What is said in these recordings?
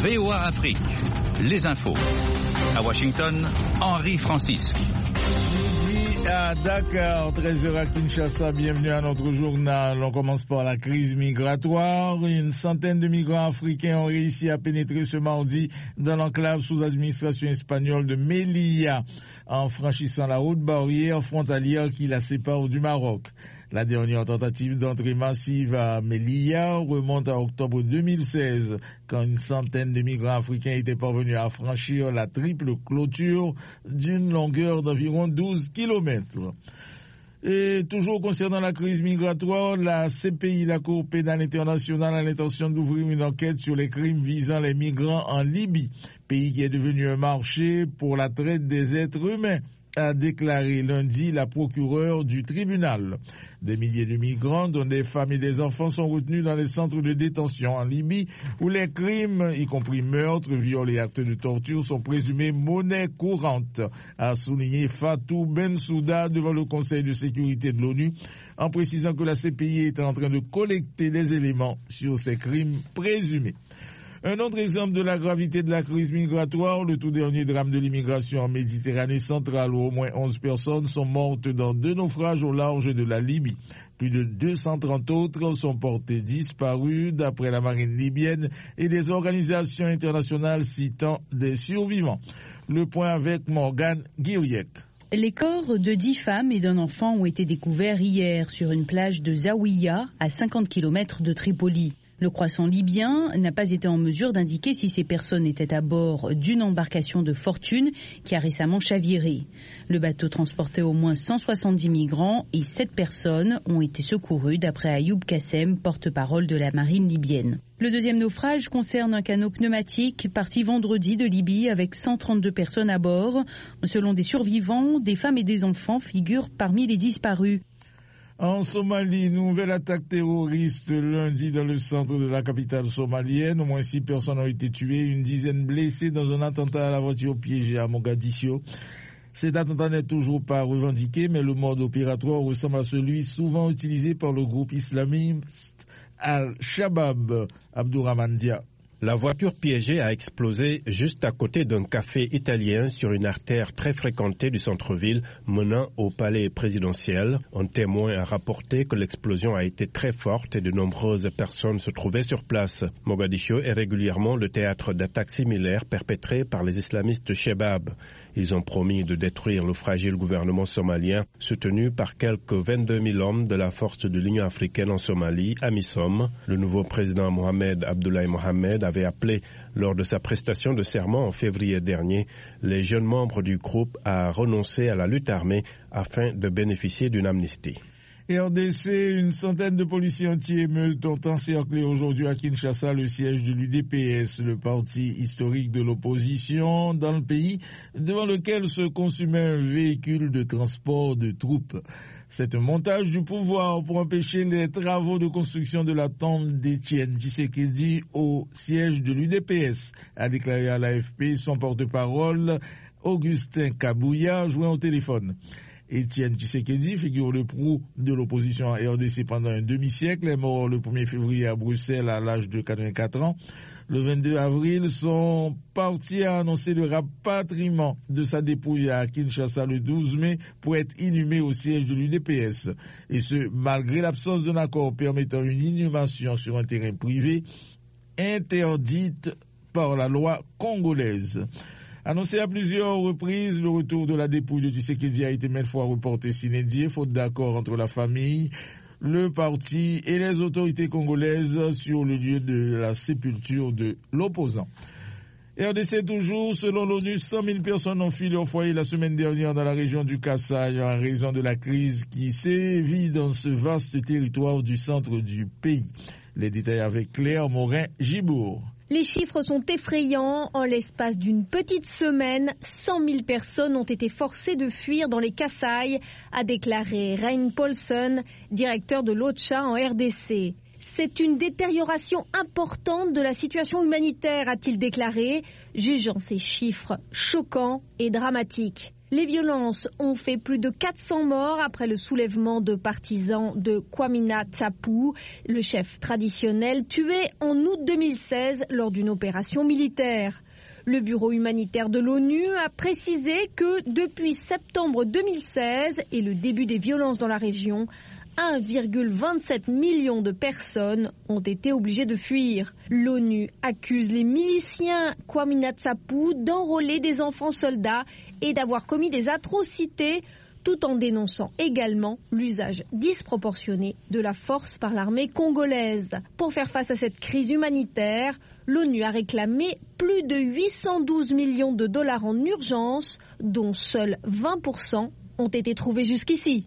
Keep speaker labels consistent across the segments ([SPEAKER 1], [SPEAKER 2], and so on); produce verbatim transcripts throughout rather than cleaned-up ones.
[SPEAKER 1] V O A Afrique, les infos. À Washington, Henri Francisque.
[SPEAKER 2] Midi à Dakar, treize heures à Kinshasa, bienvenue à notre journal. On commence par la crise migratoire. Une centaine de migrants africains ont réussi à pénétrer ce mardi dans l'enclave sous administration espagnole de Melilla, en franchissant la haute barrière frontalière qui la sépare du Maroc. La dernière tentative d'entrée massive à Melilla remonte à octobre deux mille seize, quand une centaine de migrants africains étaient parvenus à franchir la triple clôture d'une longueur d'environ douze kilomètres. Et toujours concernant la crise migratoire, la C P I, la Cour pénale internationale, a l'intention d'ouvrir une enquête sur les crimes visant les migrants en Libye, pays qui est devenu un marché pour la traite des êtres humains, a déclaré lundi la procureure du tribunal. Des milliers de migrants, dont des femmes et des enfants, sont retenus dans les centres de détention en Libye, où les crimes, y compris meurtres, viols et actes de torture, sont présumés monnaie courante, a souligné Fatou Bensouda devant le Conseil de sécurité de l'ONU, en précisant que la C P I est en train de collecter des éléments sur ces crimes présumés. Un autre exemple de la gravité de la crise migratoire, le tout dernier drame de l'immigration en Méditerranée centrale, où au moins onze personnes sont mortes dans deux naufrages au large de la Libye. Plus de deux cent trente autres sont portés disparus, d'après la marine libyenne et des organisations internationales citant des survivants. Le point avec Morgane Guiriec.
[SPEAKER 3] Les corps de dix femmes et d'un enfant ont été découverts hier sur une plage de Zawiya, à cinquante kilomètres de Tripoli. Le croissant libyen n'a pas été en mesure d'indiquer si ces personnes étaient à bord d'une embarcation de fortune qui a récemment chaviré. Le bateau transportait au moins cent soixante-dix migrants et sept personnes ont été secourues d'après Ayoub Kassem, porte-parole de la marine libyenne. Le deuxième naufrage concerne un canot pneumatique parti vendredi de Libye avec cent trente-deux personnes à bord. Selon des survivants, des femmes et des enfants figurent parmi les disparus.
[SPEAKER 2] En Somalie, nouvelle attaque terroriste lundi dans le centre de la capitale somalienne. Au moins six personnes ont été tuées, une dizaine blessées dans un attentat à la voiture piégée à Mogadiscio. Cet attentat n'est toujours pas revendiqué, mais le mode opératoire ressemble à celui souvent utilisé par le groupe islamiste Al-Shabaab. Abdourahman Dia.
[SPEAKER 4] La voiture piégée a explosé juste à côté d'un café italien sur une artère très fréquentée du centre-ville menant au palais présidentiel. Un témoin a rapporté que l'explosion a été très forte et de nombreuses personnes se trouvaient sur place. Mogadiscio est régulièrement le théâtre d'attaques similaires perpétrées par les islamistes Shabab. Ils ont promis de détruire le fragile gouvernement somalien, soutenu par quelques vingt-deux mille hommes de la force de l'Union africaine en Somalie, AMISOM. Le nouveau président Mohamed Abdullahi Mohamed avait appelé, lors de sa prestation de serment en février dernier, les jeunes membres du groupe à renoncer à la lutte armée afin de bénéficier d'une amnistie.
[SPEAKER 2] R D C, une centaine de policiers anti-émeutes ont encerclé aujourd'hui à Kinshasa le siège de l'U D P S, le parti historique de l'opposition dans le pays, devant lequel se consumait un véhicule de transport de troupes. C'est un montage du pouvoir pour empêcher les travaux de construction de la tombe d'Étienne Tshisekedi au siège de l'U D P S, a déclaré à l'A F P son porte-parole Augustin Kabouya, joint au téléphone. Étienne Tshisekedi, figure le proue de l'opposition à R D C pendant un demi-siècle, est mort le premier février à Bruxelles à l'âge de quatre-vingt-quatre ans. Le vingt-deux avril, son parti a annoncé le rapatriement de sa dépouille à Kinshasa le douze mai pour être inhumé au siège de l'U D P S. Et ce, malgré l'absence d'un accord permettant une inhumation sur un terrain privé interdite par la loi congolaise. Annoncé à plusieurs reprises, le retour de la dépouille de Tshisekedi a été maintes fois reporté sine die, faute d'accord entre la famille, le parti et les autorités congolaises sur le lieu de la sépulture de l'opposant. R D C toujours, selon l'ONU, cent mille personnes ont fui leur foyer la semaine dernière dans la région du Kasaï en raison de la crise qui sévit dans ce vaste territoire du centre du pays. Les détails avec Claire Morin-Gibourg.
[SPEAKER 5] Les chiffres sont effrayants. En l'espace d'une petite semaine, cent mille personnes ont été forcées de fuir dans les Kasaï, a déclaré Rein Paulsen, directeur de l'OCHA en R D C. C'est une détérioration importante de la situation humanitaire, a-t-il déclaré, jugeant ces chiffres choquants et dramatiques. Les violences ont fait plus de quatre cents morts après le soulèvement de partisans de Kwamina Tapu, le chef traditionnel tué en août deux mille seize lors d'une opération militaire. Le Bureau humanitaire de l'ONU a précisé que depuis septembre deux mille seize et le début des violences dans la région, un virgule vingt-sept million de personnes ont été obligées de fuir. L'ONU accuse les miliciens Kwamina Tapu d'enrôler des enfants soldats et d'avoir commis des atrocités, tout en dénonçant également l'usage disproportionné de la force par l'armée congolaise. Pour faire face à cette crise humanitaire, l'ONU a réclamé plus de huit cent douze millions de dollars en urgence, dont seuls vingt pour cent ont été trouvés jusqu'ici.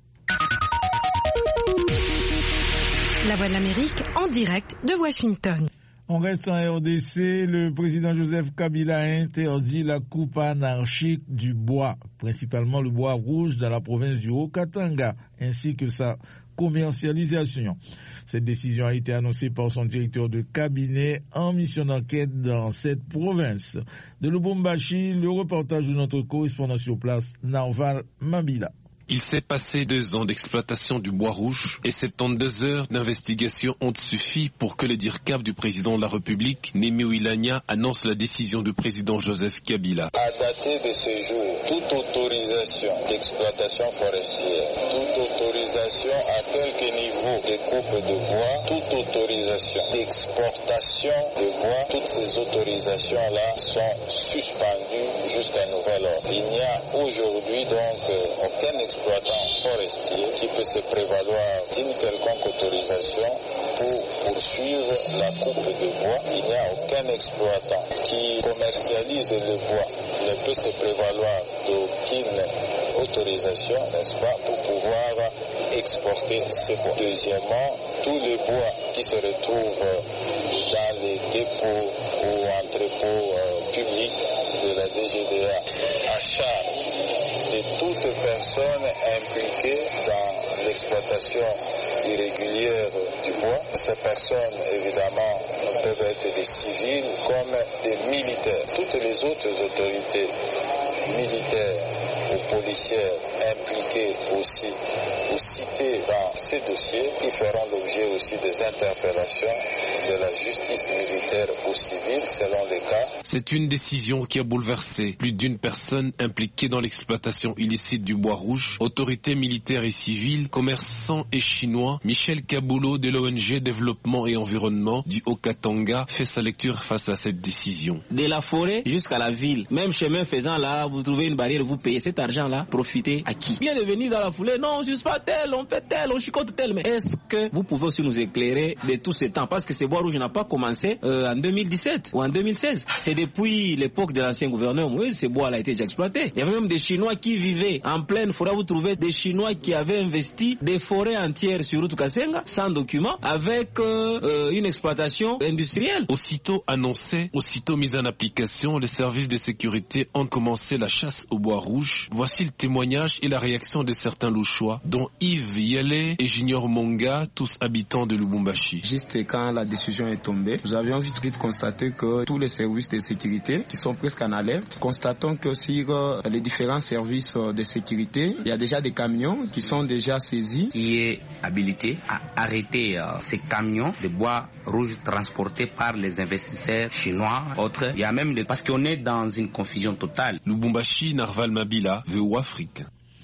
[SPEAKER 6] La Voix de l'Amérique en direct de Washington.
[SPEAKER 2] On reste en R D C, le président Joseph Kabila a interdit la coupe anarchique du bois, principalement le bois rouge dans la province du Haut-Katanga, ainsi que sa commercialisation. Cette décision a été annoncée par son directeur de cabinet en mission d'enquête dans cette province. De Lubumbashi, le reportage de notre correspondant sur place, Narval Mabila.
[SPEAKER 7] Il s'est passé deux ans d'exploitation du bois rouge et soixante-douze heures d'investigation ont suffi pour que le D I R C A B du président de la République, Némi Ouilania, annonce la décision du président Joseph Kabila.
[SPEAKER 8] À dater de ce jour, toute autorisation d'exploitation forestière, toute autorisation à quelque niveau de coupe de bois, toute autorisation d'exportation de bois, toutes ces autorisations-là sont suspendues jusqu'à nouvel ordre. Il n'y a aujourd'hui donc aucun exploitant forestier qui peut se prévaloir d'une quelconque autorisation pour poursuivre la coupe de bois. Il n'y a aucun exploitant qui commercialise le bois ne peut se prévaloir d'aucune autorisation, n'est-ce pas, pour pouvoir exporter ce bois. Deuxièmement, tous les bois qui se retrouvent dans les dépôts ou entrepôts euh, publics de la D G D A à charge de toute personne impliquée dans l'exploitation irrégulière du bois. Ces personnes, évidemment, peuvent être des civils comme des militaires. Toutes les autres autorités militaires ou policières impliquées aussi ou citées dans ces dossiers, qui feront l'objet aussi des interpellations de la justice militaire ou civile selon les cas.
[SPEAKER 7] C'est une décision qui a bouleversé plus d'une personne impliquée dans l'exploitation illicite du bois rouge. Autorités militaires et civiles, commerçants et chinois. Michel Kaboulot de l'O N G Développement et Environnement du Haut-Katanga fait sa lecture face à cette décision.
[SPEAKER 9] De la forêt jusqu'à la ville, même chemin faisant là, vous trouvez une barrière, vous payez cet argent-là, profitez à qui? Bien de venir dans la foulée, non, on ne suce pas tel, on fait tel, on chicote tel. Mais est-ce que vous pouvez aussi nous éclairer de tout ce temps? Parce que ce bois rouge n'a pas commencé euh, en deux mille dix-sept ou en deux mille seize. C'est depuis l'époque de l'ancien gouverneur Moïse, ce bois-là a été déjà exploité. Il y avait même des Chinois qui vivaient en pleine forêt. Vous trouvez des Chinois qui avaient investi des forêts entières sur Route Kasenga, sans document, avec euh, euh, une exploitation industrielle.
[SPEAKER 7] Aussitôt annoncé, aussitôt mis en application, les services de sécurité ont commencé la chasse au bois rouge. Voici le témoignage et la réaction de certains Louchois, dont Yves Yele et Junior Monga, tous habitants de Lubumbashi.
[SPEAKER 10] Juste quand la décision est tombée, nous avions vite vite constaté que tous les services de sécurité qui sont presque en alerte, constatons que sur les différents services de sécurité, il y a déjà des camions qui sont déjà saisis.
[SPEAKER 11] Qui est habilité à arrêter euh, ces camions de bois rouge transportés par les investisseurs chinois, autres. Il y a même les... parce qu'on est dans une confusion totale.
[SPEAKER 7] Lubumbashi, Narval Mabila, V O Afrique.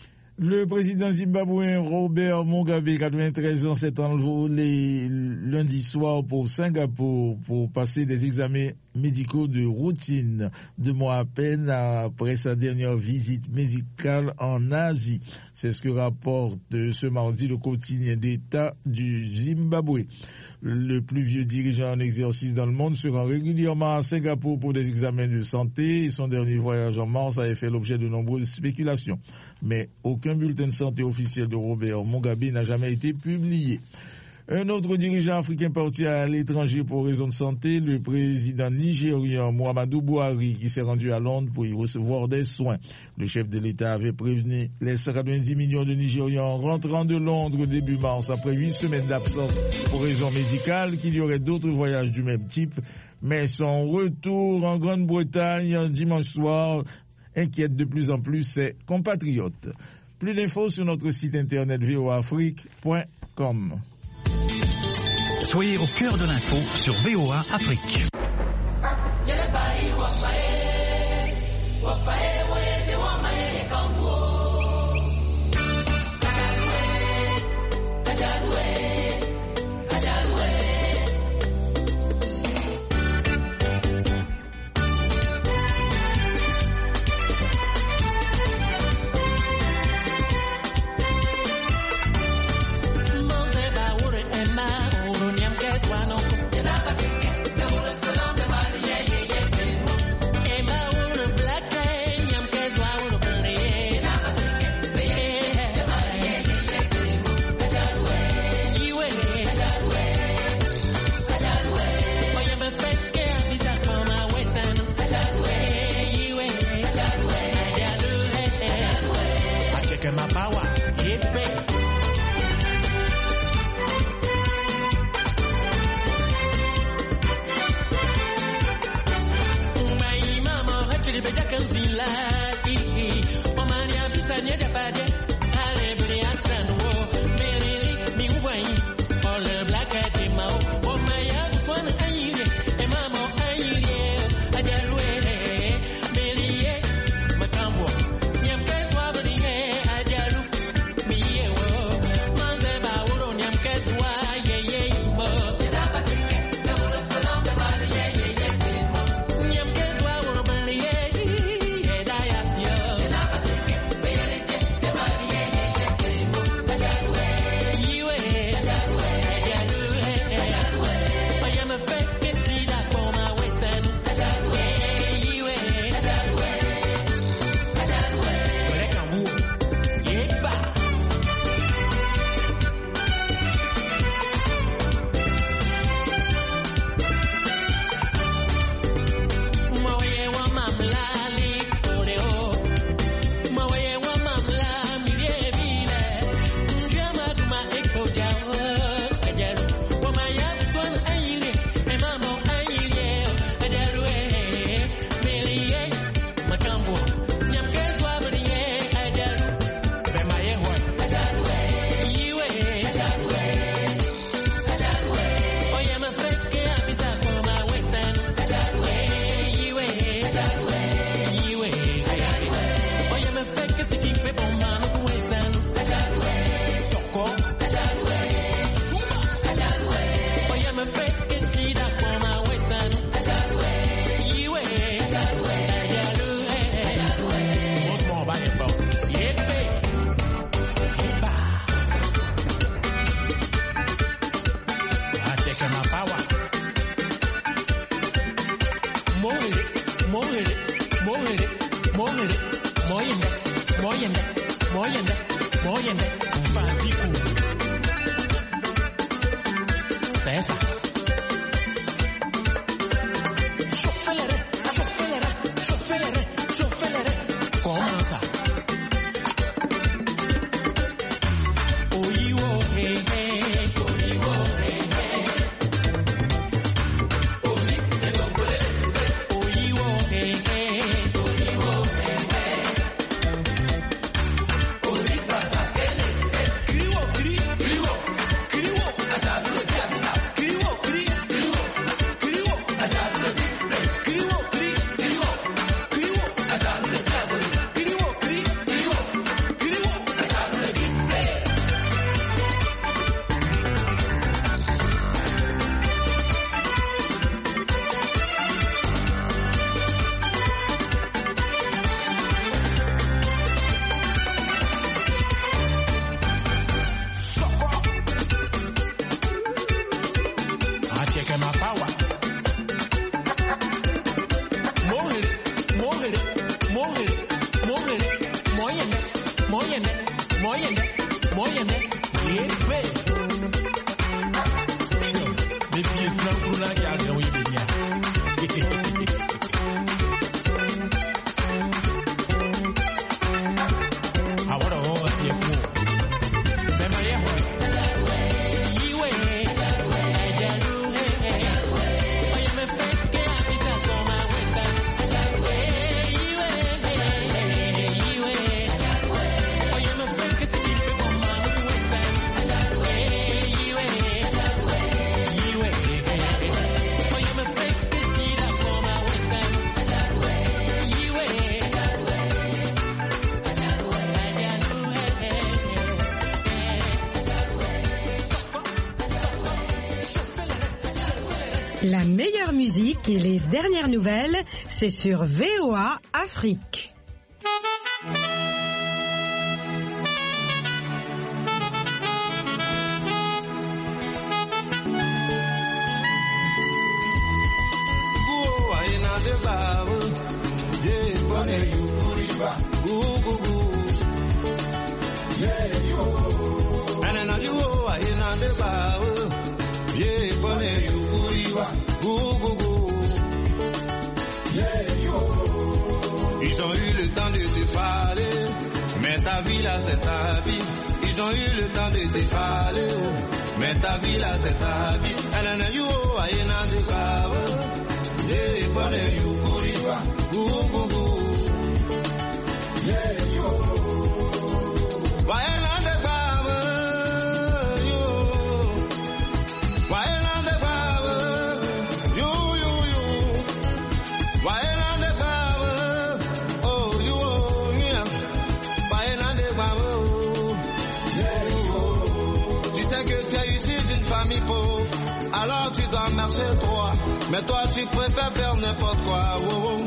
[SPEAKER 2] Le président zimbabwéen Robert Mugabe, quatre-vingt-treize ans, s'est envolé lundi soir pour Singapour pour passer des examens médicaux de routine, deux mois à peine après sa dernière visite médicale en Asie. C'est ce que rapporte ce mardi le quotidien d'État du Zimbabwe. Le plus vieux dirigeant en exercice dans le monde se rend régulièrement à Singapour pour des examens de santé. Son dernier voyage en mars avait fait l'objet de nombreuses spéculations. Mais aucun bulletin de santé officiel de Robert Mugabe n'a jamais été publié. Un autre dirigeant africain parti à l'étranger pour raison de santé, le président nigérian Muhammadu Buhari, qui s'est rendu à Londres pour y recevoir des soins. Le chef de l'État avait prévenu les quatre-vingt-dix millions de Nigérians rentrant de Londres début mars après huit semaines d'absence pour raison médicale qu'il y aurait d'autres voyages du même type. Mais son retour en Grande-Bretagne dimanche soir inquiète de plus en plus ses compatriotes. Plus d'infos sur notre site internet v o a afrique point com.
[SPEAKER 1] Soyez au cœur de l'info sur V O A Afrique.
[SPEAKER 6] meilleure musique et les dernières nouvelles, c'est sur V O A Afrique.
[SPEAKER 12] Ils ont eu le temps de te parler, mais ta vie là c'est ta vie. Ils ont eu le temps de te parler, mais ta vie là c'est ta vie. Anana you ayena de baba, yeah bone you kuriba, gu gu gu, yeah yo. Ayena de baba, yo. Ayena de baba, yo yo yo. Ayena de baba, oh yo yeah. Ayena de baba, yeah yo. Tu sais que tu es issu d'une famille pauvre, alors tu dois marcher droit. Mais toi tu préfères faire n'importe quoi, oh, oh.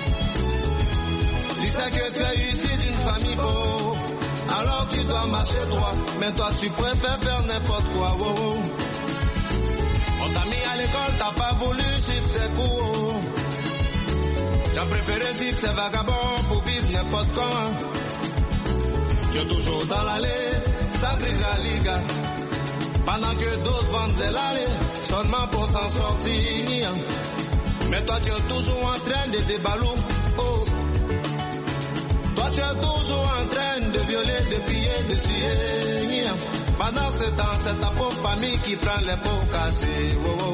[SPEAKER 12] Tu sais que tu es issu d'une famille pauvre, alors tu dois marcher droit. Mais toi tu préfères faire n'importe quoi, oh, oh. On t'a mis à l'école, t'as pas voulu suivre tes cours. Tu as préféré dire que c'est vagabond pour vivre n'importe comment. Tu es toujours dans l'allée, sacré la liga. Pendant que d'autres vendent de l'allée, seulement pour s'en sortir. Mais toi tu es toujours en train de débalou. Oh. Toi tu es toujours en train de violer, de piller, de tuer. Pendant ce temps, c'est ta pauvre famille qui prend les pots cassés. Oh, oh.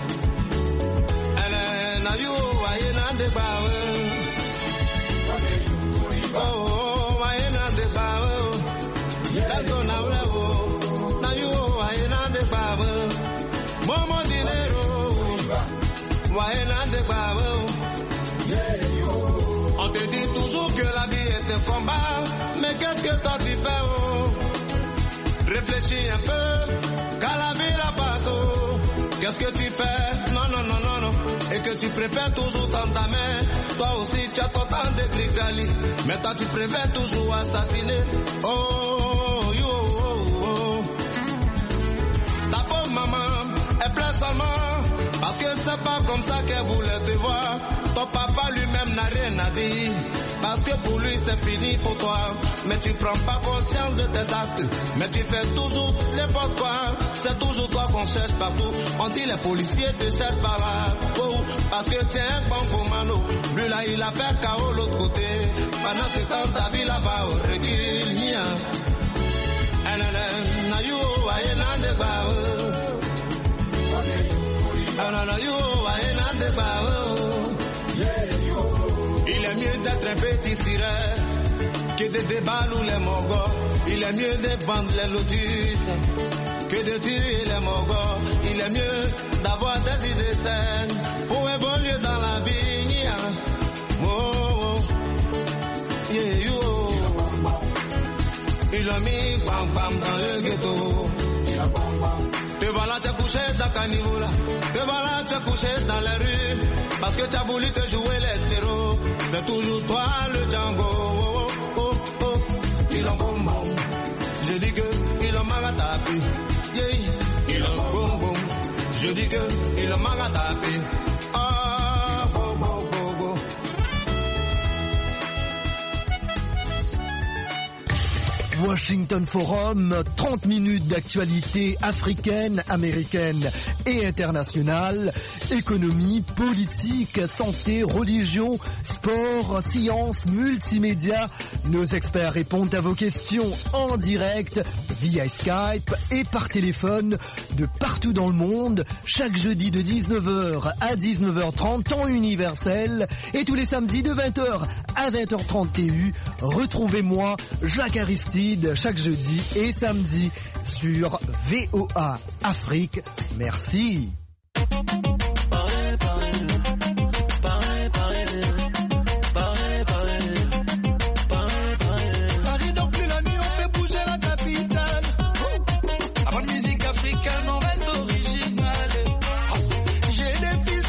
[SPEAKER 12] And now you are in the bar. Oh, I in the bar. That's all now. Now you are in the bar. Momo dinero. Why in the bar? On te dit toujours que la vie est un combat. Mais qu'est-ce que toi tu fais? Oh? Réfléchis un peu, car la vie la passe. Oh. Qu'est-ce que tu fais? Non, non, non, non, non. Et que tu préfères toujours dans ta main. Toi aussi tu as ton temps de grigali. Mais toi tu préfères toujours assassiner. Oh, yo, oh, oh. Ta pauvre maman, elle pleure seulement parce que c'est pas comme ça qu'elle voulait te voir. Ton papa lui-même n'a rien à dire, parce que pour lui c'est fini pour toi. Mais tu prends pas conscience de tes actes, mais tu fais toujours n'importe quoi. C'est toujours toi qu'on cherche partout. On dit les policiers te cherchent par là, oh, parce que tu es un bon commando. Lui là il a fait K O l'autre côté. Pendant ce temps ta vie là-bas au recul. Il est mieux d'être un petit sirène que de déballer les mogos. Il est mieux de vendre les lotus que de tuer les mogos. Il est mieux d'avoir des idées saines pour évoluer dans la vie. Oh, oh. Yeah, yo. Il a mis bam bam dans le ghetto. Te voilà, tu as couché dans Canivola. Te voilà, tu as couché dans les rues. Parce que tu as voulu te jouer les héros. C'est toujours toi le Django. Oh, oh, oh, oh. Il en bon bon. Je dis que il en m'a ratapé. Yeah. Il en bon bon. Je dis que il en m'a ratapé. Ah, bon, bon, bon, bon.
[SPEAKER 13] Washington Forum, trente minutes d'actualité africaine, américaine et internationale, économie, politique, santé, religion, sport, sciences, multimédia. Nos experts répondent à vos questions en direct via Skype et par téléphone de partout dans le monde, chaque jeudi de dix-neuf heures à dix-neuf heures trente, temps universel, et tous les samedis de vingt heures à vingt heures trente T U. Retrouvez-moi, Jacques Aristide, chaque jeudi et samedi sur V O A Afrique. Merci.
[SPEAKER 12] J'ai des fils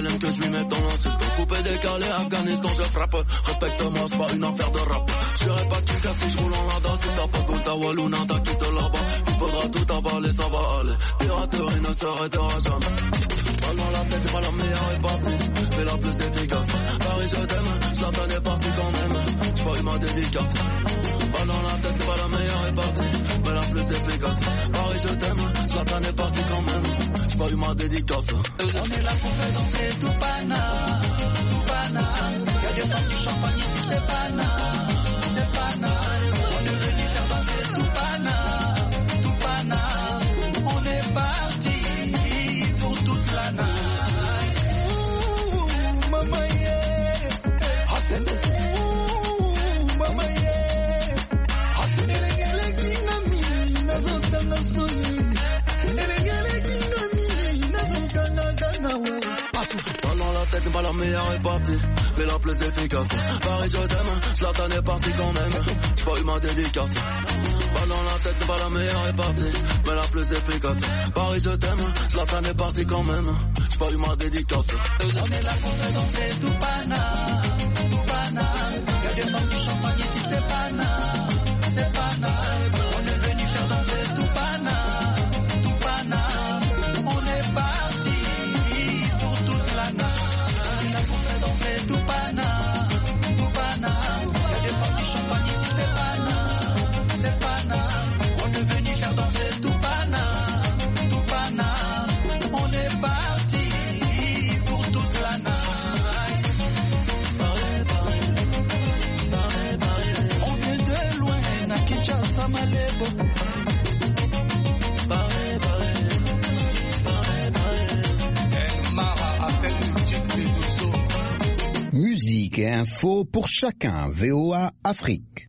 [SPEAKER 14] elle aime que je lui mette dans l'insulte. Coupé, décalé, Afghanistan, je frappe. Respecte-moi, c'est pas une affaire de rap. J'irai pas kicker si je roule en lada. Si t'as pas de goût à Wallouna, t'as quitté là-bas. Il faudra tout avaler, ça va aller. Piraterie ne s'arrêtera jamais. Balle dans la tête, c'est pas la meilleure est partie, mais la plus efficace. Paris, je t'aime, Zlatan est parti quand même. J'ai pas eu ma dédicace. Balle dans la tête, c'est pas la meilleure est partie, mais la plus efficace. Paris, je t'aime, Zlatan est parti quand même. J'ai pas eu ma dédicace.
[SPEAKER 15] On est là pour faire danser tout pana, tout pana. Y'a des femmes du champagne ici, c'est pana, c'est pana. On est venu faire danser tout pana, tout pana. On est parti pour toute la night. Ouh, mama yeah, Hassan. Ouh, mama yeah, Hassan. Elegele kinami, nazota nasoni. Elegele kinami, nazota nagana we.
[SPEAKER 14] Balle dans la tête, c'est pas la meilleure est partie, mais la plus efficace. Paris, je t'aime, Zlatan est parti quand même. J'ai pas eu ma dédicace. Balle dans la tête, c'est pas la meilleure est partie, mais la plus efficace. Paris, je t'aime, Zlatan est parti quand même. J'ai pas eu ma dédicace.
[SPEAKER 15] On est là pour faire danser tout pana, tout pana. Y'a des femmes du champagne ici, c'est pana, c'est pana. On est venu faire danser tout pana, tout pana. On est parti pour toute la night. On est là pour faire danser tout pana, tout pana. Y'a des femmes du champagne ici, c'est pana, c'est pana. On est venu faire danser tout pana, tout pana. On est parti pour toute la night. On vient de loin, na Kinshasa, Malebo.
[SPEAKER 16] Musique et info pour chacun. V O A Afrique.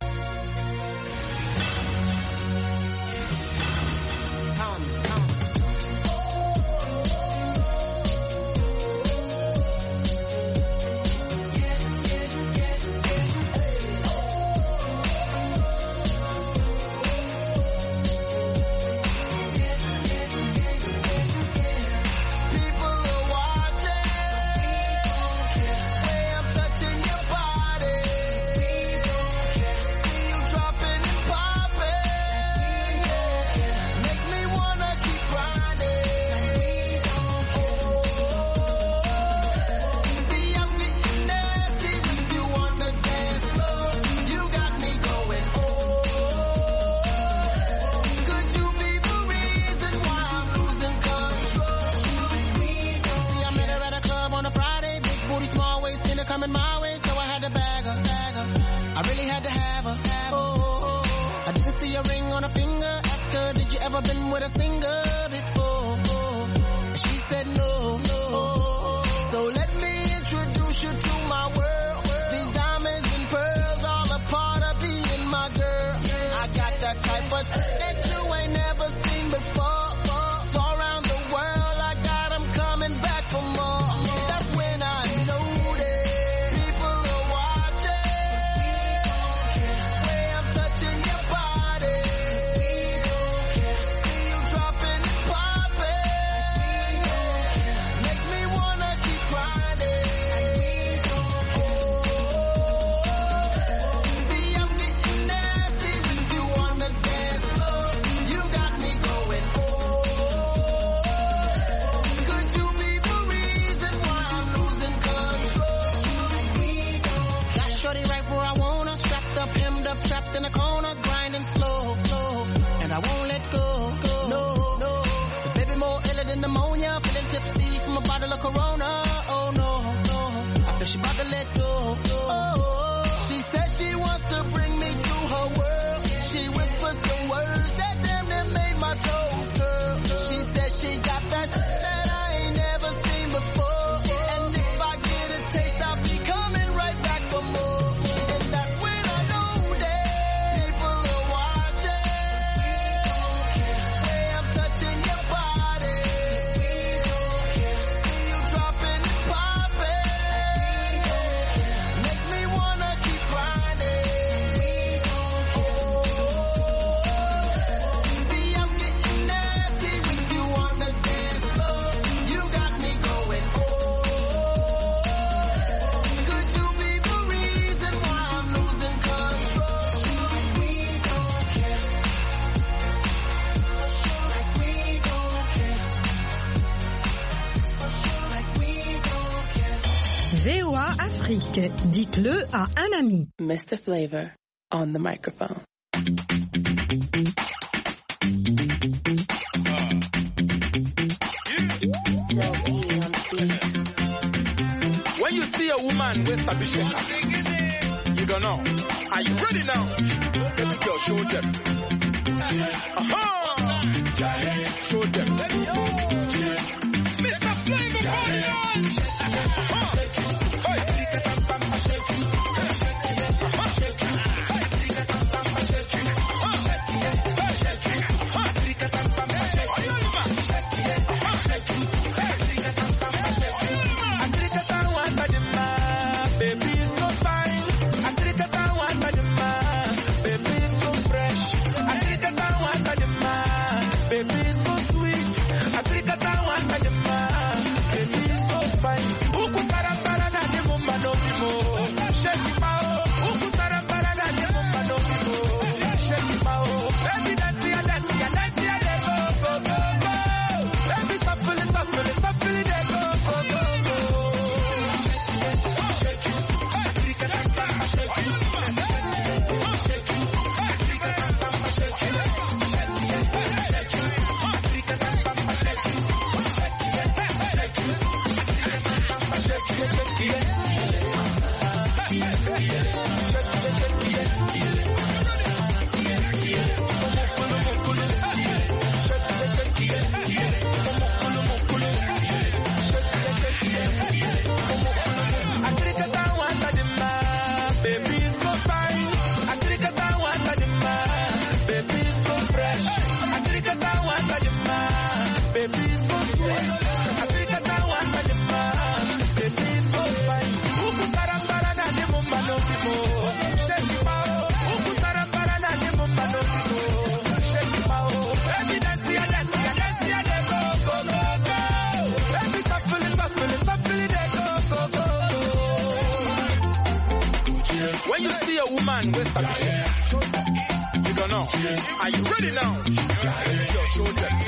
[SPEAKER 15] Dropping
[SPEAKER 6] Afrique, dites-le à un ami.
[SPEAKER 17] mister Flavor on the microphone.
[SPEAKER 18] When you see a woman with a bishop, you don't know. Are you ready now? Baby girl, show them. Uh-huh. Show them. mister Flavor, party on. Uh-huh. When you see a woman with a bishop, you don't know. Are you ready now? Yo, show them.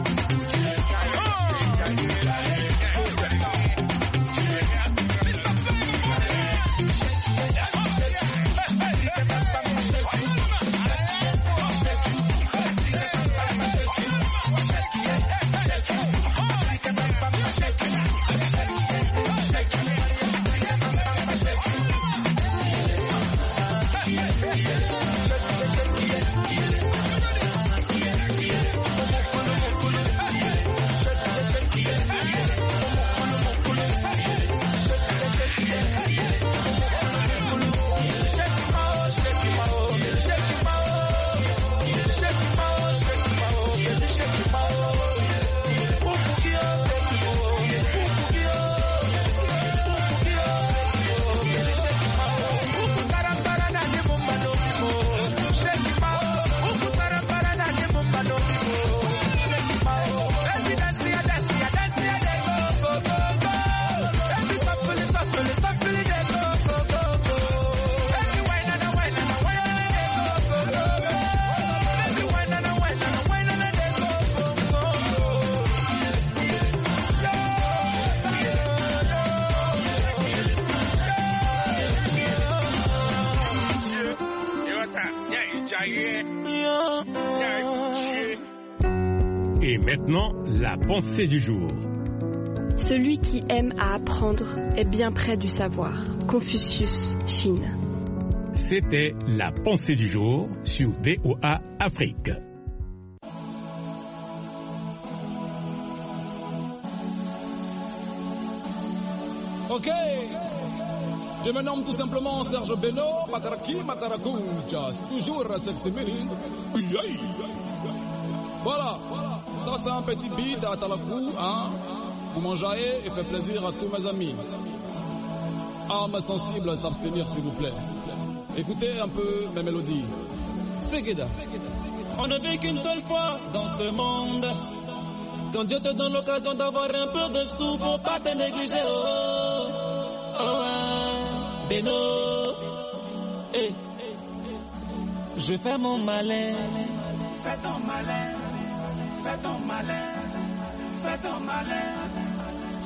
[SPEAKER 19] Et maintenant, la pensée du jour.
[SPEAKER 20] Celui qui aime à apprendre est bien près du savoir. Confucius, Chine.
[SPEAKER 19] C'était la pensée du jour sur V O A Afrique.
[SPEAKER 21] Ok, je me nomme tout simplement Serge Beno, Makaraki Makarakuncha, c'est toujours à Sexy Mini. Voilà, ça c'est un petit beat à Talakou, hein, pour m'enjailler et faire plaisir à tous mes amis. Âmes sensibles, s'abstenir s'il vous plaît. Écoutez un peu mes mélodies. Segeda.
[SPEAKER 22] On ne vit qu'une seule fois dans ce monde. Quand Dieu te donne l'occasion d'avoir un peu de sous, faut pas te négliger. Oh, oh, hein, Beno. Hey. Je fais mon malin.
[SPEAKER 15] Fais ton malin. Fais ton malin. Fais ton malin.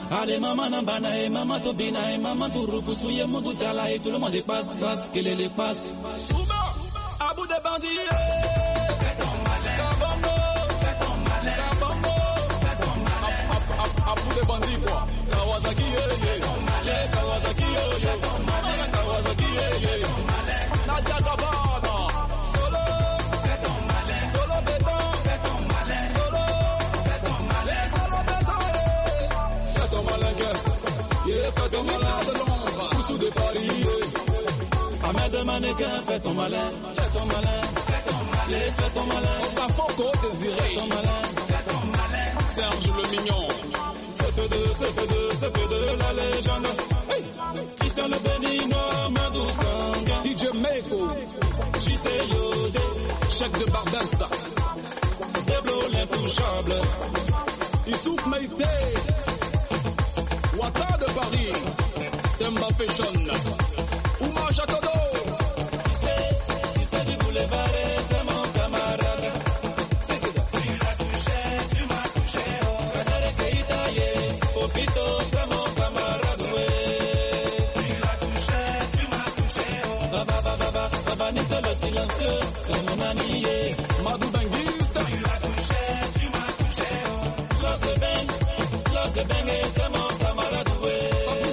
[SPEAKER 22] Allez maman nambana et maman tobina et maman turukusu ye mudutala et tout le monde passe passe que les passe. Souba, à bout de bandits. Fais ton malin. Kabambo. Fais ton malin. Kabambo. Fais ton malin. À bout de bandits quoi. Kawasaki ye ye. Kawasaki ye ye. Kawasaki ye ye. Nadia Gabana. Solo. Fais ton malin. Solo béton. Fais ton malin. Solo. Fais ton malin. Solo béton. Fais ton malin que. Yeah, fais ton malin de Londres. Poussou de Paris. Ahmed de mannequin, fais ton malin. Fais ton malin. Fais ton malin. Fais ton malin. Aucun Foco désiré. Fais ton malin. Fais ton malin. Serge le mignon. C P deux, C P deux, C P deux, la légende. Hey. Christian le béninois, Madou Sanga. D J Meko. J C Yodé. Chèque de Bardasta. Deblo l'intouchable. Issouf Meïté. Ouattara de Paris. Demba Fashion. Ouma Jatodo. Si c'est, si c'est du boulevard, c'est mon camarade. C'est que tu l'as touché, tu m'as touché. Kadere Keita, yeah. Popito, c'est mon camarade, ouais. Tu l'as touché, tu m'as touché. Baba, baba, baba, baba, n'est le silencieux, c'est mon ami, yeah. Madou Benguiste. Tu l'as touché, tu m'as touché. Close the bang, close the bang, c'est mon camarade, ouais.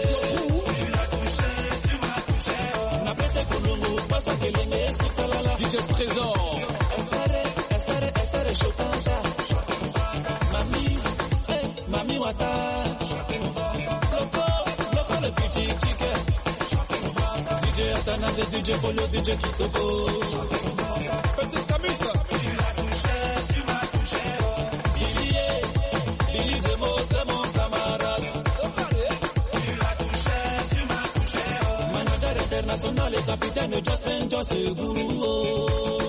[SPEAKER 22] D J Trésor. Estare, estare, estare, chocanta. Mami, hey, mami wata. Loco, loco le D J chicken. D J Athanase, D J Polo, D J Kitoko. Petite camisa. Tu m'as touché, tu m'as touché. Billy, Billy de Mo, c'est mon camarade. Tu l'as touché, tu m'as touché. Manager international et capitaine Justin Joss Gourou.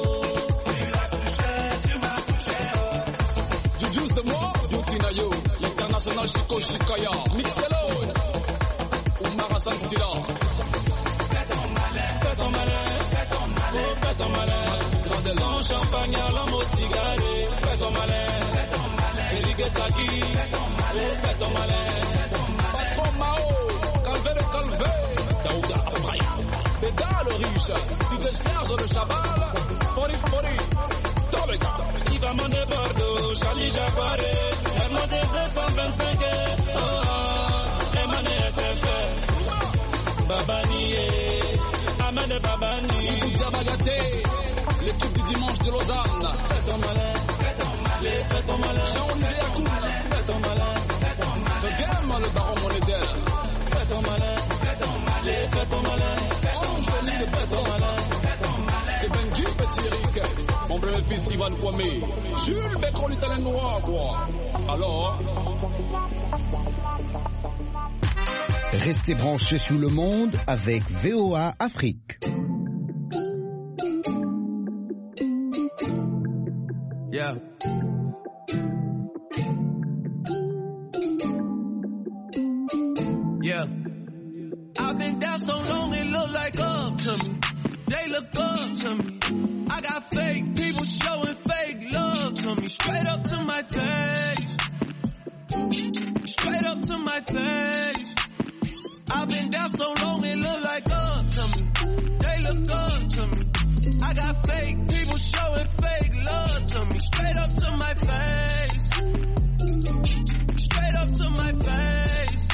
[SPEAKER 22] L'international Chico Chikaya, Mixelo, Oumar Hassan Stila. Fais ton malin, fais ton malin, fais ton malin, fais ton malin. Grand champagne à l'homme au cigarette. Fais ton malin, fais ton malin. Eric Saki, fais ton malin, fais ton malin. Patron Mao, Calvé de Calvé. Daouda Abraya, Béda le riche, tu te Serge le Chabal. Fori Fori, Tobeka. Yvan de Bordeaux, Charlie Jafaré. Hermano de deux cent vingt-cinq, oh, oh, Emmanuel S F S, Babani, Ahmed Babani, Iboudia Bagaté, l'équipe du dimanche de Lausanne. Fais ton malin, fais ton malin, fais ton malin. Jean-Olivier Akoun, fais ton malin, fais ton malin. Le game, le baron monétaire. Fais ton malin, fais ton malin, fais ton malin. Angeline, fais ton malin, fais ton malin. Et Benji Petit Eric, mon premier fils Ivan Kwame, Jules Becron l'italien noir, quoi. Alors,
[SPEAKER 16] restez branchés sur le monde avec V O A Afrique.
[SPEAKER 12] Yeah. Yeah. I've been down so long it look like up to me. They look up to me. I got fake people showing fake love to me. Straight up to my face. Straight up to my face. I've been down so long it look like up to me. They look up to me. I got fake people showing fake love to me. Straight up to my face. Straight up to my face.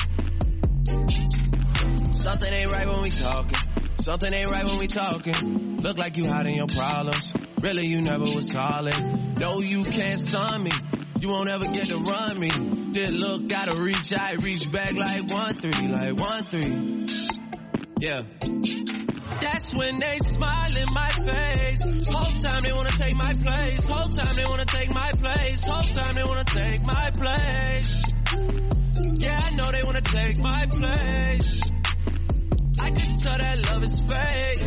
[SPEAKER 12] Something ain't right when we talking. Something ain't right when we talking. Look like you hiding your problems. Really, you never was calling. No, you can't stun me. You won't ever get to run me. Did look, gotta reach out, reach back like one three, like one three. Yeah. That's when they smile in my face. Whole time they wanna take my place. Whole time they wanna take my place. Whole time they wanna take my place. Yeah, I know they wanna take my place. I can tell that love is fake.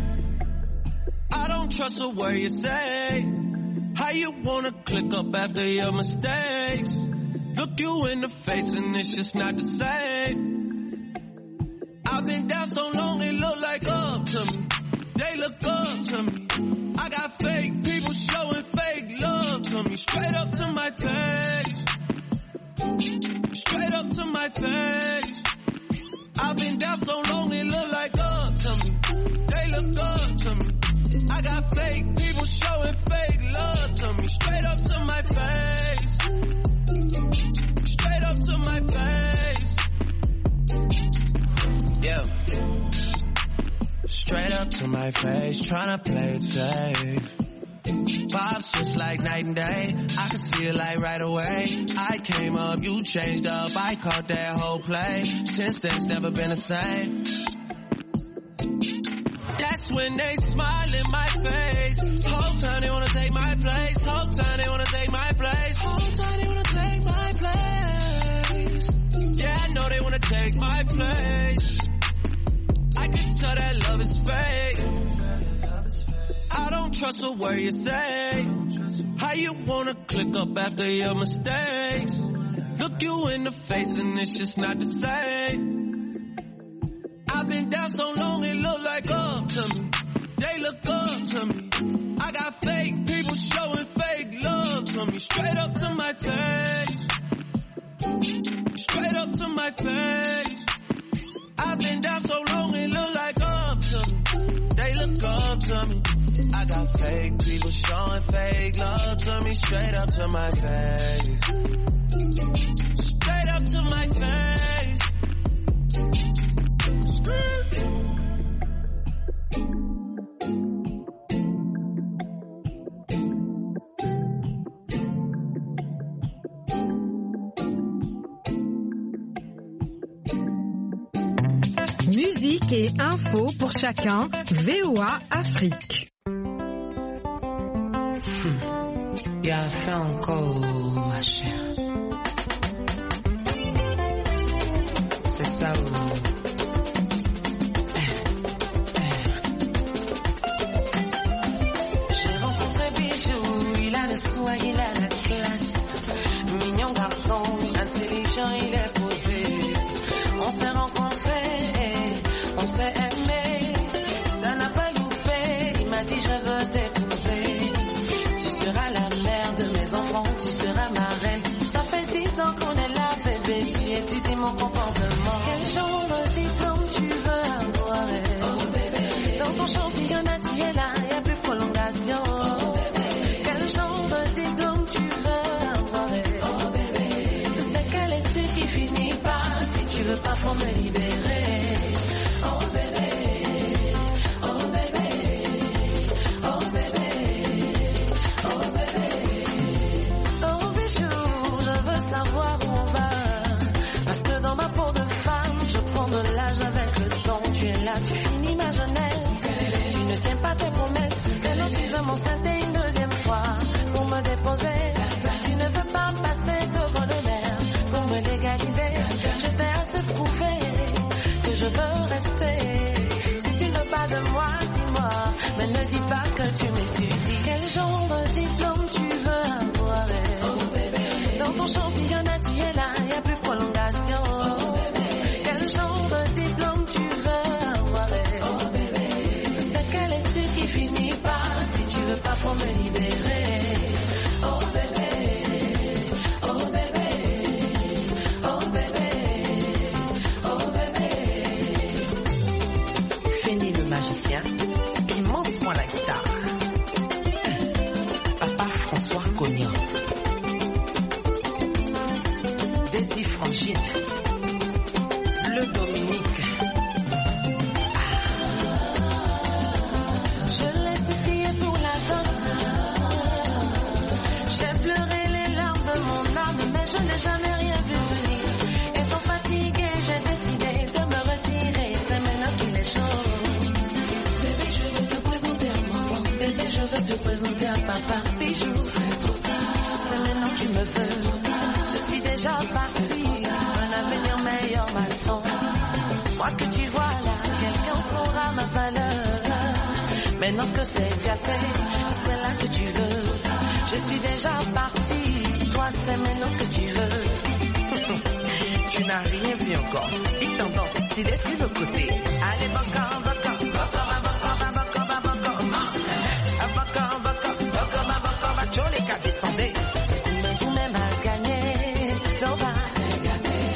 [SPEAKER 12] I don't trust a word you say. How you wanna click up after your mistakes? Look you in the face and it's just not the same. I've been down so long it look like up to me. They look up to me. I got fake people showing fake love to me. Straight up to my face. Straight
[SPEAKER 22] straight up to my face. I've been down so long it look like up to me. They look up to me. I got fake people showing fake love to me. Straight up to my face. Straight up to my face. Yeah. Straight up to my face, tryna play it safe. Vibes just like night and day. I can see it like right away. I came up, you changed up. I caught that whole play. Since then, it's never been the same. That's when they smile in my face. Whole time they wanna take my place. Whole time they wanna take my place. Whole time they wanna take my place. Yeah, I know they wanna take my place. I can tell that love is fake. I don't trust a word you say. How you wanna click up after your mistakes? Look you in the face and it's just not the same. I've been down so long it look like up to me. They look up to me. I got fake people showing fake love to me. Straight up to my face. Straight up to my face. I've been down so long it look like up to me. They look up to me. I got fake people showing fake love to me. Straight up to my face. Straight up to my face. Straight.
[SPEAKER 6] Musique et info pour chacun, V O A Afrique.
[SPEAKER 3] Il y a fait encore, ma chère. C'est ça, oui. J'ai rencontré Bijou, il a le soin, il a la classe. Mignon garçon, intelligent, il est posé. On s'est rencontrés, on s'est aimé. Ça n'a pas loupé, il m'a dit je veux t'épouser. Tu seras la mère de mes enfants, tu seras ma reine. Ça fait dix ans qu'on est là, bébé, tu étudies mon comportement. Quel genre de diplôme tu veux avoir? Oh bébé. Dans ton championnat tu es là, y'a plus de prolongation. Oh bébé. Quel genre de diplôme tu veux avoir? Oh bébé. C'est quelle étude qui finit pas? Si tu veux pas, faut me libérer. Oh bébé. Oh bébé. Oh bébé. Oh bébé. Oh bijou, je veux savoir où on va. Parce que dans ma peau de femme, je prends de l'âge avec le temps. Tu es là, tu finis ma jeunesse. Tu ne tiens pas tes promesses. Maintenant tu veux m'enceinter une deuxième fois pour me déposer. Tu ne veux pas passer devant le maire pour me légaliser. Je t'ai assez prouvé que je veux rester. Si tu ne veux pas de moi, dis-moi. Mais ne dis pas que tu m'étudies. Quel genre de diplôme tu veux avoir? Oh bébé. Dans ton championnat tu es là, y'a plus de prolongation. Oh bébé. Quel genre de diplôme tu veux avoir? Oh bébé. C'est quelle étude qui finit pas? Si tu veux pas, faut me libérer. Oh bébé. Oh bébé. Oh bébé. Oh bébé. Fini le magicien, puis montre-moi la guitare. Papa François Cognan. Daisy Frangine. Bleu Dominique. Je l'ai supplié pour la dot. J'ai pleuré les larmes de mon âme, mais je n'ai jamais rien vu venir. Étant fatiguée, j'ai décidé de me retirer. C'est maintenant qu'il est chaud. Bébé, je veux te présenter à maman. Bébé, je veux te présenter à papa. Bijou, c'est trop tard. C'est maintenant que tu me veux. Je suis déjà partie. Un avenir meilleur m'attend. Moi que tu vois là, quelqu'un saura ma valeur. Maintenant que c'est gâté, c'est là que tu veux. Je suis déjà partie. Toi, c'est maintenant que tu veux. Tu n'as rien vu encore. Une tendance stylée sur le côté. Allez, baka, baka, baka, baka, baka, baka, baka, baka, baka, baka, baka, les cas descendés. Mais vous-même à gagner, l'on va.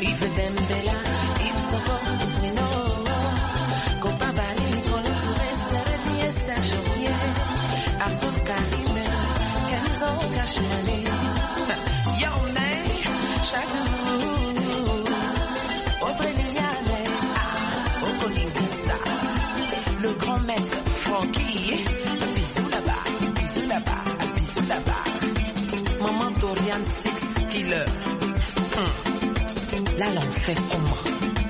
[SPEAKER 3] Even them bella, it's the one we know. Copa Bali, con le touriste, le fiesta, jovier. Abdul Karim, Kenzo, Kashmani. Yo, man, chaque jour. Autre Liliane, ah, au Colivista. Le grand maître, Francky. Un bisou là-bas, un bisou là-bas, un bisou là-bas. Maman Dorian Six Killer. Hum. Là, l'on fait comment?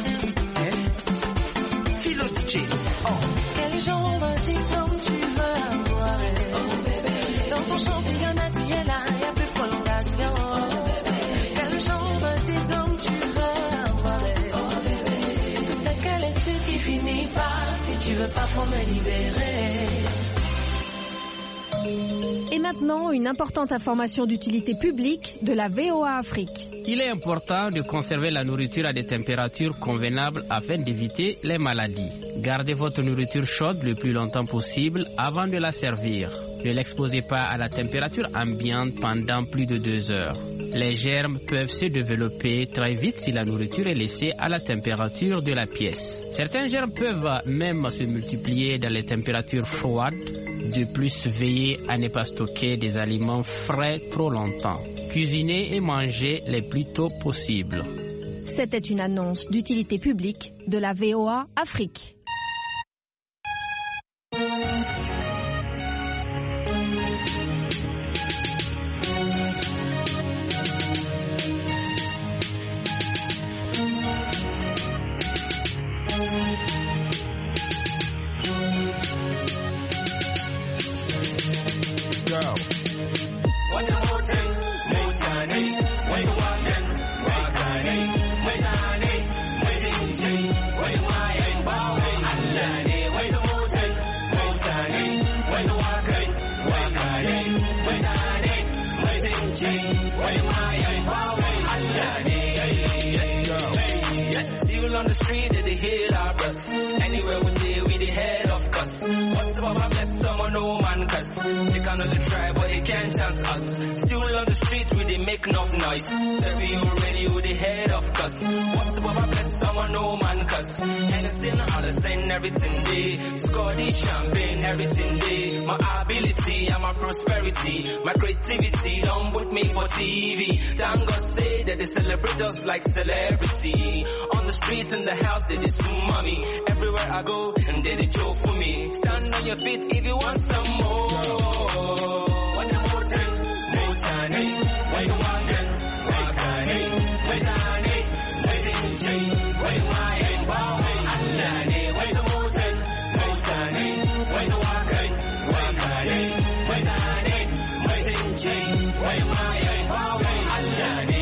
[SPEAKER 3] Hein? Philo D J. Oh. Quel genre de diplôme tu veux avoir? Oh, bébé. Dans ton championnat, tu es là, y'a plus de prolongation. Oh, bébé. Quel genre de diplôme tu veux avoir? Oh, bébé. C'est quelle étude qui finit par si tu veux pas, faut me libérer.
[SPEAKER 6] Et maintenant, une importante information d'utilité publique de la V O A Afrique.
[SPEAKER 4] Il est important de conserver la nourriture à des températures convenables afin d'éviter les maladies. Gardez votre nourriture chaude le plus longtemps possible avant de la servir. Ne l'exposez pas à la température ambiante pendant plus de deux heures. Les germes peuvent se développer très vite si la nourriture est laissée à la température de la pièce. Certains germes peuvent même se multiplier dans les températures froides. De plus, veillez à ne pas stocker des aliments frais trop longtemps. Cuisinez et mangez les plus tôt possible.
[SPEAKER 6] C'était une annonce d'utilité publique de la V O A Afrique.
[SPEAKER 5] On the street, they hear our breasts. Anywhere we deal, we the head of cuss. What's about my bless someone, no man cuss. They can only try, but they can't chance us. Still on the street, we they make enough noise. Say we already with the head of cuss. What's about my bless someone, no man cuss. Anything, Allison, everything day. Scotty, champagne, everything day. My ability and my prosperity, my creativity, don't put me for T V. Thank God say that they celebrate us like celebrity. On the street, in the house, they did some mommy. Everywhere I go, and they did joke for me. Stand on your feet if you want some more. What's important? No time. What you want then? What can I? What's on it? What's in chain? What you want? Wow, Allah ne. What's important? No time. What you want? What can I? What's on it? What's in chain? What you want? Wow, Allah ne.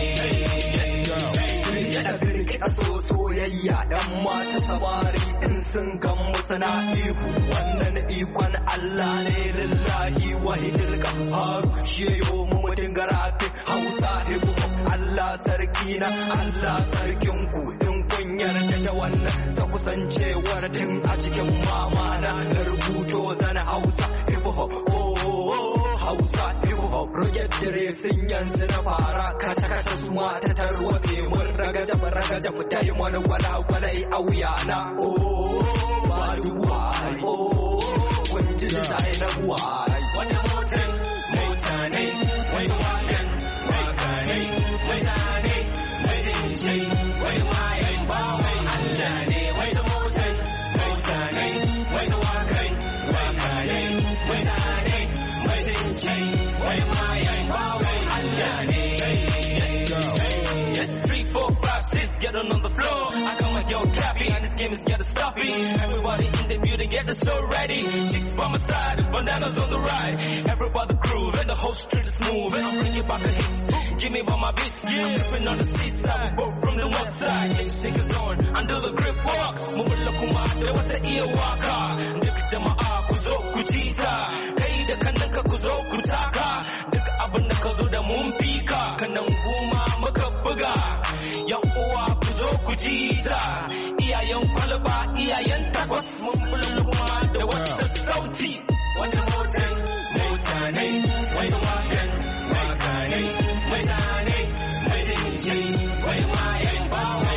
[SPEAKER 5] Yeah, I so soyayya ɗan mata samari in sun gan musu na ihu wannan ikon Allah ne lillahi wahidul qahhar shi yayo mu mutun garake Hausa hip hop Allah sarki na Allah sarkin ku in kun yarda da wannan sa kusancewar tun a cikin mama na rubuto zana Hausa hip hop oh Hausa hip hop roget dare sun yanzu na fara kace kace su mata tarwatse mun ragaja ragaja fitai mana gwala gwala a wuya na oh bari wai oh kun ji sai na wai wata motan mota ne wai wagan waka ne wai zane wai zinci wai mai ba wai Allah ne wata motan mota ne wai wagan waka ne wai zane wai zinci wai mai ba wai Allah ne three four five six get on the floor. I got my girl Cappy, and this game is getting stuffy. Everybody in the building get the so ready. Chicks by my side, bananas on the right. Everybody groove, and the whole street is moving. I'm bringing back the hits. Give me by my beats. Yeah. I'm ripping on the seaside, both from the west side. Just take us on, under the grip walk. Mumula kumadre, what the ear waka. Dik jama'a kuzo kujita. Hey, the kanaka kuzo kutaka. Dik abanda kazo da mumpika. Kanang guma makabuga. Yan uwa ku zo ku ji ta iyayen kwalba iyayen takwas mun bulma da wata sauti wata motan mota ne wai wagan waka ne mai zane mai zinci wai mayan bawa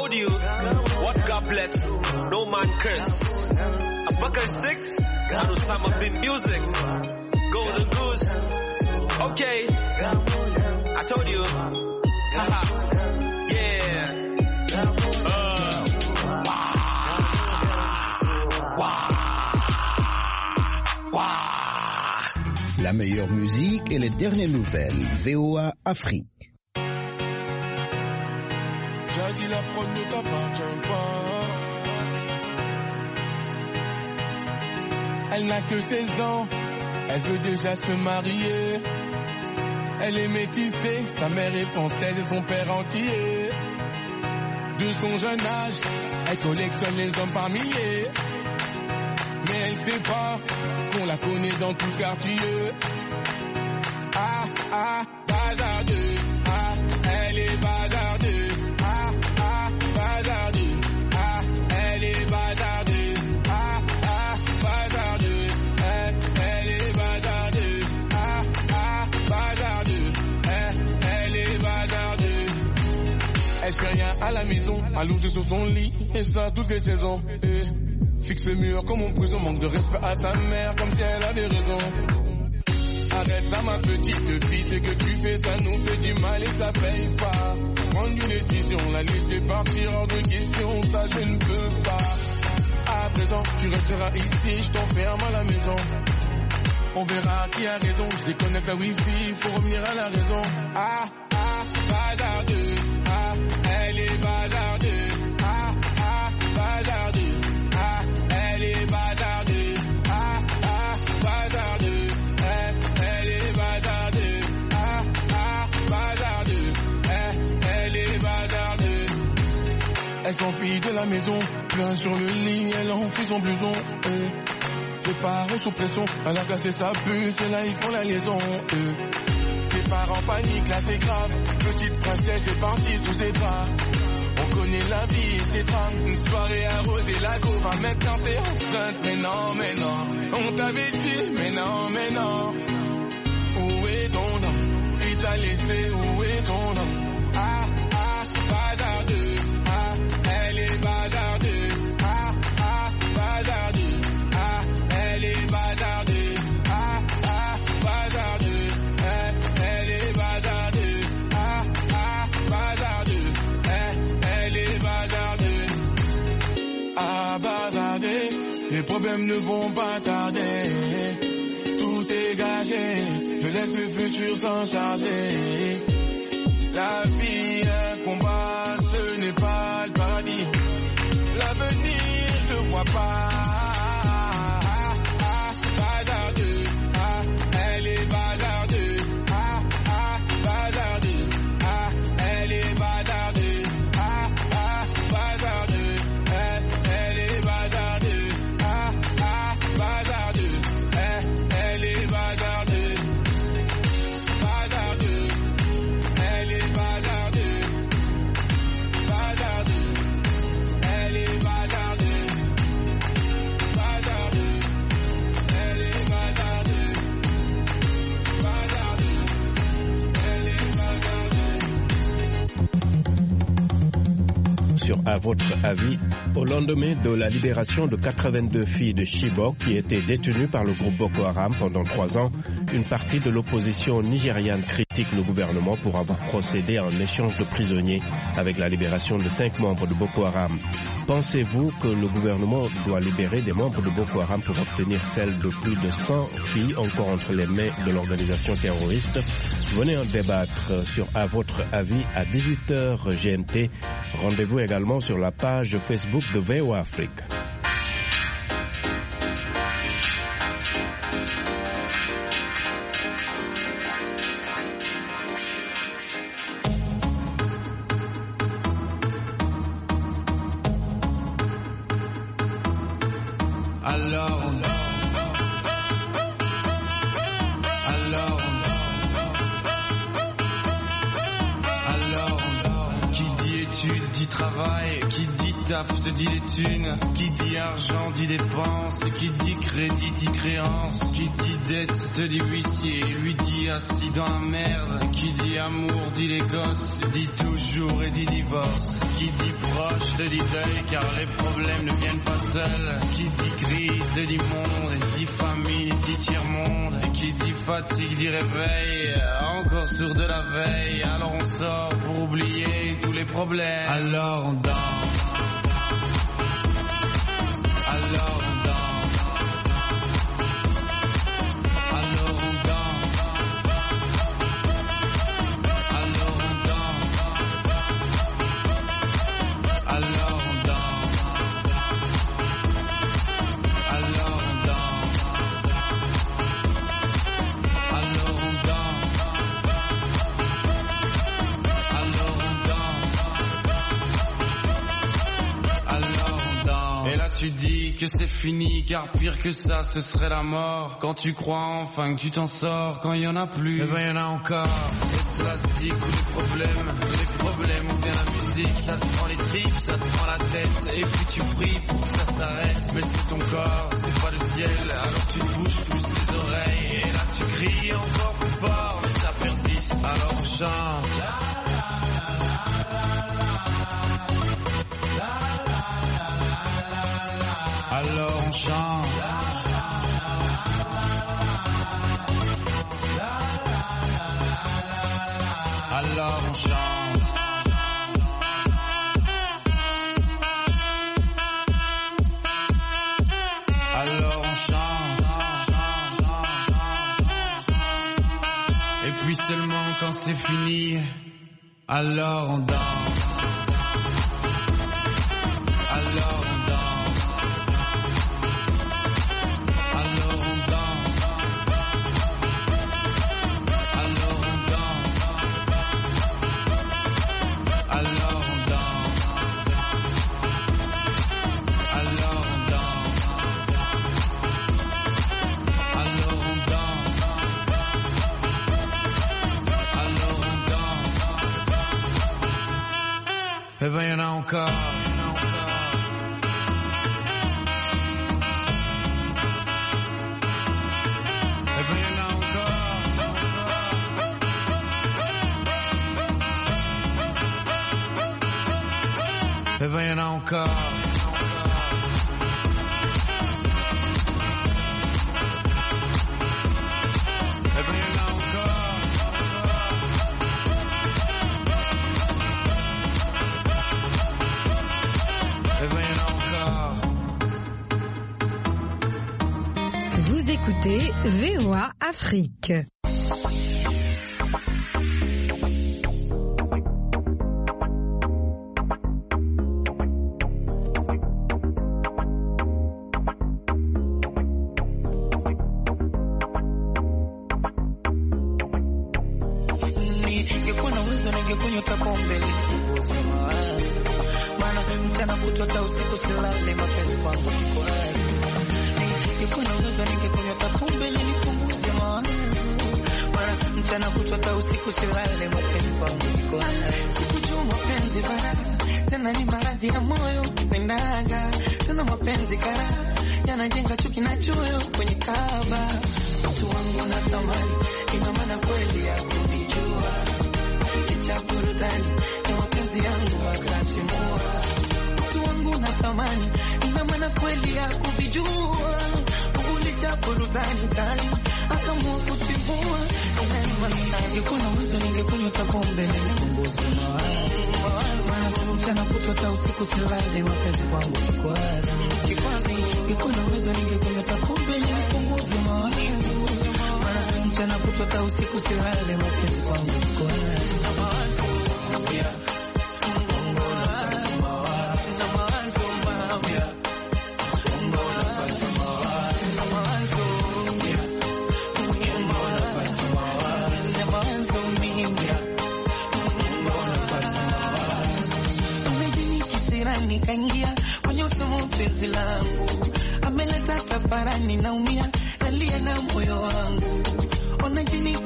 [SPEAKER 8] told you, what God bless, no man curse. A bucket six, and Osama bin music. Golden goose. Okay. I told you. Haha. Yeah. Uh. Wow. Wow.
[SPEAKER 16] La meilleure musique et les dernières nouvelles. V O A Afrique.
[SPEAKER 12] Jazzy, la prod ne t'appartient pas. Elle n'a que seize ans, elle veut déjà se marier. Elle est métissée, sa mère est française et son père entier. De son jeune âge, elle collectionne les hommes par milliers. Mais elle sait pas qu'on la connaît dans tout le quartier. Ah, ah, bazardeux, ah, elle est bazardeux. Ah, ah, bazardeux, ah, elle est bazardeux. Ah, ah, bazardeux, elle, elle est bazardeux. Ah, ah, bazardeux, elle, elle est bazardeux. Elle fait rien à la maison, allongée sur son lit, et ça toutes les saisons. Et fixe le mur comme en prison, manque de respect à sa mère, comme si elle avait raison. Arrête ça ma petite fille, ce que tu fais ça nous fait du mal et ça paye pas. Prendre une décision, la laisser partir hors de question, ça je ne peux pas. À présent, tu resteras ici, je t'enferme à la maison. On verra qui a raison, je déconnecte la wifi, faut revenir à la raison. Ah, ah, bazardeux, ah, elle est bazardeux. Ah, ah, bazardeux, ah, elle est bazardeux. Ah, ah, bazardeux, elle, elle est bazardeux. Ah, ah, bazardeux, elle, elle est bazardeux. Elle s'enfuit de la maison, plein sur le lit, elle enfuit son blouson. Euh. Les parents sous pression, elle a cassé sa puce, et là ils font la liaison. Euh. Ses parents paniquent, là c'est grave. Petite princesse est partie sous ses draps. On connaît la vie et ses drames. Une soirée arrosée, la go va maintenant t'es enceinte. Mais non, mais non, on t'avait dit, mais non, mais non. Où est ton nom? Il t'a laissé, où est ton nom? Ah, ah, bazardeux. Ah, elle est bazardeux. Ah, ah, bazardeux. Ah, elle est bazardeux. Ah, ah, bazardeux. Elle, elle est bazardeux. Ah, ah, bazardeux. Elle, elle est bazardeux. Ah, bazardeux. Les problèmes ne vont pas tarder. Tout est gagé. Je laisse le futur s'en charger. La vie, un combat, ce n'est pas le paradis. L'avenir, je le vois pas. Ah, ah, bazardeux. Ah, elle est bazardeux. Ah, ah, bazardeux. Ah, elle est bazardeux. Ah, ah, bazardeux. Elle, elle est bazardeux. Ah, ah, bazardeux. Elle, elle est bazardeux. Bazardeux. Elle est bazardeux. Bazardeux. Elle est bazardeux. Bazardeux. Elle est bazardeux. Bazardeux. Elle est bazardeux.
[SPEAKER 9] Sur À votre avis, au lendemain de la libération de quatre-vingt-deux filles de Chibok qui étaient détenues par le groupe Boko Haram pendant trois ans, une partie de l'opposition nigériane critique le gouvernement pour avoir procédé à un échange de prisonniers avec la libération de cinq membres de Boko Haram. Pensez-vous que le gouvernement doit libérer des membres de Boko Haram pour obtenir celle de plus de cent filles encore entre les mains de l'organisation terroriste? Venez en débattre sur À votre avis à dix-huit heures G M T. Rendez-vous également sur la page Facebook de V O A Afrique.
[SPEAKER 12] Alors, alors, alors, qui dit études dit travail, qui dit
[SPEAKER 10] taf te dit les thunes. Qui dit argent dit dépense. Qui dit crédit dit créance. Qui dit dette te dit huissier. Lui dit assis dans la merde. Qui dit amour dit les gosses. Dit toujours et dit divorce. Qui dit proche te dit deuil car les problèmes ne viennent pas seuls. Qui dit crise te dit monde. Dit famine dit tiers-monde. Qui dit fatigue dit réveil. Encore sur de la veille. Alors on sort pour oublier tous les problèmes. Alors on danse. Alors on danse. Alors on danse. Alors on danse. Alors on danse. Alors on danse. Alors on danse. Alors on danse. Alors on danse. Et là tu dis que c'est fini, car pire que ça ce serait la mort. Quand tu crois enfin que tu t'en sors, quand il y en a plus, eh ben il y en a encore. Et c'est la zik ou les problèmes, les problèmes ou bien la musique. Ça te prend les tripes, ça te prend la tête. Et puis tu pries pour que ça s'arrête. Mais c'est ton corps, c'est pas le ciel. Alors tu te bouges plus les oreilles. Et là tu cries encore plus fort, mais ça persiste. Alors on chante. Alors on chante. Alors on chante. Alors on chante. Et puis seulement quand c'est fini, alors on danse. Alors on danse. Alors on danse. Alors on danse. Alors on danse. Alors on danse. Alors on danse. Alors on danse. Eh ben y'en a encore. Eh ben y'en a encore. Eh ben y'en a encore. Eh ben y'en a encore.
[SPEAKER 6] Vous écoutez V O A Afrique.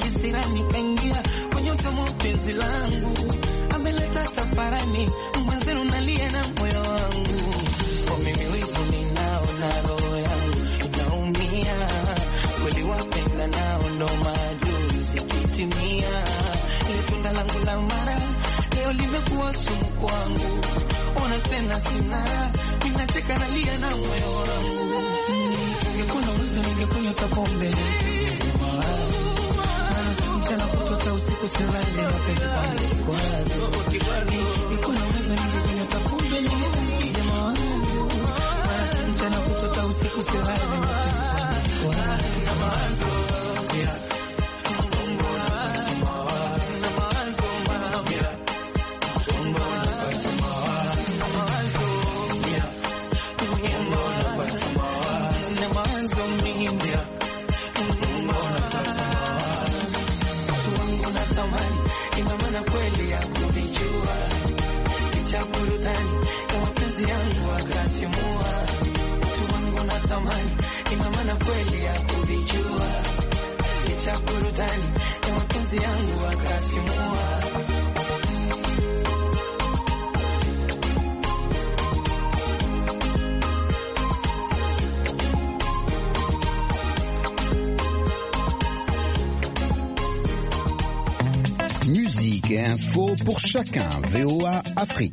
[SPEAKER 3] penzi langu ameleta tafarani, mwenzenu mbona unalia na moyo wangu? Kwa mimi wivu ninao na roho yangu inaumia. Kweli wapenda nao ndo maadui zikitimia. Ile tunda langu la mara leo limekuwa sumu kwangu. Ona tena sina, ninacheka nalia na moyo wangu. Ningekuwa uwezo ningekunywa pombe nzima. Mchana kutoka usiku silale mapenzi kwangu kwazo. Ningekuwa uwezo ningekunywa pombe nzima. Mchana kutoka usiku silale mapenzi kwangu kwazo. Yeah.
[SPEAKER 16] Musique et info pour chacun. V O A Afrique.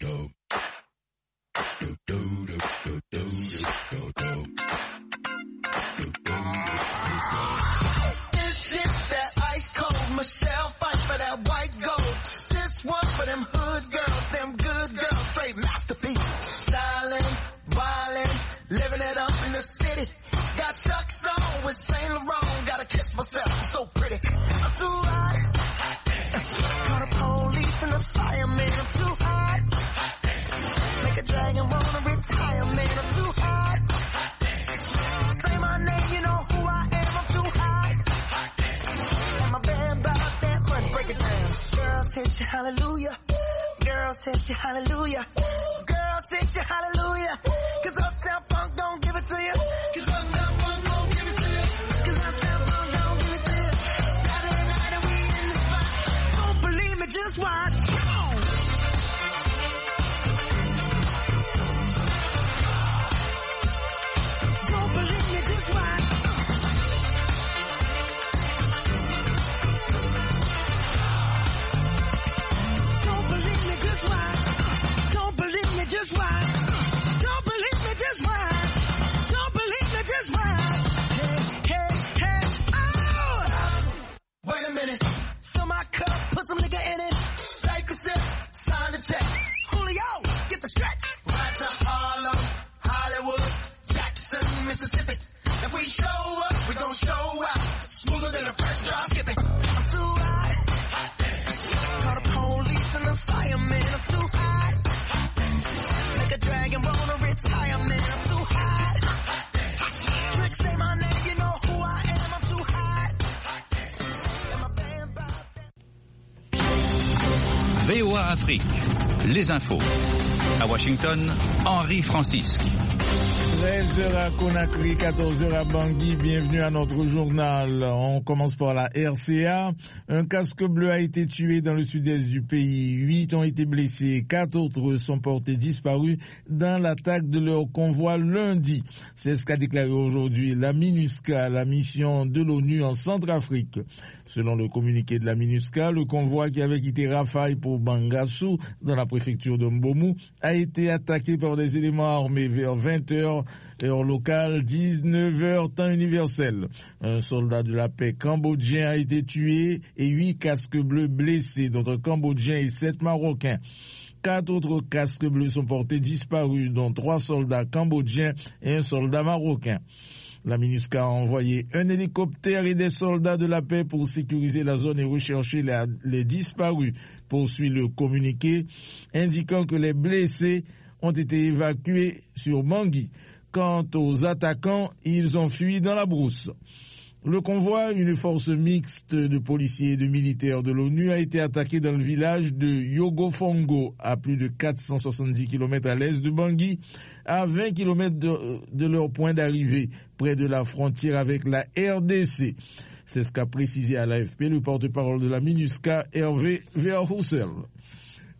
[SPEAKER 3] Hallelujah, girl said you hallelujah, girl said you hallelujah, cause Uptown Funk don't give it to you, cause Uptown Funk don't give it to you, cause Uptown Funk don't give it to you. Saturday night and we in the spot, don't believe me, just watch. Don't believe me, just watch. Just watch. Don't believe me, just watch. Don't believe me, just watch. Hey, hey, hey, oh! Wait a minute. Fill my cup, put some nigga in it. Take a sip, sign the check. Julio, get the stretch. Right to Harlem, Hollywood, Jackson, Mississippi. If we show up, we gon' show out. Smoother than a fresh drop skipping. I'm too hot. Call the police and the firemen. I'm too hot. Make a dragon wanna retire, man. I'm too hot. Trick say my name, you know who I am. I'm too hot.
[SPEAKER 1] V O A Afrique, les infos. À Washington, Henri Francisque.
[SPEAKER 2] treize heures à Conakry, quatorze heures à Bangui. Bienvenue à notre journal. On commence par la R C A. Un casque bleu a été tué dans le sud-est du pays. Huit ont été blessés. Quatre autres sont portés disparus dans l'attaque de leur convoi lundi. C'est ce qu'a déclaré aujourd'hui la MINUSCA, la mission de l'ONU en Centrafrique. Selon le communiqué de la MINUSCA, le convoi qui avait quitté Rafaï pour Bangassou, dans la préfecture de Mbomou, a été attaqué par des éléments armés vers vingt heures, heure locale, dix-neuf heures, temps universel. Un soldat de la paix cambodgien a été tué et huit casques bleus blessés, dont un cambodgien et sept marocains. Quatre autres casques bleus sont portés disparus, dont trois soldats cambodgiens et un soldat marocain. La MINUSCA a envoyé un hélicoptère et des soldats de la paix pour sécuriser la zone et rechercher les, les disparus, poursuit le communiqué, indiquant que les blessés ont été évacués sur Bangui. Quant aux attaquants, ils ont fui dans la brousse. Le convoi, une force mixte de policiers et de militaires de l'ONU, a été attaqué dans le village de Yogofongo, à plus de quatre cent soixante-dix kilomètres à l'est de Bangui, à vingt kilomètres de, de leur point d'arrivée, près de la frontière avec la R D C. C'est ce qu'a précisé à l'A F P le porte-parole de la MINUSCA, Hervé Verhoussel.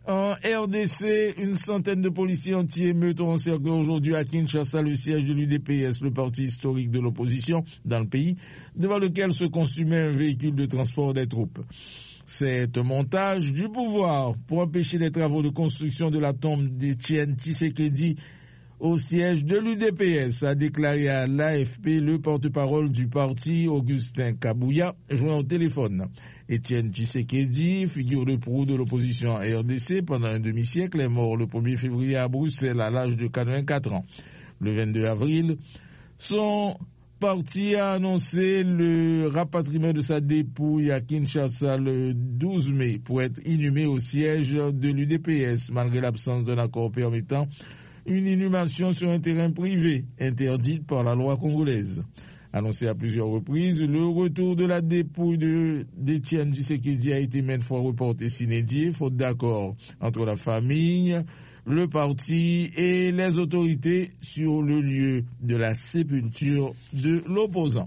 [SPEAKER 2] En R D C, une centaine de policiers anti-émeutes ont encerclé aujourd'hui à Kinshasa le siège de l'U D P S, le parti historique de l'opposition dans le pays, devant lequel se consumait un véhicule de transport des troupes. C'est un montage du pouvoir pour empêcher les travaux de construction de la tombe d'Étienne Tshisekedi au siège de l'U D P S, a déclaré à l'A F P le porte-parole du parti, Augustin Kabouya, joint au téléphone. Étienne Tshisekedi, figure de proue de l'opposition à R D C pendant un demi-siècle, est mort le premier février à Bruxelles à l'âge de quatre-vingt-quatre ans. Le vingt-deux avril, son parti a annoncé le rapatriement de sa dépouille à Kinshasa le douze mai pour être inhumé au siège de l'U D P S, malgré l'absence d'un accord permettant une inhumation sur un terrain privé, interdite par la loi congolaise. Annoncé à plusieurs reprises, le retour de la dépouille de, d'Étienne Tshisekedi a été maintes fois reporté sine die, faute d'accord entre la famille, le parti et les autorités sur le lieu de la sépulture de l'opposant.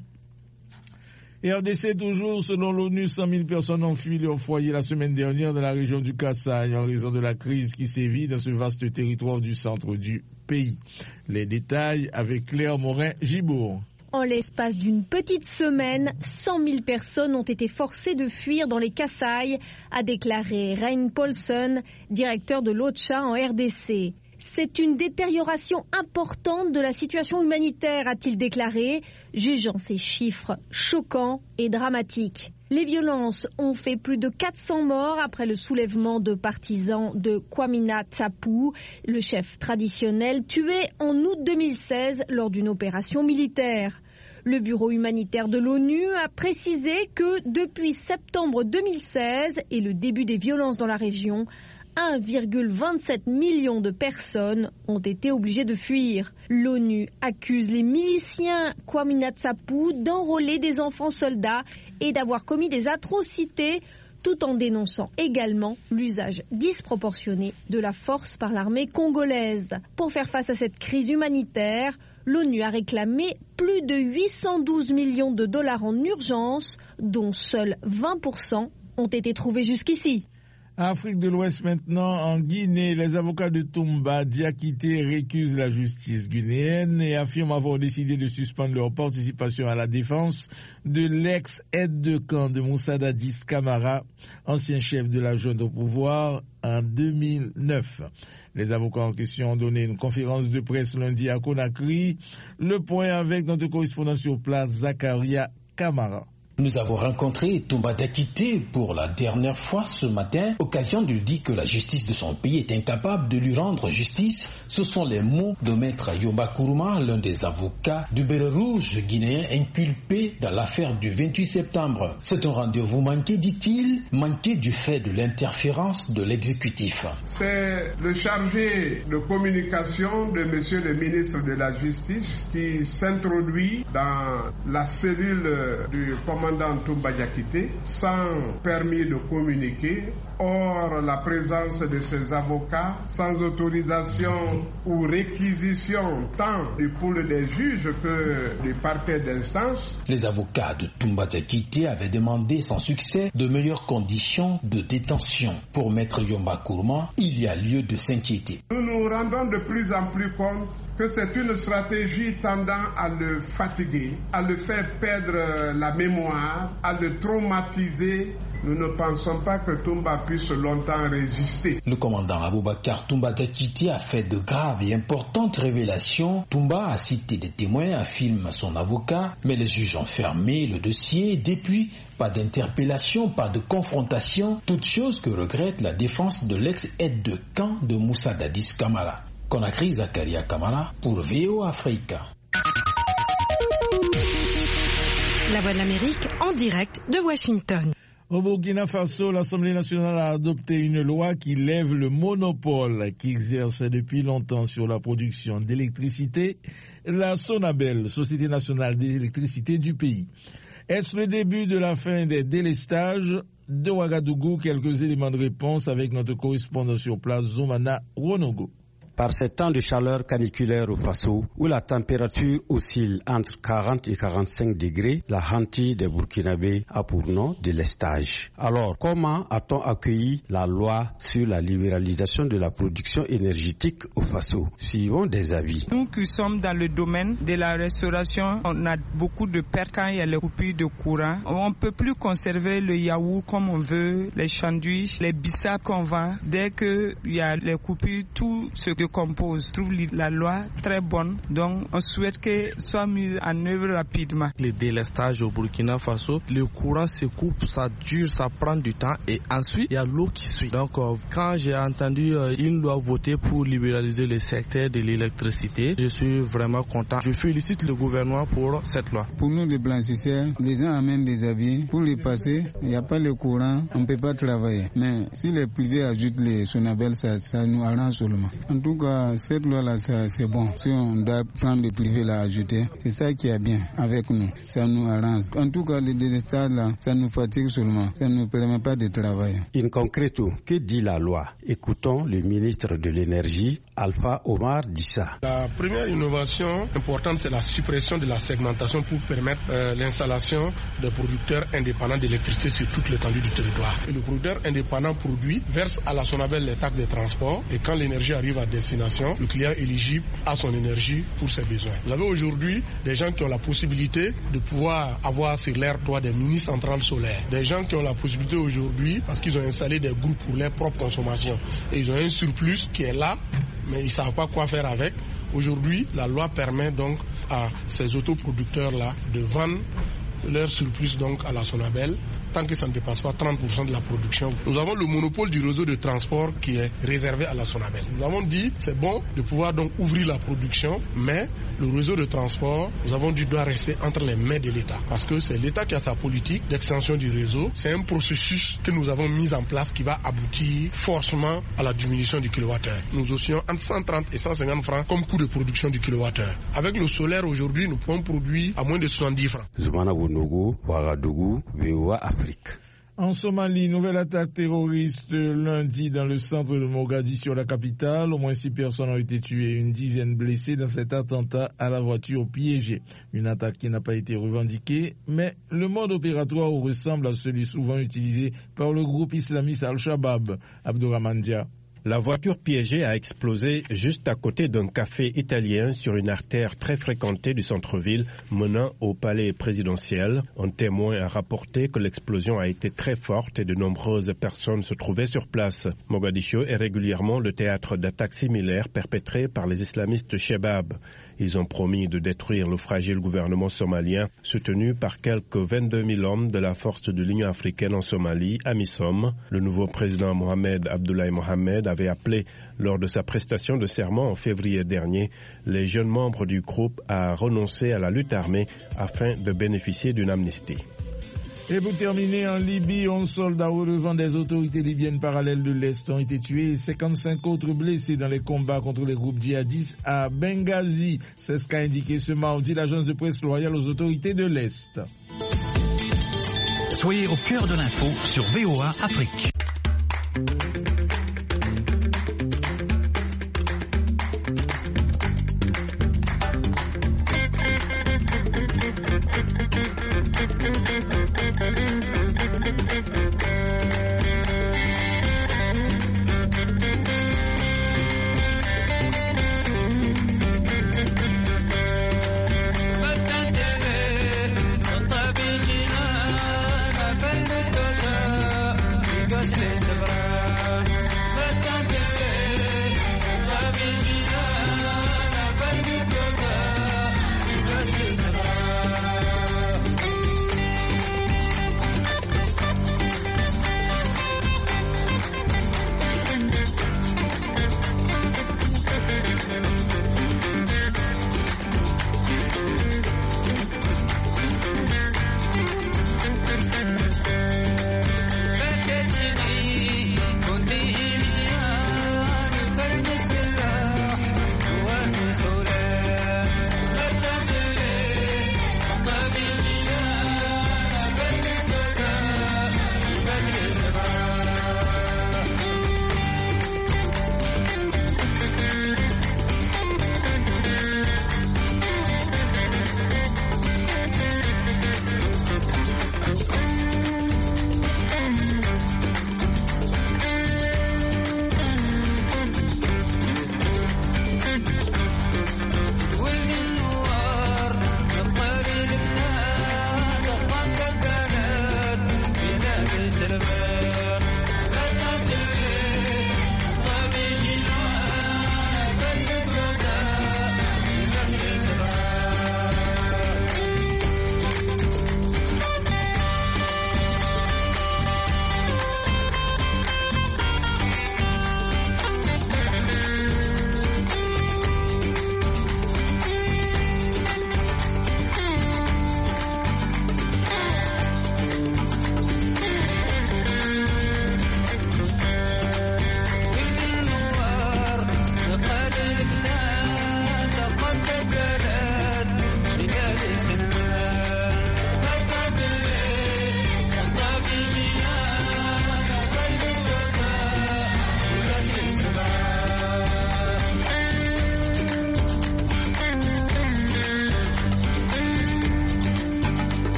[SPEAKER 2] R D C toujours, selon l'ONU, cent mille personnes ont fui leur foyer la semaine dernière dans la région du Kasaï en raison de la crise qui sévit dans ce vaste territoire du centre du pays. Les détails avec Claire Morin-Gibourg.
[SPEAKER 7] En l'espace d'une petite semaine, cent mille personnes ont été forcées de fuir dans les Kasaï, a déclaré Rein Paulsen, directeur de l'OCHA en R D C. C'est une détérioration importante de la situation humanitaire, a-t-il déclaré, jugeant ces chiffres choquants et dramatiques. Les violences ont fait plus de quatre cents morts après le soulèvement de partisans de Kwamina Tsapu, le chef traditionnel tué en août deux mille seize lors d'une opération militaire. Le bureau humanitaire de l'ONU a précisé que depuis septembre deux mille seize et le début des violences dans la région, un virgule vingt-sept million de personnes ont été obligées de fuir. L'ONU accuse les miliciens Kwamina Tsapu d'enrôler des enfants soldats et d'avoir commis des atrocités, tout en dénonçant également l'usage disproportionné de la force par l'armée congolaise. Pour faire face à cette crise humanitaire, l'ONU a réclamé plus de huit cent douze millions de dollars en urgence, dont seuls vingt pour cent ont été trouvés jusqu'ici.
[SPEAKER 2] Afrique de l'Ouest maintenant, en Guinée, les avocats de Toumba Diakité récusent la justice guinéenne et affirment avoir décidé de suspendre leur participation à la défense de l'ex-aide de camp de Moussa Dadis Camara, ancien chef de la junte au pouvoir, en deux mille neuf. Les avocats en question ont donné une conférence de presse lundi à Conakry. Le point avec notre correspondant sur place, Zakaria Camara.
[SPEAKER 11] Nous avons rencontré Toumba Diakité pour la dernière fois ce matin, occasion de lui dire que la justice de son pays est incapable de lui rendre justice. Ce sont les mots de maître Yomba Kourouma, l'un des avocats du Béret Rouge guinéen inculpé dans l'affaire du vingt-huit septembre. C'est un rendez-vous manqué, dit-il, manqué du fait de l'interférence de l'exécutif.
[SPEAKER 23] C'est le chargé de communication de monsieur le ministre de la Justice qui s'introduit dans la cellule du commandant Toumba Diakité sans permis de communiquer. Or, la présence de ces avocats sans autorisation ou réquisition tant du pôle des juges que du parquet d'instance.
[SPEAKER 11] Les avocats de Toumba Diakité avaient demandé sans succès de meilleures conditions de détention. Pour maître Yomba Kourouma, il y a lieu de s'inquiéter.
[SPEAKER 23] Nous nous rendons de plus en plus compte que c'est une stratégie tendant à le fatiguer, à le faire perdre la mémoire, à le traumatiser. Nous ne pensons pas que Toumba puisse longtemps résister.
[SPEAKER 11] Le commandant Aboubakar Toumba Diakité a fait de graves et importantes révélations. Toumba a cité des témoins, affirme son avocat, mais les juges ont fermé le dossier. Depuis, pas d'interpellation, pas de confrontation, toute chose que regrette la défense de l'ex-aide de camp de Moussa Dadis Camara. Conakry, Zakaria Camara pour V O Afrique.
[SPEAKER 6] La Voix de l'Amérique en direct de Washington.
[SPEAKER 2] Au Burkina Faso, l'Assemblée nationale a adopté une loi qui lève le monopole qui exerce depuis longtemps sur la production d'électricité la Sonabel, Société nationale d'électricité du pays. Est-ce le début de la fin des délestages? De Ouagadougou, quelques éléments de réponse avec notre correspondant sur place, Zoumana Ronogo.
[SPEAKER 13] Par ces temps de chaleur caniculaire au Faso, où la température oscille entre quarante et quarante-cinq degrés, la hantise des Burkinabés a pour nom de lestage. Alors, comment a-t-on accueilli la loi sur la libéralisation de la production énergétique au Faso? Suivons des avis.
[SPEAKER 14] Nous qui sommes dans le domaine de la restauration, on a beaucoup de pertes quand il y a les coupures de courant. On ne peut plus conserver le yaourt comme on veut, les sandwichs, les bissap qu'on vend. Dès qu'il y a les coupures, tout se décompose. Je trouve la loi très bonne, donc on souhaite que soit mis en œuvre rapidement.
[SPEAKER 17] Le délestage au Burkina Faso, le courant se coupe, ça dure, ça prend du temps et ensuite il y a l'eau qui suit. Donc euh, quand j'ai entendu euh, une loi voter pour libéraliser le secteur de l'électricité, je suis vraiment content. Je félicite le gouvernement pour cette loi.
[SPEAKER 24] Pour nous les blanchisseurs, les gens amènent des habits. Pour les passer, il n'y a pas le courant, on ne peut pas travailler. Mais si les privés ajoutent les sonabelles, ça, ça nous arrange seulement. En tout cas, cette loi-là, c'est bon. Si on doit prendre le privé là ajouter, c'est ça qui est bien avec nous. Ça nous arrange. En tout cas, le délestage là, ça nous fatigue seulement. Ça ne nous permet pas de travailler.
[SPEAKER 13] In concreto, que dit la loi? Écoutons le ministre de l'Énergie, Alpha Omar Dissa.
[SPEAKER 25] La première innovation importante, c'est la suppression de la segmentation pour permettre euh, l'installation des producteurs indépendants d'électricité sur toute l'étendue du territoire. Et le producteur indépendant produit, verse à la Sonabel les taxes de transport et quand l'énergie arrive à destination, le client est éligible à son énergie pour ses besoins. Vous avez aujourd'hui des gens qui ont la possibilité de pouvoir avoir sur leur toit des mini-centrales solaires. Des gens qui ont la possibilité aujourd'hui, parce qu'ils ont installé des groupes pour leur propre consommation et ils ont un surplus qui est là, mais ils ne savent pas quoi faire avec. Aujourd'hui, la loi permet donc à ces autoproducteurs-là de vendre leur surplus donc à la Sonabel, tant que ça ne dépasse pas trente pour cent de la production. Nous avons le monopole du réseau de transport qui est réservé à la Sonabel. Nous avons dit c'est bon de pouvoir donc ouvrir la production, mais le réseau de transport, nous avons dit doit rester entre les mains de l'État, parce que c'est l'État qui a sa politique d'extension du réseau. C'est un processus que nous avons mis en place qui va aboutir forcément à la diminution du kilowattheure. Nous oscillons entre cent trente et cent cinquante francs comme coût de production du kilowattheure. Avec le solaire aujourd'hui, nous pouvons produire à moins de soixante-dix francs.
[SPEAKER 13] Nogo, Ouagadougou, V O A Afrique.
[SPEAKER 2] En Somalie, nouvelle attaque terroriste lundi dans le centre de Mogadiscio, la capitale. Au moins six personnes ont été tuées et une dizaine blessées dans cet attentat à la voiture piégée. Une attaque qui n'a pas été revendiquée, mais le mode opératoire ressemble à celui souvent utilisé par le groupe islamiste Al-Shabaab. Abdourahmane Dia.
[SPEAKER 9] La voiture piégée a explosé juste à côté d'un café italien sur une artère très fréquentée du centre-ville menant au palais présidentiel. Un témoin a rapporté que l'explosion a été très forte et de nombreuses personnes se trouvaient sur place. Mogadiscio est régulièrement le théâtre d'attaques similaires perpétrées par les islamistes Shabab. Ils ont promis de détruire le fragile gouvernement somalien, soutenu par quelques vingt-deux mille hommes de la force de l'Union africaine en Somalie, AMISOM. Le nouveau président Mohamed Abdullahi Mohamed avait appelé, lors de sa prestation de serment en février dernier, les jeunes membres du groupe à renoncer à la lutte armée afin de bénéficier d'une amnistie.
[SPEAKER 2] Et pour terminer, en Libye, onze soldats relevant des autorités libyennes parallèles de l'Est ont été tués et cinquante-cinq autres blessés dans les combats contre les groupes djihadistes à Benghazi. C'est ce qu'a indiqué ce mardi l'agence de presse loyale aux autorités de l'Est.
[SPEAKER 1] Soyez au cœur de l'info sur V O A Afrique.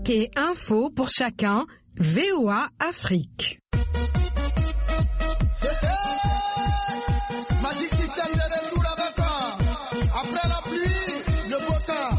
[SPEAKER 6] Musique et info pour chacun, V O A Afrique.
[SPEAKER 12] Magic System de retour avec toi. Après la pluie, le beau temps.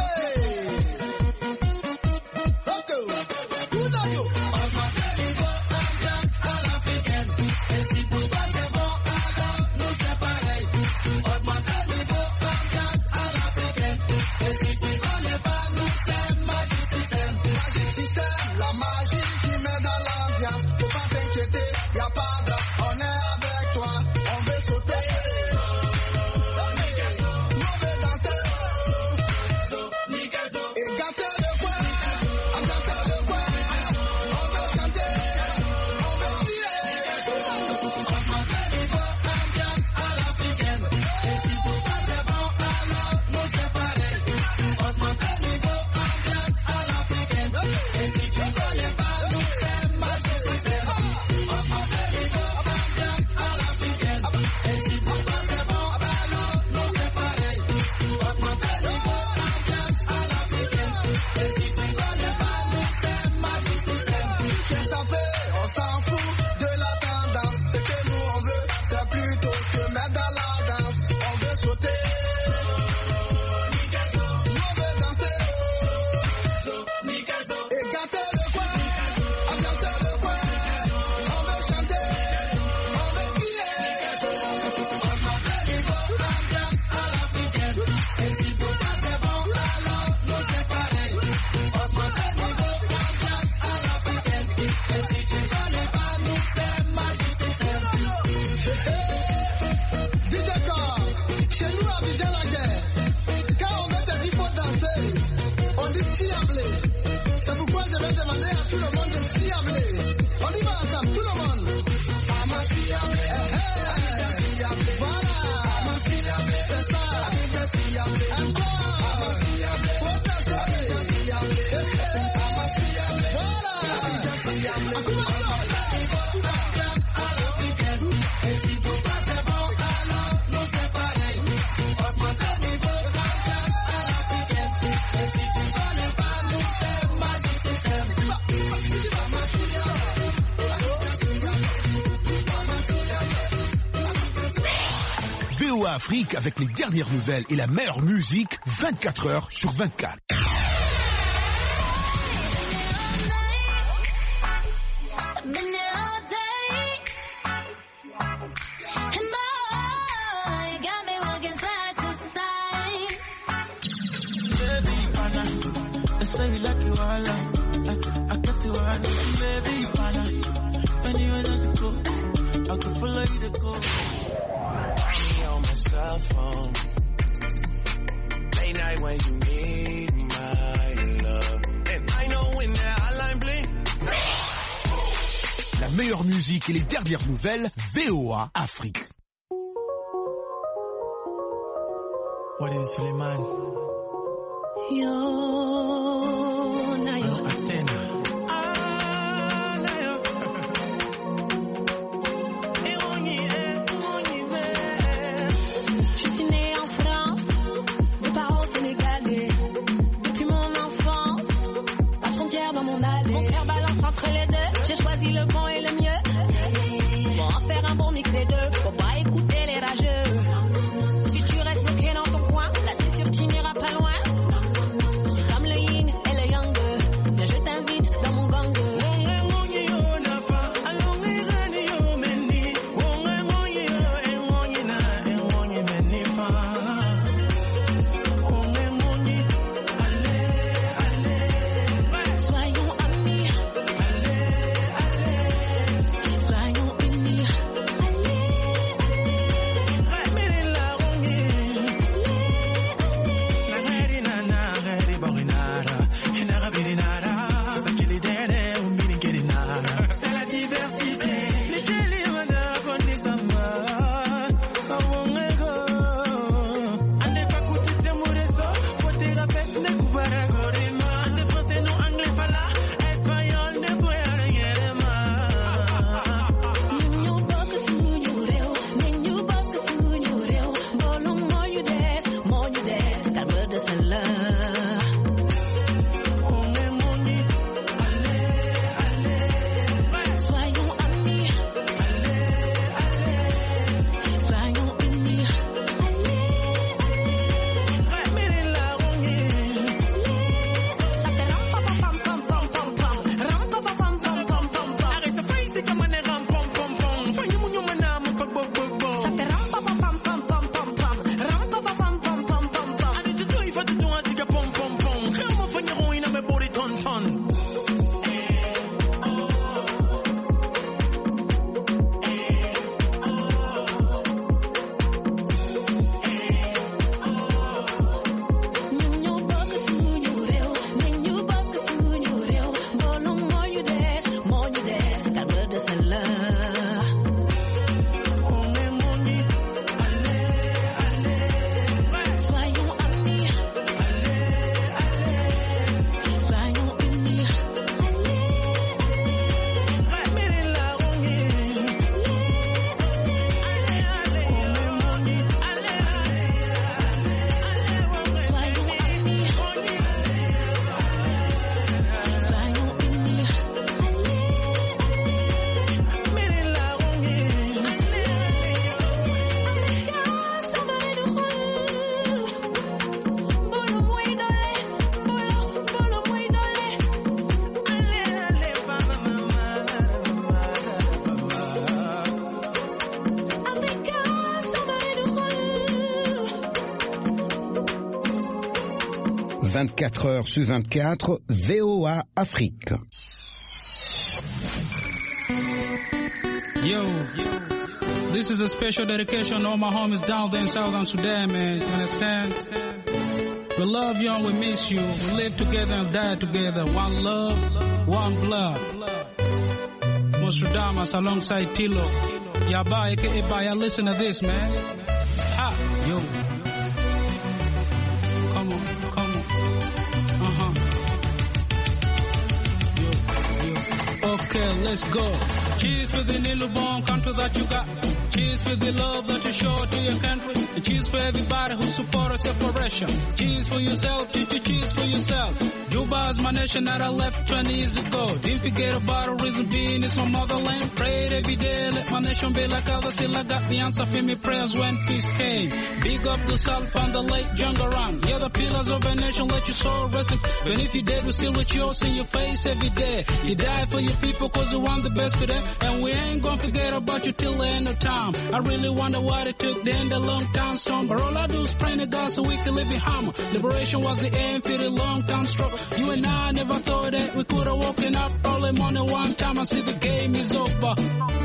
[SPEAKER 15] V O A Afrique avec les dernières nouvelles et la meilleure musique vingt-quatre heures sur vingt-quatre. La meilleure musique et les dernières nouvelles, V O A Afrique.
[SPEAKER 18] Walid Suleiman.
[SPEAKER 3] Yo, Nayo.
[SPEAKER 18] Athena.
[SPEAKER 3] Ah, Nayo. Je suis née en France, mes parents sénégalais. Depuis mon enfance, la frontière dans mon allée. Mon cœur balance entre les deux, j'ai choisi le bon et le mieux. Pour en faire un bon mix des deux, faut pas écouter les rageux. Si tu restes bloqué dans ton coin, là c'est sûr que tu n'iras pas loin. C'est comme le yin et le yang, mais je t'invite dans mon gang. Soyons amis, soyons unis, allez.
[SPEAKER 16] vingt-quatre heures sur vingt-quatre, V O A Afrique.
[SPEAKER 4] Yo, this is a special dedication to all my homies down there in Southern Sudan, man. You understand? We love you and we miss you. We live together and die together. One love, one blood. Nostradamus alongside Tilo. Yaba, aka Baya, listen to this, man. Ha, yo. Come on, come on. Uh-huh. Yo, yo. Okay, let's go. Cheers for the newborn country that you got. Cheers for the love that you show to your country. And cheers for everybody who support our separation. Cheers for yourself, cheers for yourself. Juba is my nation that I left twenty years ago. Didn't forget about the reason being it's my motherland. Prayed every day, let my nation be like others. Still I got the answer for me prayers when peace came. Big up the South and the late Jungaran. You're the pillars of a nation, let your soul rest in. But if you're dead, we still with yours in your face every day. You die for your people cause you want the best for them. And we ain't gonna forget about you till the end of time. I really wonder why it took the end of long time storm. But all I do is pray to God so we can live in harmony. Liberation was the aim for the long time struggle. You and I never thought that we could have woken up early morning one time and see the game is over.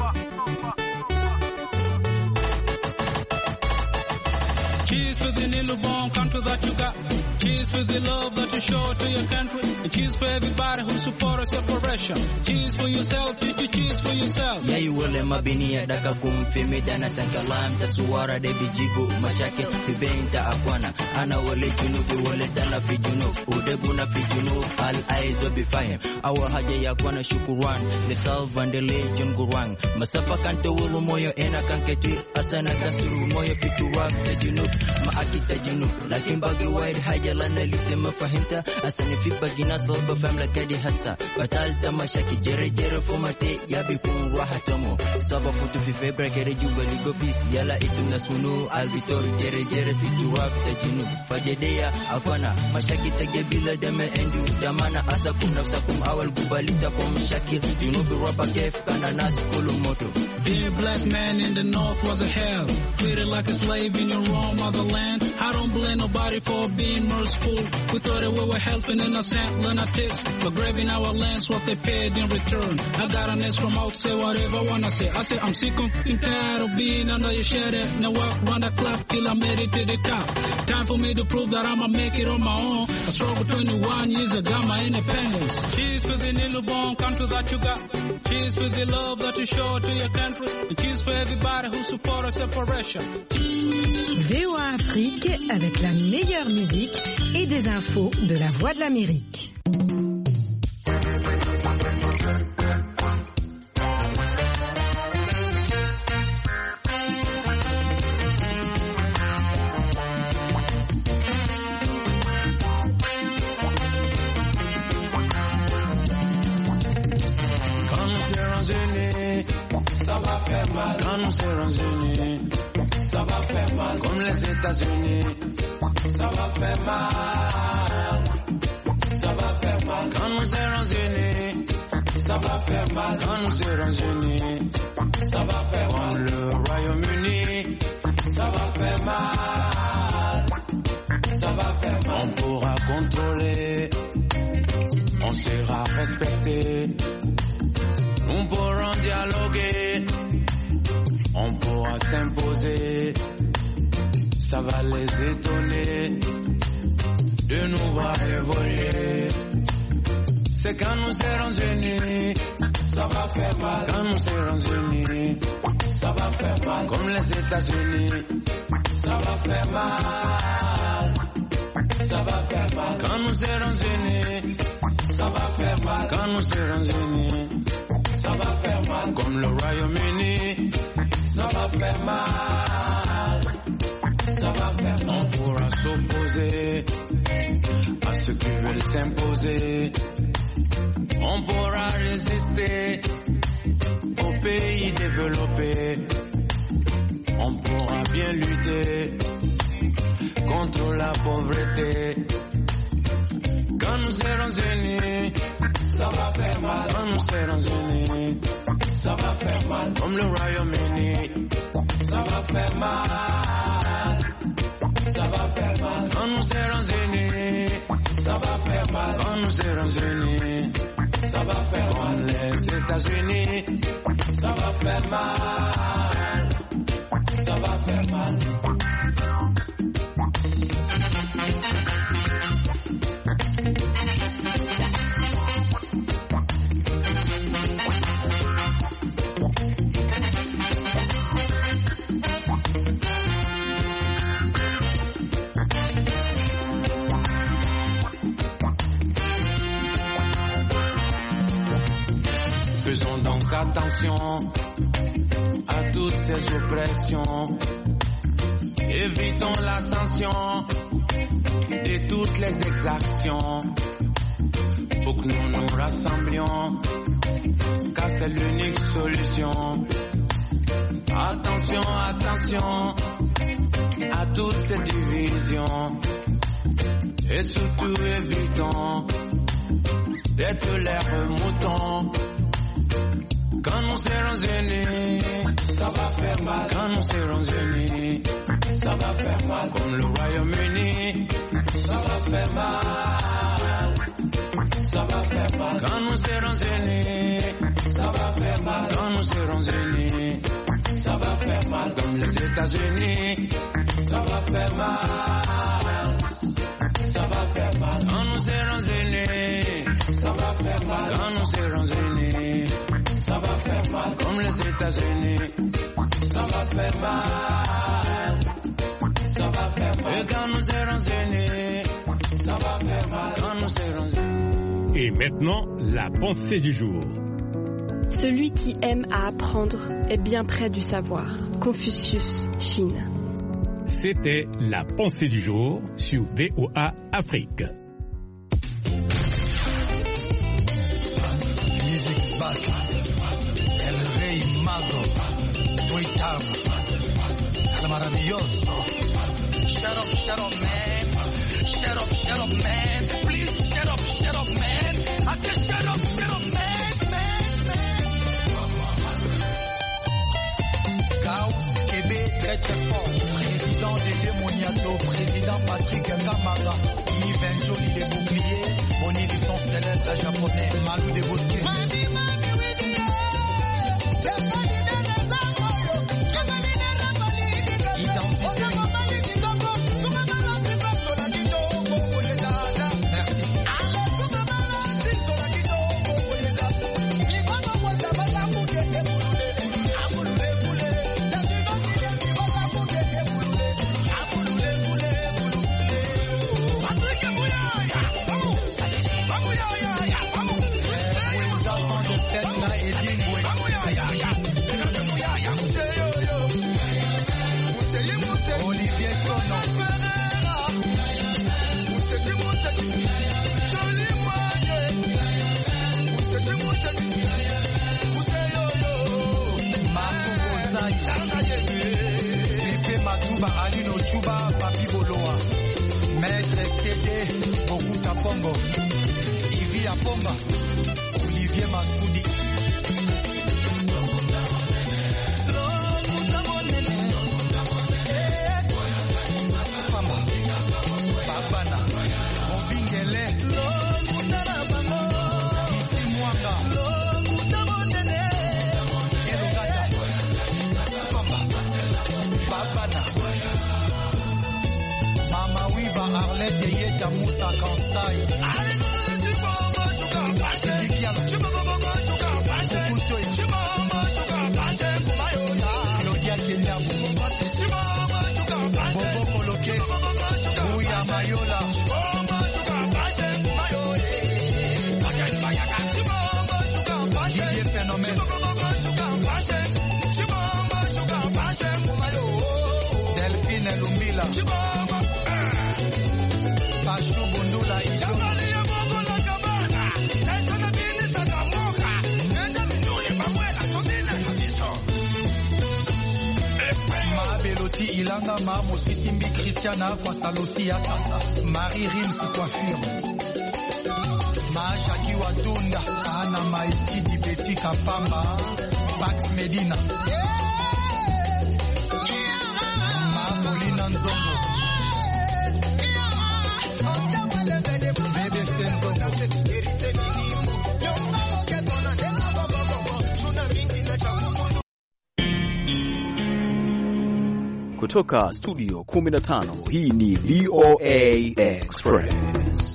[SPEAKER 4] Cheers for the newborn country that you got. Cheers for the love that you show to your country. And cheers for everybody who support our separation. Cheers for yourself, cheers for yourself.
[SPEAKER 19] Yeah, you will let bini ya daka kumfimi dana sankalam tasuwara de bijigo mashake bibenta akwana ana wale junubi wale dana fi junub udebu na fi junub al aizo bifayem awa haja ya kwana shukuran le salve and the legion gurang masafa kante wulu moyo ena kanketi asana kasuru moyo pituwa ta junub maakita junub lakin bagi wide haja lana lisema fahimta asani fi bagina salba famla kadi hasa batalta mashaki jere jere fomate yabi kun rahatamo saba futu fi febra kere juba ligo bis yala itumna sunu albitor jere jere fi tuwab ta junub fajedea afana mashaki tagebila deme endu damana asakum nafsakum awal gubalita kum shakil junub raba kef kana nas kulumoto.
[SPEAKER 4] Being a black man in the north was a hell. Treated like a slave in your own motherland. I don't blame nobody for being merciful. We thought that we were helping innocent lunatics, but grabbing our lands what they paid in return. I got an ex from out, say whatever I wanna say. I say I'm sick of being tired of being under your shadow. Now walk round the clock till I made it to the top. Time for me to prove that I'ma make it on my own. I struggled twenty-one years, I got my independence. Cheers for the newborn country that you got. Cheers for the love that you show to your country. And cheers for everybody who support our separation.
[SPEAKER 6] V O A Afrique avec la meilleure musique et des infos de la Voix de l'Amérique.
[SPEAKER 10] Ça va faire mal quand nous serons unis. Ça va faire mal comme les États-Unis. Ça va faire mal. Ça va faire mal quand nous serons unis. ça va faire mal. Quand nous serons unis, ça va faire mal. Comme le Royaume-Uni, ça va faire mal. Ça va faire mal. On pourra contrôler, on sera respecté. Nous pourrons dialoguer, on pourra s'imposer. Ça va les étonner de nous voir évoluer. C'est quand nous serons unis, ça va faire mal. Quand nous serons unis, ça va faire mal. Comme les États-Unis, ça va faire mal. Ça va faire mal. Quand nous serons unis, ça va faire mal. Quand nous serons unis, ça va faire mal. Comme le Royaume-Uni, ça va faire mal. Ça va faire mal. On pourra s'opposer à ceux qui veulent s'imposer. On pourra résister aux pays développés. On pourra bien lutter contre la pauvreté. Quand nous serons unis, ça va faire mal. Quand nous serons unis, ça va faire mal. Comme le Royaume-Uni, ça va faire mal. Ça va faire mal. Quand nous serons unis, ça va faire mal. Quand nous serons unis, ça va faire mal. Comme les États-Unis, ça va faire mal. Ça va faire mal. Faisons donc attention à toutes ces oppressions. Évitons la sanction de toutes les exactions. Faut que nous nous rassemblions, car c'est l'unique solution. Attention, attention à toutes ces divisions. Et surtout évitons d'être l'air mouton. Quand nous serons unis, ça va faire mal. Quand nous serons unis, ça va faire mal. Comme le Royaume-Uni, ça va faire mal. Ça va faire mal. Quand nous serons unis, ça va faire mal. Quand nous serons unis, ça va faire mal. Comme les États-Unis, ça va faire mal. Ça va faire mal. Quand nous serons unis, ça va faire mal. Quand nous serons unis, ça va faire mal. Comme les États-Unis, ça va faire mal. Ça va faire mal. Et quand nous serons unis, ça va faire mal. Quand nous serons unis.
[SPEAKER 5] Et maintenant, la pensée du jour.
[SPEAKER 8] Celui qui aime à apprendre est bien près du savoir. Confucius, Chine.
[SPEAKER 5] C'était la pensée du jour sur V O A Afrique.
[SPEAKER 18] El Rey Mago, Tuitam, El Maravilloso. Shut up, shut up, man. Shut up, shut up, man. Please shut up, shut up, man. I can shut up, shut up, man, man, man. Gao, Québec, très très fort. Président de Moniato, président Patrick Kamara. Yves Jolie des boucliers, Boni du son célèbre japonais, Malou des bosquets. Maître Kédé, Bokuta Pongo, Ivy Apomba, Olivier Masudi. Babana Obingele Iti Mwanga Elogata Babana Mama Wiva Arlette Yeta Musa Kansai Sidikiano Kukutoy Claudia Kenyamu Bobo Koloke Uya Mayola Didier Phénomène Delphine Lumbila Pashu Bundula Ijo Mabeloti Ilanga Mamo Sitimbi Christiana kwa Salosi ya sasa Marie Rims Coiffure Maashaki Watunda Ana Maiti Dibeti Kapamba Pax Medina Mamolina Nzongo Bebe Senzongo
[SPEAKER 7] Kutoka studio kumi na tano, hii ni V O A Express.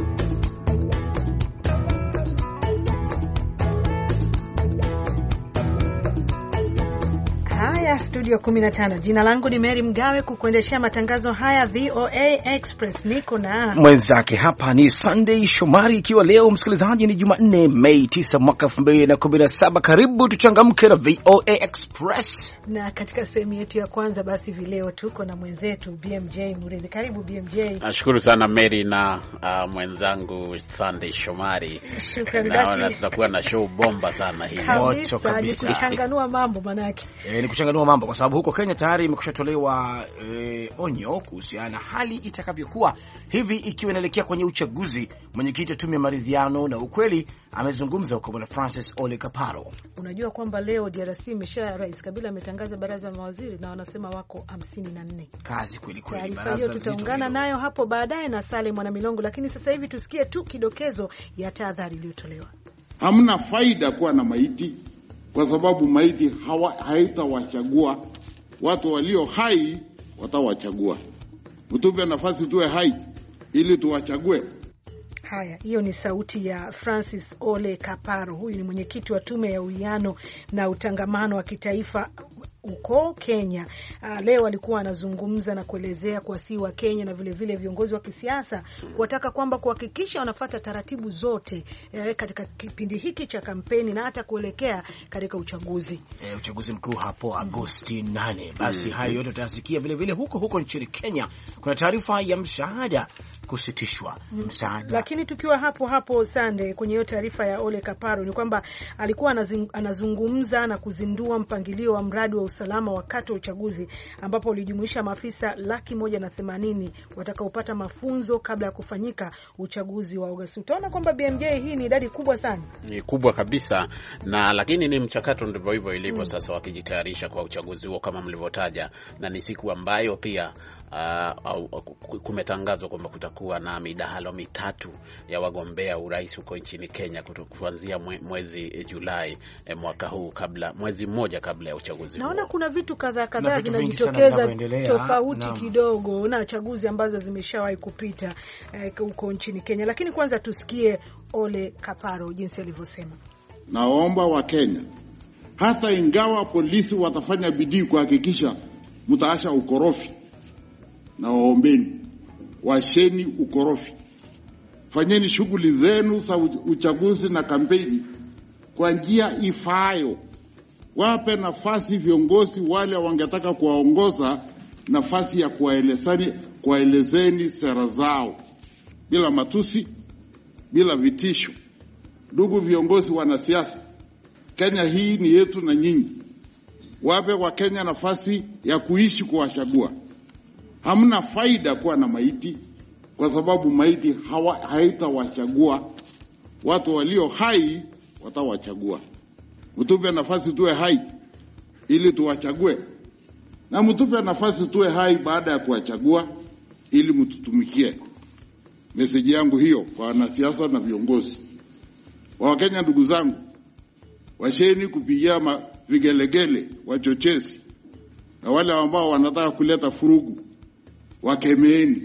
[SPEAKER 20] Haya, studio kumi na tano. Jina langu ni Mary Mgawe kukuendeshea matangazo haya V O A Express. Niko na
[SPEAKER 21] mwenzake hapa ni Sunday Shomari, ikiwa leo msikilizaji ni Jumanne Mei tisa mwaka elfu mbili na kumi na saba. Karibu tuchangamke na V O A Express.
[SPEAKER 20] Na katika sehemu yetu ya kwanza basi vileo tuko na mwenzetu B M J Muridhi. Karibu B M J.
[SPEAKER 22] Nashukuru sana Mary na uh, mwenzangu Sunday Shomari.
[SPEAKER 20] Shukrani.
[SPEAKER 22] Naona tutakuwa na show bomba sana hii.
[SPEAKER 20] Moto kabisa. Ni kuchanganua mambo manake.
[SPEAKER 21] Eh, ni kuchanganua mambo kwa sababu huko Kenya tayari imekushatolewa e, onyo kuhusiana na hali itakavyokuwa hivi ikiwa inaelekea kwenye uchaguzi. Mwenyekiti wa tume ya maridhiano na ukweli amezungumza huko Bwana Francis Ole Kaparo.
[SPEAKER 20] Unajua kwamba leo D R C imesha Rais Kabila ametangaza baraza la mawaziri na wanasema wako hamsini na nne.
[SPEAKER 21] Kazi kweli kweli.
[SPEAKER 20] Baraza hiyo tutaungana nayo hapo baadaye na Sale Mwana Milongo, lakini sasa hivi tusikie tu kidokezo ya tahadhari iliyotolewa.
[SPEAKER 23] Hamna faida kuwa na maiti kwa sababu maiti haitawachagua watu walio hai, watawachagua. Mtupe nafasi tuwe hai ili tuwachague.
[SPEAKER 20] Haya, hiyo ni sauti ya Francis Ole Kaparo. Huyu ni mwenyekiti wa tume ya uwiano na utangamano wa kitaifa uko Kenya. Uh, leo alikuwa anazungumza na kuelezea kuwasihi wa Kenya na vile vile viongozi wa kisiasa kuwataka kwamba kuhakikisha wanafuata taratibu zote eh, katika kipindi hiki cha kampeni na hata kuelekea katika uchaguzi.
[SPEAKER 21] Eh, uchaguzi mkuu hapo Agosti nane. Basi mm, hayo yote tutasikia vile vile huko huko nchini Kenya. Kuna taarifa ya msaada kusitishwa. Mm. Msaada.
[SPEAKER 20] Lakini tukiwa hapo hapo Sunday kwenye hiyo taarifa ya Ole Kaparo ni kwamba alikuwa anazungumza na kuzindua mpangilio wa mradi wa usalama wakati wa uchaguzi ambapo ulijumuisha maafisa laki moja na themanini watakaopata mafunzo kabla ya kufanyika uchaguzi wa Agosti. Utaona kwamba B M J hii ni idadi kubwa sana.
[SPEAKER 22] Ni kubwa kabisa, na lakini ni mchakato ndivyo hivyo ilivyo. Mm. Sasa wakijitayarisha kwa uchaguzi huo kama mlivyotaja, na ni siku ambayo pia Uh, kumetangazwa kwamba kutakuwa na midahalo mitatu ya wagombea urais huko nchini Kenya kuanzia mwezi Julai eh, mwaka huu, kabla mwezi mmoja kabla ya uchaguzi.
[SPEAKER 20] Naona kuna vitu kadhaa kadhaa vinajitokeza tofauti kidogo na chaguzi ambazo zimeshawahi kupita huko eh, nchini Kenya. Lakini kwanza tusikie Ole Kaparo jinsi alivyosema.
[SPEAKER 23] Naomba wa Kenya, hata ingawa polisi watafanya bidii kuhakikisha mtaasha ukorofi, na waombeni, washeni ukorofi. Fanyeni shughuli zenu za uchaguzi na kampeni kwa njia ifaayo. Wape nafasi viongozi wale wangetaka kuwaongoza nafasi ya kuwaelezeni, kuwaelezeni sera zao bila matusi, bila vitisho. Ndugu viongozi wanasiasa, Kenya hii ni yetu na nyinyi. Wape wa Kenya nafasi ya kuishi kuwachagua. Hamna faida kuwa na maiti kwa sababu maiti haitawachagua watu walio hai, watawachagua. Mtupe nafasi tuwe hai ili tuwachague, na mtupe nafasi tuwe hai baada ya kuwachagua ili mtutumikie. Meseji yangu hiyo kwa wanasiasa na viongozi wa Wakenya. Ndugu zangu, washeni kupigia vigelegele wachochezi na wale ambao wanataka kuleta furugu, wakemeeni,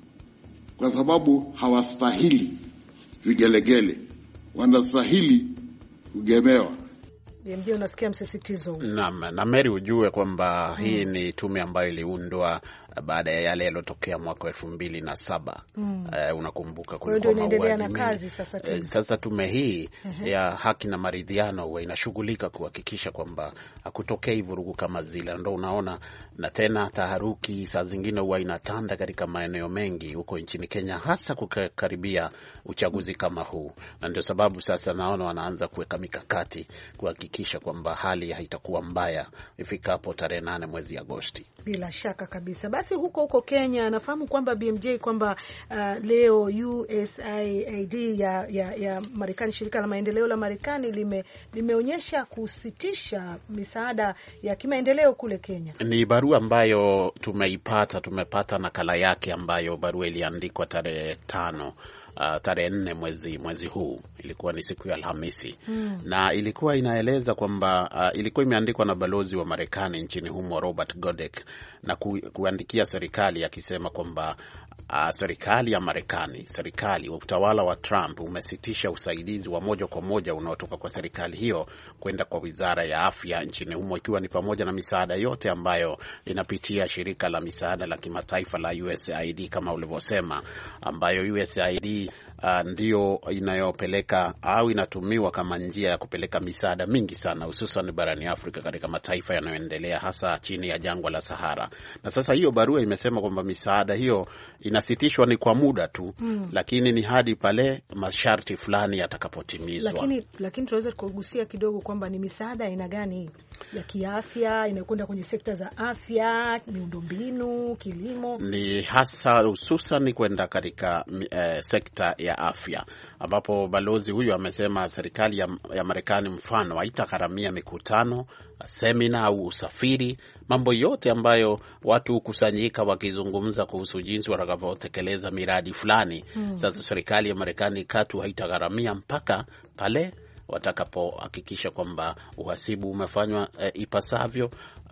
[SPEAKER 23] kwa sababu hawastahili vigelegele, wanastahili kugemewa.
[SPEAKER 20] Ndio unasikia msisitizo.
[SPEAKER 22] Naam, na Mary ujue kwamba hmm. hii ni tume ambayo iliundwa baada ya yale yalotokea mwaka elfu mbili na saba. Mm. Uh, unakumbuka
[SPEAKER 20] kulikuwa ndio inaendelea na kazi sasa tu. Uh,
[SPEAKER 22] sasa tume hii uh-huh. ya haki na maridhiano huwa inashughulika kuhakikisha kwamba hakutokei vurugu kama zile. Ndio unaona, na tena taharuki saa zingine huwa inatanda katika maeneo mengi huko nchini Kenya, hasa kukaribia uchaguzi kama huu. Na ndio sababu sasa naona wanaanza kuweka mikakati kuhakikisha kwamba hali haitakuwa mbaya ifikapo tarehe nane mwezi Agosti.
[SPEAKER 20] Bila shaka kabisa. Basi huko huko Kenya nafahamu kwamba B M J kwamba uh, leo U S A I D ya ya, ya Marekani, shirika la maendeleo la Marekani lime limeonyesha kusitisha misaada ya kimaendeleo kule Kenya.
[SPEAKER 22] Ni barua ambayo tumeipata, tumepata nakala yake, ambayo barua iliandikwa tarehe tano Uh, tarehe nne mwezi mwezi huu, ilikuwa ni siku ya Alhamisi. Mm. Na ilikuwa inaeleza kwamba uh, ilikuwa imeandikwa na balozi wa Marekani nchini humo Robert Godek, na ku, kuandikia serikali akisema kwamba uh, serikali ya Marekani, serikali wa utawala wa Trump umesitisha usaidizi wa moja kwa moja unaotoka kwa serikali hiyo kwenda kwa Wizara ya Afya nchini humo, ikiwa ni pamoja na misaada yote ambayo inapitia shirika la misaada la kimataifa la U S A I D kama ulivyosema, ambayo U S A I D Uh, ndio inayopeleka au inatumiwa kama njia ya kupeleka misaada mingi sana, hususan barani Afrika, katika mataifa yanayoendelea, hasa chini ya jangwa la Sahara. Na sasa hiyo barua imesema kwamba misaada hiyo inasitishwa ni kwa muda tu. Mm. Lakini ni hadi pale masharti fulani yatakapotimizwa.
[SPEAKER 20] Lakini lakini tunaweza kugusia kidogo kwamba ni misaada aina gani ya kiafya, inakwenda kwenye sekta za afya, miundombinu, kilimo? Ni
[SPEAKER 22] hasa hususan kwenda katika eh, sekta ya afya, ambapo balozi huyu amesema serikali ya, ya Marekani mfano haitagharamia mikutano, semina au usafiri, mambo yote ambayo watu hukusanyika wakizungumza kuhusu jinsi watakavyotekeleza miradi fulani. Hmm. Sasa serikali ya Marekani katu haitagharamia mpaka pale watakapohakikisha kwamba uhasibu umefanywa e, ipasavyo,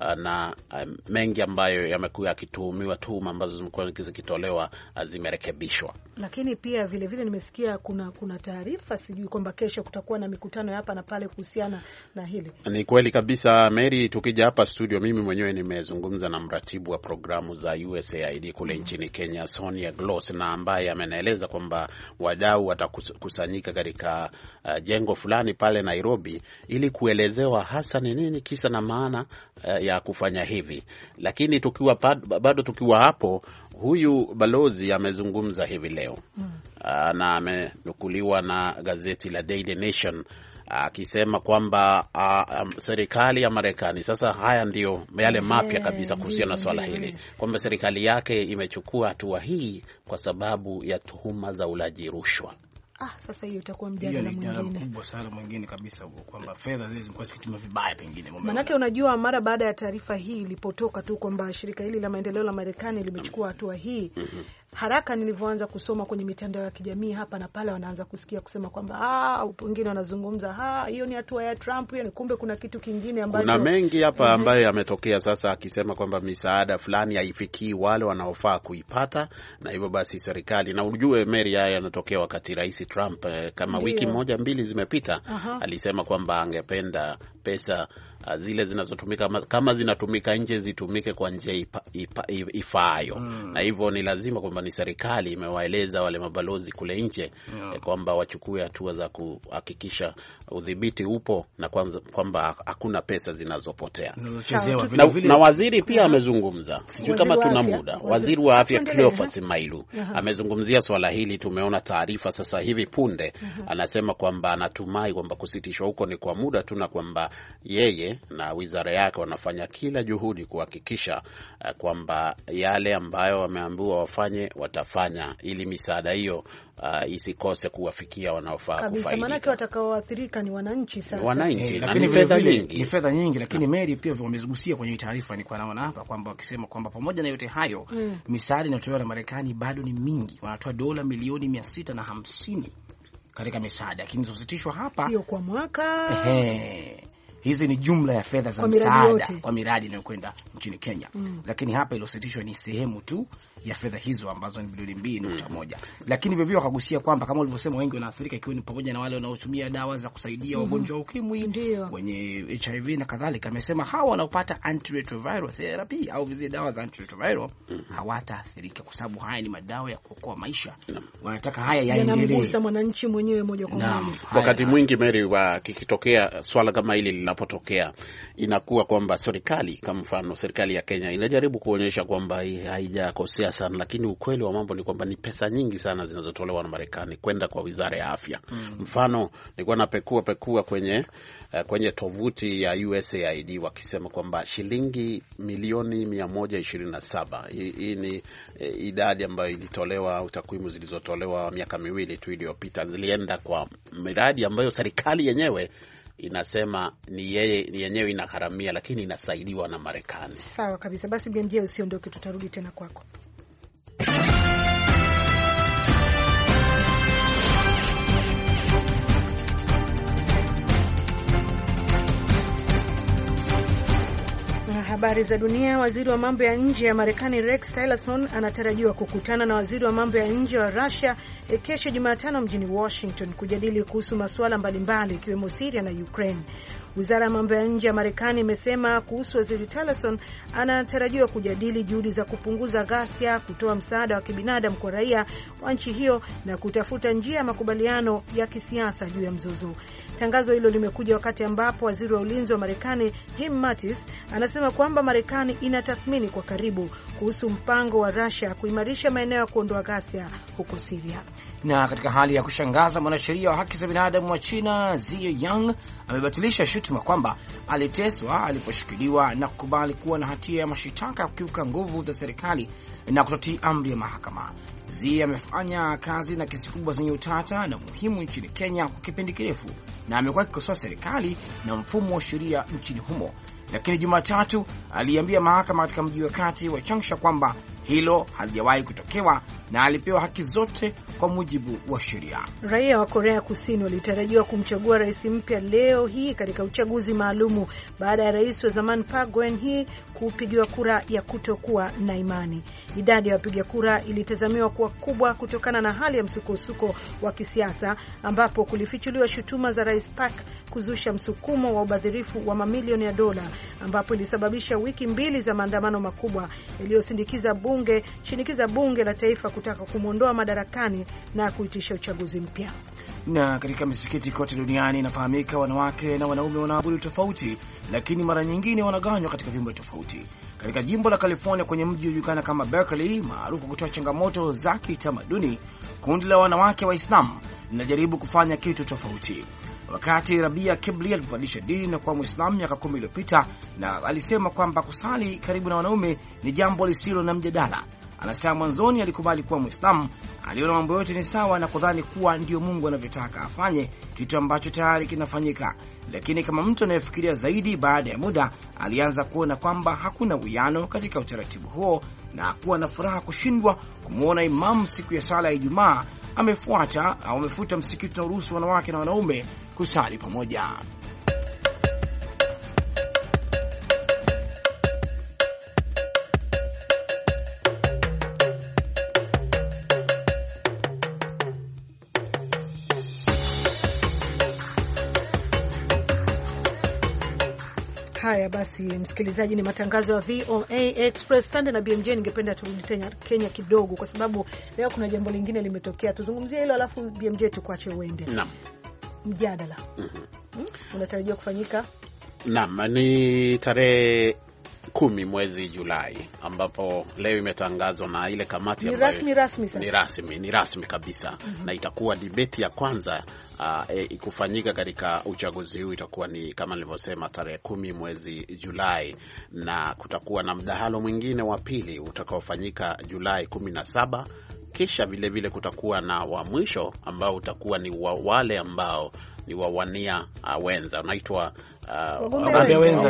[SPEAKER 22] na e, mengi ambayo yamekuwa yakituhumiwa, tuhuma ambazo zimekuwa zikitolewa zimerekebishwa.
[SPEAKER 20] Lakini pia vile vile nimesikia kuna kuna taarifa sijui kwamba kesho kutakuwa na mikutano hapa na pale kuhusiana na hili.
[SPEAKER 22] Ni kweli kabisa Mary, tukija hapa studio mimi mwenyewe nimezungumza na mratibu wa programu za U S A I D kule nchini Kenya, Sonia Gloss, na ambaye amenaeleza kwamba wadau watakusanyika katika uh, jengo fulani pale Nairobi ili kuelezewa hasa ni nini kisa na maana uh, ya kufanya hivi. Lakini tukiwa bado tukiwa hapo, huyu balozi amezungumza hivi leo. Mm. Uh, na amenukuliwa na gazeti la Daily Nation akisema uh, kwamba uh, um, serikali ya Marekani sasa, haya ndio yale mapya kabisa kuhusiana na swala hili, kwamba serikali yake imechukua hatua hii kwa sababu ya tuhuma za ulaji rushwa.
[SPEAKER 20] Ah, sasa hiyo itakuwa mjadala mwingine
[SPEAKER 21] kubwa sana mwingine kabisa, kwamba fedha zile zimekuwa zikitumika vibaya pengine.
[SPEAKER 20] Manake unajua mara baada ya taarifa hii ilipotoka tu kwamba shirika hili la maendeleo la Marekani limechukua hatua hii, mm-hmm. haraka nilivyoanza kusoma kwenye mitandao ya kijamii hapa na pale, wanaanza kusikia kusema kwamba ah, wengine wanazungumza ah, hiyo ni hatua ya Trump, hiyo ni kumbe kuna kitu kingine ambacho
[SPEAKER 22] kuna mengi hapa ambayo yametokea sasa, akisema kwamba misaada fulani haifikii wale wanaofaa kuipata, na hivyo basi serikali, na ujue Mary, haya yanatokea wakati Rais Trump eh, kama Ndiyo. wiki moja mbili zimepita, uh-huh. alisema kwamba angependa pesa uh, zile zinazotumika kama zinatumika nje zitumike kwa njia ipa, ipa, ifaayo. Mm. Na hivyo ni lazima kwamba ni serikali imewaeleza wale mabalozi kule nje, yeah. eh, kwamba wachukue hatua za kuhakikisha udhibiti upo na kwanza kwamba hakuna pesa zinazopotea. Na, na waziri pia amezungumza, sijui kama tuna muda, waziri wa afya Cleophas Mailu amezungumzia swala hili. Tumeona taarifa sasa hivi punde, uh-huh. anasema kwamba anatumai kwamba kusitishwa huko ni kwa muda tu, na kwamba yeye yake na wizara yake wanafanya kila juhudi kuhakikisha uh, kwamba yale ambayo wameambiwa wafanye watafanya, ili misaada hiyo uh, isikose kuwafikia wanaofaa kufaidika.
[SPEAKER 20] Kabisa, maana watakaoathirika ni wananchi sasa.
[SPEAKER 22] Wananchi,
[SPEAKER 21] eh, lakini fedha nyingi. Ni fedha nyingi, lakini Mary pia wamezugusia kwenye taarifa ni kwa naona hapa kwamba wakisema kwamba pamoja na yote hayo mm. misaada inayotolewa na Marekani bado ni mingi. Wanatoa dola milioni mia sita na hamsini katika misaada, lakini zositishwa hapa
[SPEAKER 20] hiyo kwa mwaka.
[SPEAKER 21] Ehe. Hizi ni jumla ya fedha za msaada kwa miradi inayokwenda nchini Kenya. Mm. Lakini hapa ilositishwa ni sehemu tu ya fedha hizo ambazo ni bilioni mbili nukta moja. Mm. Lakini vivyo wakagusia kwamba kama ulivyosema wengi wanaathirika, ikiwa ni pamoja na wale wanaotumia dawa za kusaidia wagonjwa wa ukimwi, wenye H I V na kadhalika. Amesema hawa wanaopata antiretroviral therapy au vile dawa za antiretroviral mm. hawataathirika kwa sababu haya ni madawa ya kuokoa maisha. Mm. Wanataka haya yaendelee.
[SPEAKER 20] Yanamgusa mwananchi mwenyewe moja kwa moja.
[SPEAKER 22] Wakati mwingi Mary, wa kikitokea swala kama hili linapotokea, inakuwa kwamba serikali, kama mfano serikali ya Kenya inajaribu kuonyesha kwamba haijakosea sana, lakini ukweli wa mambo ni kwamba ni pesa nyingi sana zinazotolewa na Marekani kwenda kwa wizara ya afya. Mm. Mfano nilikuwa napekua pekua kwenye uh, kwenye tovuti ya U S A I D wakisema kwamba shilingi milioni mia moja ishirini na saba, hii ni uh, idadi ambayo ilitolewa au takwimu zilizotolewa miaka miwili tu iliyopita, zilienda kwa miradi ambayo serikali yenyewe inasema ni yeye ni yenyewe inagharamia, lakini inasaidiwa na Marekani.
[SPEAKER 20] Sawa kabisa. Basi B M J usiondoke, tutarudi tena kwako. Habari za dunia. Waziri wa mambo ya nje ya Marekani Rex Tillerson anatarajiwa kukutana na waziri wa mambo ya nje wa Russia kesho Jumatano mjini Washington kujadili kuhusu masuala mbalimbali ikiwemo Syria na Ukraine. Wizara ya mambo ya nje ya Marekani imesema kuhusu waziri Tillerson anatarajiwa kujadili juhudi za kupunguza ghasia, kutoa msaada wa kibinadamu kwa raia wa nchi hiyo na kutafuta njia ya makubaliano ya kisiasa juu ya mzozo. Tangazo hilo limekuja wakati ambapo waziri wa ulinzi wa Marekani Jim Mattis anasema kwamba Marekani inatathmini kwa karibu kuhusu mpango wa Russia kuimarisha maeneo ya kuondoa ghasia huko Syria.
[SPEAKER 21] Na katika hali ya kushangaza, mwanasheria wa haki za binadamu wa China Zia Yang amebatilisha shutuma kwamba aliteswa aliposhikiliwa na kukubali kuwa na hatia ya mashitaka ya kukiuka nguvu za serikali na kutotii amri ya mahakama. Zia amefanya kazi na kesi kubwa zenye utata na muhimu nchini Kenya kwa kipindi kirefu na amekuwa akikosoa serikali na mfumo wa sheria nchini humo. Lakini Jumatatu aliambia mahakama katika mji wa kati wa Changsha kwamba hilo halijawahi kutokewa na alipewa haki zote kwa mujibu wa sheria.
[SPEAKER 20] Raia wa Korea Kusini walitarajiwa kumchagua rais mpya leo hii katika uchaguzi maalumu baada ya rais wa zamani Park Geun-hye kupigiwa kura ya kutokuwa na imani. Idadi ya wapiga kura ilitazamiwa kuwa kubwa kutokana na hali ya msukosuko wa kisiasa ambapo kulifichuliwa shutuma za rais Park kuzusha msukumo wa ubadhirifu wa mamilioni ya dola ambapo ilisababisha wiki mbili za maandamano makubwa yaliyosindikiza bunge shinikiza bunge la taifa kutaka kumwondoa madarakani na kuitisha uchaguzi mpya.
[SPEAKER 21] Na katika misikiti kote duniani inafahamika wanawake na wanaume wanaabudu tofauti, lakini mara nyingine wanagawanywa katika vyumba tofauti. Katika jimbo la California kwenye mji unaojulikana kama Berkeley, maarufu kutoa changamoto za kitamaduni, kundi la wanawake Waislamu linajaribu kufanya kitu tofauti. Wakati Rabia Kibli alipobadilisha dini na kuwa Muislamu miaka kumi iliyopita, na alisema kwamba kusali karibu na wanaume ni jambo lisilo na mjadala. Anasema mwanzoni alikubali kuwa Muislamu, aliona mambo yote ni sawa na kudhani kuwa ndio Mungu anavyotaka afanye, kitu ambacho tayari kinafanyika. Lakini kama mtu anayefikiria zaidi, baada ya muda alianza kuona kwamba hakuna uwiano katika utaratibu huo na kuwa na furaha kushindwa kumwona imamu siku ya sala ya Ijumaa amefuata au amefuta msikiti na uruhusu wanawake na wanaume kusali pamoja.
[SPEAKER 20] Haya basi, msikilizaji, ni matangazo ya V O A Express. Sande na B M J, ningependa turudi tena Kenya kidogo kwa sababu leo kuna jambo lingine limetokea. Tuzungumzie hilo alafu B M J tukuache uende.
[SPEAKER 22] Naam.
[SPEAKER 20] Mjadala. Mhm. Hmm? Unatarajiwa kufanyika?
[SPEAKER 22] Naam, ni tarehe kumi mwezi Julai, ambapo leo imetangazwa na ile kamati
[SPEAKER 20] ambayo ni rasmi rasmi sasa.
[SPEAKER 22] Ni rasmi, ni rasmi kabisa. Mm-hmm. Na itakuwa debate ya kwanza uh, e, kufanyika katika uchaguzi huu itakuwa ni kama nilivyosema tarehe kumi mwezi Julai, na kutakuwa na mdahalo mwingine wa pili utakaofanyika Julai kumi na saba. Kisha vile vile kutakuwa na wa mwisho ambao utakuwa ni wa wale ambao ni wawania uh, wenza unaitwa wagombea wenza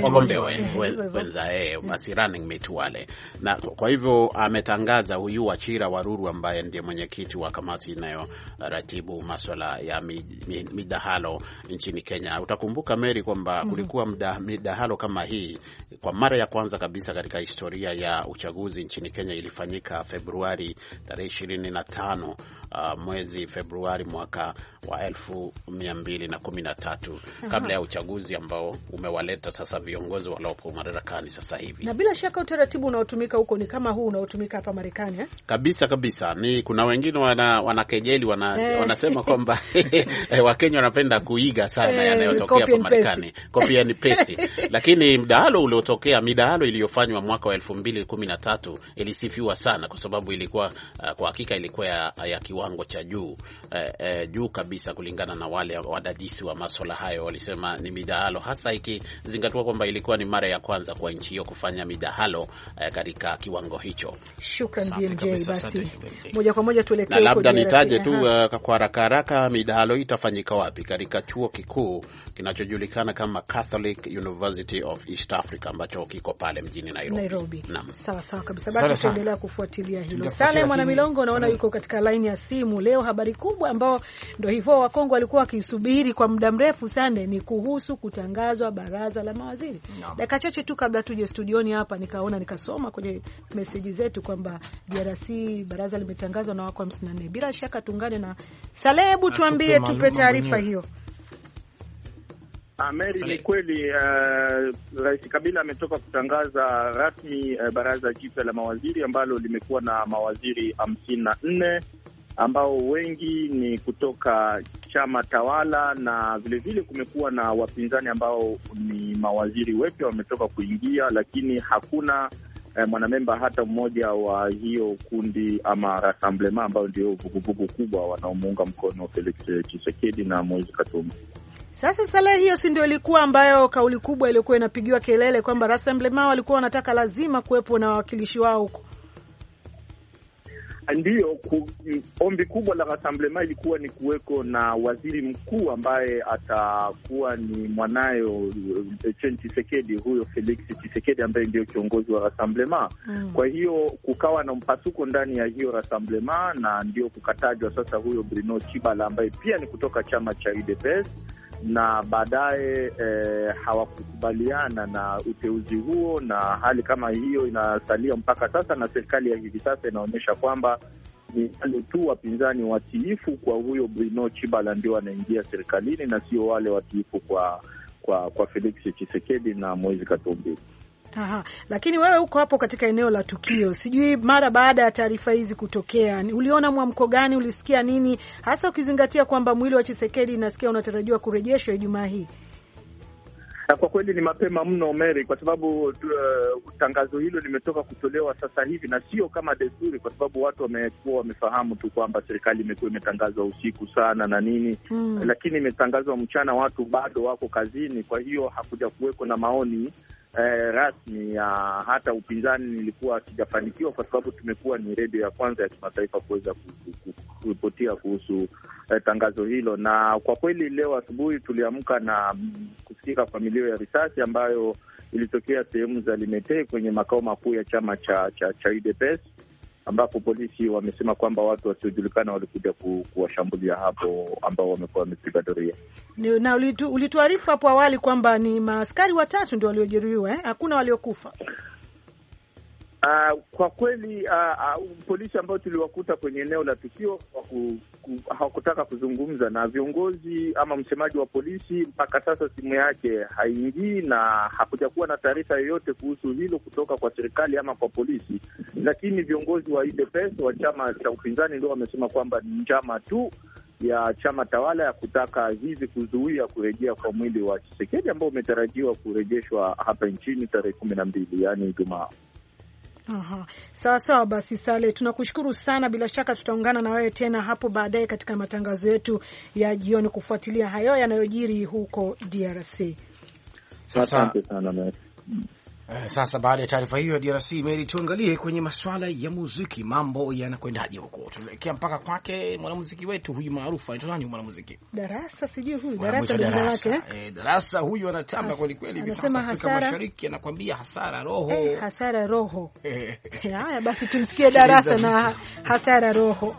[SPEAKER 22] wenza eh basi running mate wale. Na kwa hivyo ametangaza huyu Wachira Waruru ambaye ndiye mwenyekiti wa kamati inayo ratibu masuala ya midahalo nchini Kenya. Utakumbuka Mary kwamba kulikuwa midahalo kama hii kwa mara ya kwanza kabisa katika historia ya uchaguzi nchini Kenya, ilifanyika Februari tarehe ishirini na tano uh, mwezi Februari mwaka wa elfu mbili na kumi na tatu, kabla ya uchaguzi ambao umewaleta sasa viongozi waliopo madarakani sasa hivi.
[SPEAKER 20] Na bila shaka utaratibu unaotumika huko ni kama huu unaotumika hapa Marekani eh?
[SPEAKER 22] Kabisa kabisa. Ni kuna wengine wana wanakejeli wana, eh. wanasema kwamba Wakenya wanapenda kuiga sana eh, yanayotokea hapa Marekani. Copy and paste. Lakini mdahalo uliotokea, midahalo iliyofanywa mwaka wa elfu mbili kumi na tatu ilisifiwa sana kwa sababu ilikuwa uh, kwa hakika ilikuwa ya, ya kiwango cha juu uh, uh, juu kabisa kulingana na wale wadadisi wa masuala hayo. Walisema ni midahalo hasa ikizingatiwa kwamba ilikuwa ni mara ya kwanza kwa nchi hiyo kufanya midahalo eh, katika kiwango hicho.
[SPEAKER 20] Shukrani B M J. Basi moja kwa moja tuelekee
[SPEAKER 22] huko. Labda nitaje tu uh, kwa haraka haraka midahalo itafanyika wapi? Katika chuo kikuu kinachojulikana kama Catholic University of East Africa ambacho kiko pale mjini Nairobi.
[SPEAKER 20] Nairobi. Sawa sawa kabisa. Basi tuendelea kufuatilia hilo. Sale Mwana Milongo naona yuko katika line ya simu leo. Habari kubwa ambao ndio hivyo Wakongo walikuwa wakisubiri kwa muda mrefu sana ni kuhusu kutangazwa baraza la mawaziri. No. Dakika chache tu kabla tuje studioni hapa nikaona nikasoma kwenye message zetu kwamba D R C baraza limetangazwa na wako hamsini na nne. Bila shaka tungane na Salebu, tuambie tupe taarifa hiyo.
[SPEAKER 11] Mary, ni kweli uh, Rais Kabila ametoka kutangaza rasmi uh, baraza jipya la mawaziri ambalo limekuwa na mawaziri hamsini na nne ambao wengi ni kutoka chama tawala, na vile vile kumekuwa na wapinzani ambao ni mawaziri wapya wametoka kuingia, lakini hakuna eh, mwanamemba hata mmoja wa hiyo kundi ama Rassemblement ambao ndio vuguvugu kubwa wanaomuunga mkono Felix Tshisekedi na Moise Katumbi.
[SPEAKER 20] Sasa Saleh, hiyo si ndio ilikuwa ambayo kauli kubwa ilikuwa inapigiwa kelele kwamba Rassemblement walikuwa wanataka lazima kuwepo na wawakilishi wao huko?
[SPEAKER 11] Ndiyo, ku, ombi kubwa la Rassemblement ilikuwa ni kuweko na waziri mkuu ambaye atakuwa ni mwanayo Etienne Tshisekedi, huyo Felix Tshisekedi ambaye ndio kiongozi wa Rassemblement. Mm. Kwa hiyo kukawa na mpasuko ndani ya hiyo Rassemblement, na ndio kukatajwa sasa huyo Bruno Chibala ambaye pia ni kutoka chama cha U D P S, na baadaye eh, hawakukubaliana na uteuzi huo, na hali kama hiyo inasalia mpaka sasa, na serikali ya hivi sasa inaonyesha kwamba ni wale tu wapinzani watiifu kwa huyo Bruno Chibala ndio wanaingia serikalini na sio wale watiifu kwa kwa kwa Felix Tshisekedi na Moise Katumbi.
[SPEAKER 20] Aha, lakini wewe uko hapo katika eneo la tukio. Sijui mara baada ya taarifa hizi kutokea, uliona mwamko gani, ulisikia nini? Hasa ukizingatia kwamba mwili wa Tshisekedi nasikia unatarajiwa kurejeshwa Ijumaa hii.
[SPEAKER 11] Kwa kweli ni mapema mno Mary, kwa sababu uh, tangazo hilo limetoka kutolewa sasa hivi, na sio kama desturi, kwa sababu watu wamekuwa wamefahamu tu kwamba serikali imekuwa imetangazwa usiku sana na nini. Hmm. Lakini imetangazwa mchana, watu bado wako kazini, kwa hiyo hakuja kuweko na maoni Eh, rasmi ya hata upinzani. Nilikuwa sijafanikiwa kwa sababu tumekuwa ni redio ya kwanza ya kimataifa kuweza kuripotia kuhusu eh, tangazo hilo, na kwa kweli leo asubuhi tuliamka na kusikika kwa milio ya risasi ambayo ilitokea sehemu za Limete kwenye makao makuu ya chama cha cha, cha U D P S, ambapo polisi wamesema kwamba watu wasiojulikana walikuja ku, kuwashambulia hapo ambao wamekuwa wamepiga doria.
[SPEAKER 20] Na ulitu, ulituarifu hapo awali kwamba ni maaskari watatu ndio waliojeruhiwa eh? Hakuna waliokufa.
[SPEAKER 11] Uh, kwa kweli uh, uh, polisi ambao tuliwakuta kwenye eneo la tukio hawakutaka kuzungumza na viongozi ama msemaji wa polisi. Mpaka sasa simu yake haingii na hakuja kuwa na taarifa yoyote kuhusu hilo kutoka kwa serikali ama kwa polisi, lakini viongozi wa U D P S wa chama cha upinzani ndio wamesema kwamba ni njama tu ya chama tawala ya kutaka hivi kuzuia kurejea kwa mwili wa Tshisekedi ambao umetarajiwa kurejeshwa hapa nchini tarehe kumi na mbili, yaani Ijumaa.
[SPEAKER 20] Aha. Sawa sawa basi Sale, tunakushukuru sana. Bila shaka tutaungana na wewe tena hapo baadaye katika matangazo yetu ya jioni kufuatilia hayo yanayojiri huko D R C.
[SPEAKER 21] Asante sana na Eh, sasa baada ya taarifa hiyo ya D R C, Mary, tuangalie kwenye masuala ya muziki, mambo yanakwendaje huko. Tunaelekea mpaka kwake mwanamuziki wetu huyu maarufu, anaitwa nani mwanamuziki?
[SPEAKER 20] Darasa, sijui huyu Darasa ndio jina lake.
[SPEAKER 21] Eh, Darasa huyu anatamba kweli kweli hivi sasa Afrika Mashariki, anakuambia hasara roho.
[SPEAKER 20] Eh, hasara roho. Haya basi tumsikie Darasa na hasara roho.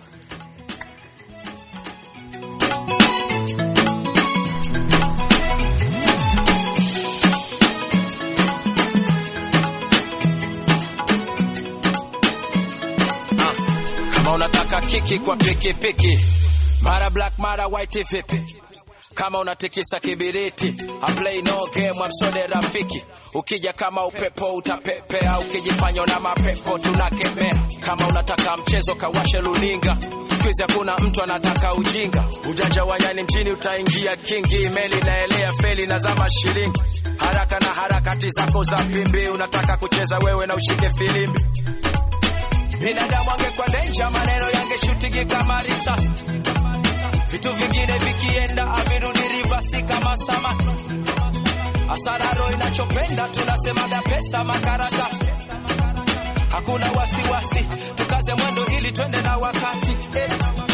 [SPEAKER 13] Unataka kiki kwa peke peke, mara black mara white vipi? Kama unatikisa kibiriti, I play no game, I'm so de rafiki. Ukija kama upepo utapepea, ukijifanya na mapepo tunakemea. Kama unataka mchezo kawashe luninga, sikizi hakuna mtu anataka ujinga. Ujanja wa nyani mjini utaingia kingi, meli naelea feli na zama shilingi. Haraka na harakati zako za pimbi, unataka kucheza wewe na ushike filimbi. Binadamu angekuwa danger, maneno yangeshutingi kama risasi. Vitu vingine vikienda avirudi reverse kama samaki. Hasara roho inachopenda, tunasemaga pesa makaratasi. Hakuna wasiwasi, tukaze mwendo ili twende na wakati. Eh.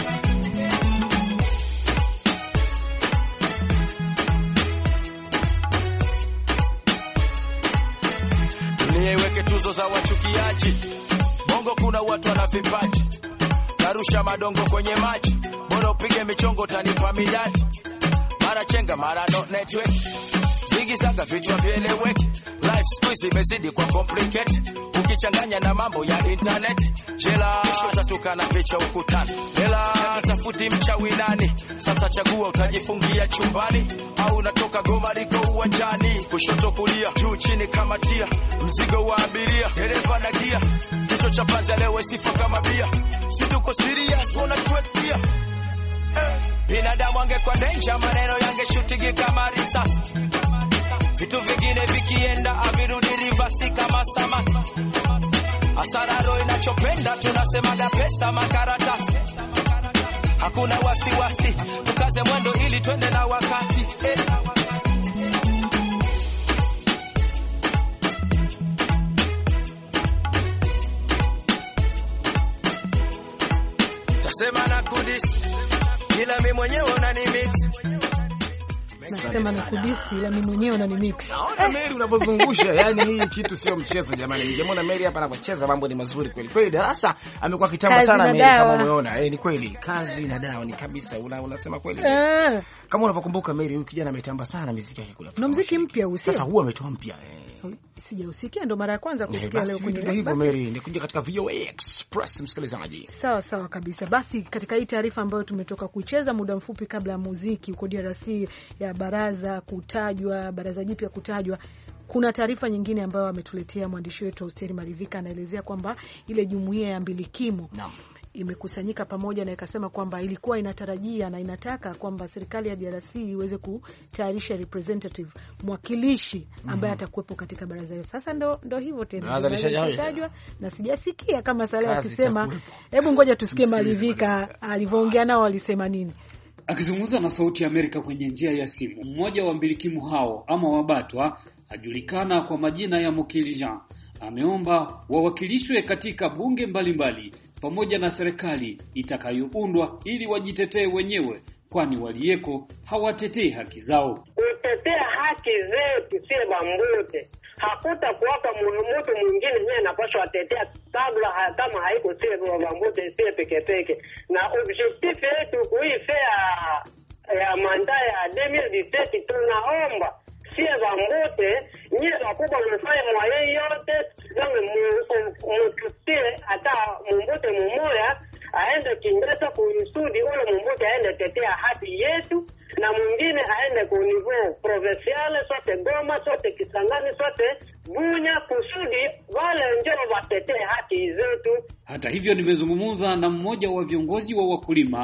[SPEAKER 13] Dunia iweke tuzo za wachukiaji. Bongo kuna watu wana vipaji, narusha madongo kwenye maji. Bora upige michongo tanipa midadi. Mara chenga mara no network, zigi zaga vichwa vieleweki. Life squeeze imezidi kwa complicate, ukichanganya na mambo ya internet. Jela utatuka na picha ukutani, jela tafuti mchawi nani. Sasa chagua, utajifungia chumbani au unatoka Goma liko uwanjani. Kushoto kulia, juu chini kama tia, mzigo wa abiria, dereva na gia. Kicho cha panza leo sifa kama bia, si tuko serious wana tuetia. Eh. Binadamu angekuwa danger, maneno yangeshutingi kama risasi. Vitu vingine vikienda avirudi reverse kama samaki. Hasara roho inachopenda, tunasemaga pesa makaratasi. Hakuna wasiwasi, tukaze mwendo ili twende na wakati. Eh. Tasema na kudisi, ila mimi mwenyewe unanimix.
[SPEAKER 20] Nasema na kudisi ila mimi mwenyewe unanimix.
[SPEAKER 21] Naona Mary unapozungusha, yani hii kitu sio mchezo jamani. Ningemwona Mary hapa anapocheza, mambo ni mazuri kweli kweli. Darasa amekuwa kitambo sana Mary, kama umeona. Eh, ni kweli kazi na dawa ni kabisa. Una, unasema kweli.
[SPEAKER 20] Eh.
[SPEAKER 21] Kama unavyokumbuka Mary, huyu kijana ametamba sana muziki yake kule.
[SPEAKER 20] Na muziki mpya usio.
[SPEAKER 21] Sasa huwa ametoa mpya. Eh.
[SPEAKER 20] Sijausikia, ndo mara ya kwanza kusikia leo kwenye.
[SPEAKER 21] Ndio hivyo Mary, nikuja katika V O A Express msikilizaji.
[SPEAKER 20] Sawa sawa kabisa. Basi katika hii taarifa ambayo tumetoka kuicheza muda mfupi kabla ya muziki huko D R C ya baraza kutajwa, baraza jipya kutajwa, kuna taarifa nyingine ambayo ametuletea mwandishi wetu Austeri Marivika. Anaelezea kwamba ile jumuiya ya mbilikimu Naam. imekusanyika pamoja na ikasema kwamba ilikuwa inatarajia na inataka kwamba serikali ya D R C iweze kutayarisha representative, mwakilishi ambaye mm -hmm. atakuwepo katika baraza hilo. Sasa ndo ndo hivyo tena inatajwa na sijasikia kama Saleh akisema. Hebu ngoja tusikie Marivika alivyoongea nao, walisema nini.
[SPEAKER 14] Akizungumza na Sauti ya Amerika kwenye njia ya simu, mmoja wa mbilikimu hao ama wabatwa ajulikana kwa majina ya Mukili Jean ameomba wawakilishwe katika bunge mbalimbali mbali, pamoja na serikali itakayoundwa ili wajitetee wenyewe, kwani walieko hawatetei haki zao.
[SPEAKER 17] Kutetea haki zetu si bambute. Hakuta kuwapa mtu mwingine yeye anapaswa atetea kabla kama haiko si bambute si peke peke. Na objectif yetu kuifea ya manda ya elfu mbili na dix-sept tunaomba sie bambute nyie wakubwa mfanye mwaye yote zangu mututie hata mbute mmoja aende Kinshasa kusudi ule mbute aende tetea haki yetu, na mwingine aende kwa niveau provincial, sote Goma, sote Kisangani, sote Bunya, kusudi wale ndio watetee haki zetu.
[SPEAKER 14] Hata hivyo nimezungumza na mmoja wa viongozi wa wakulima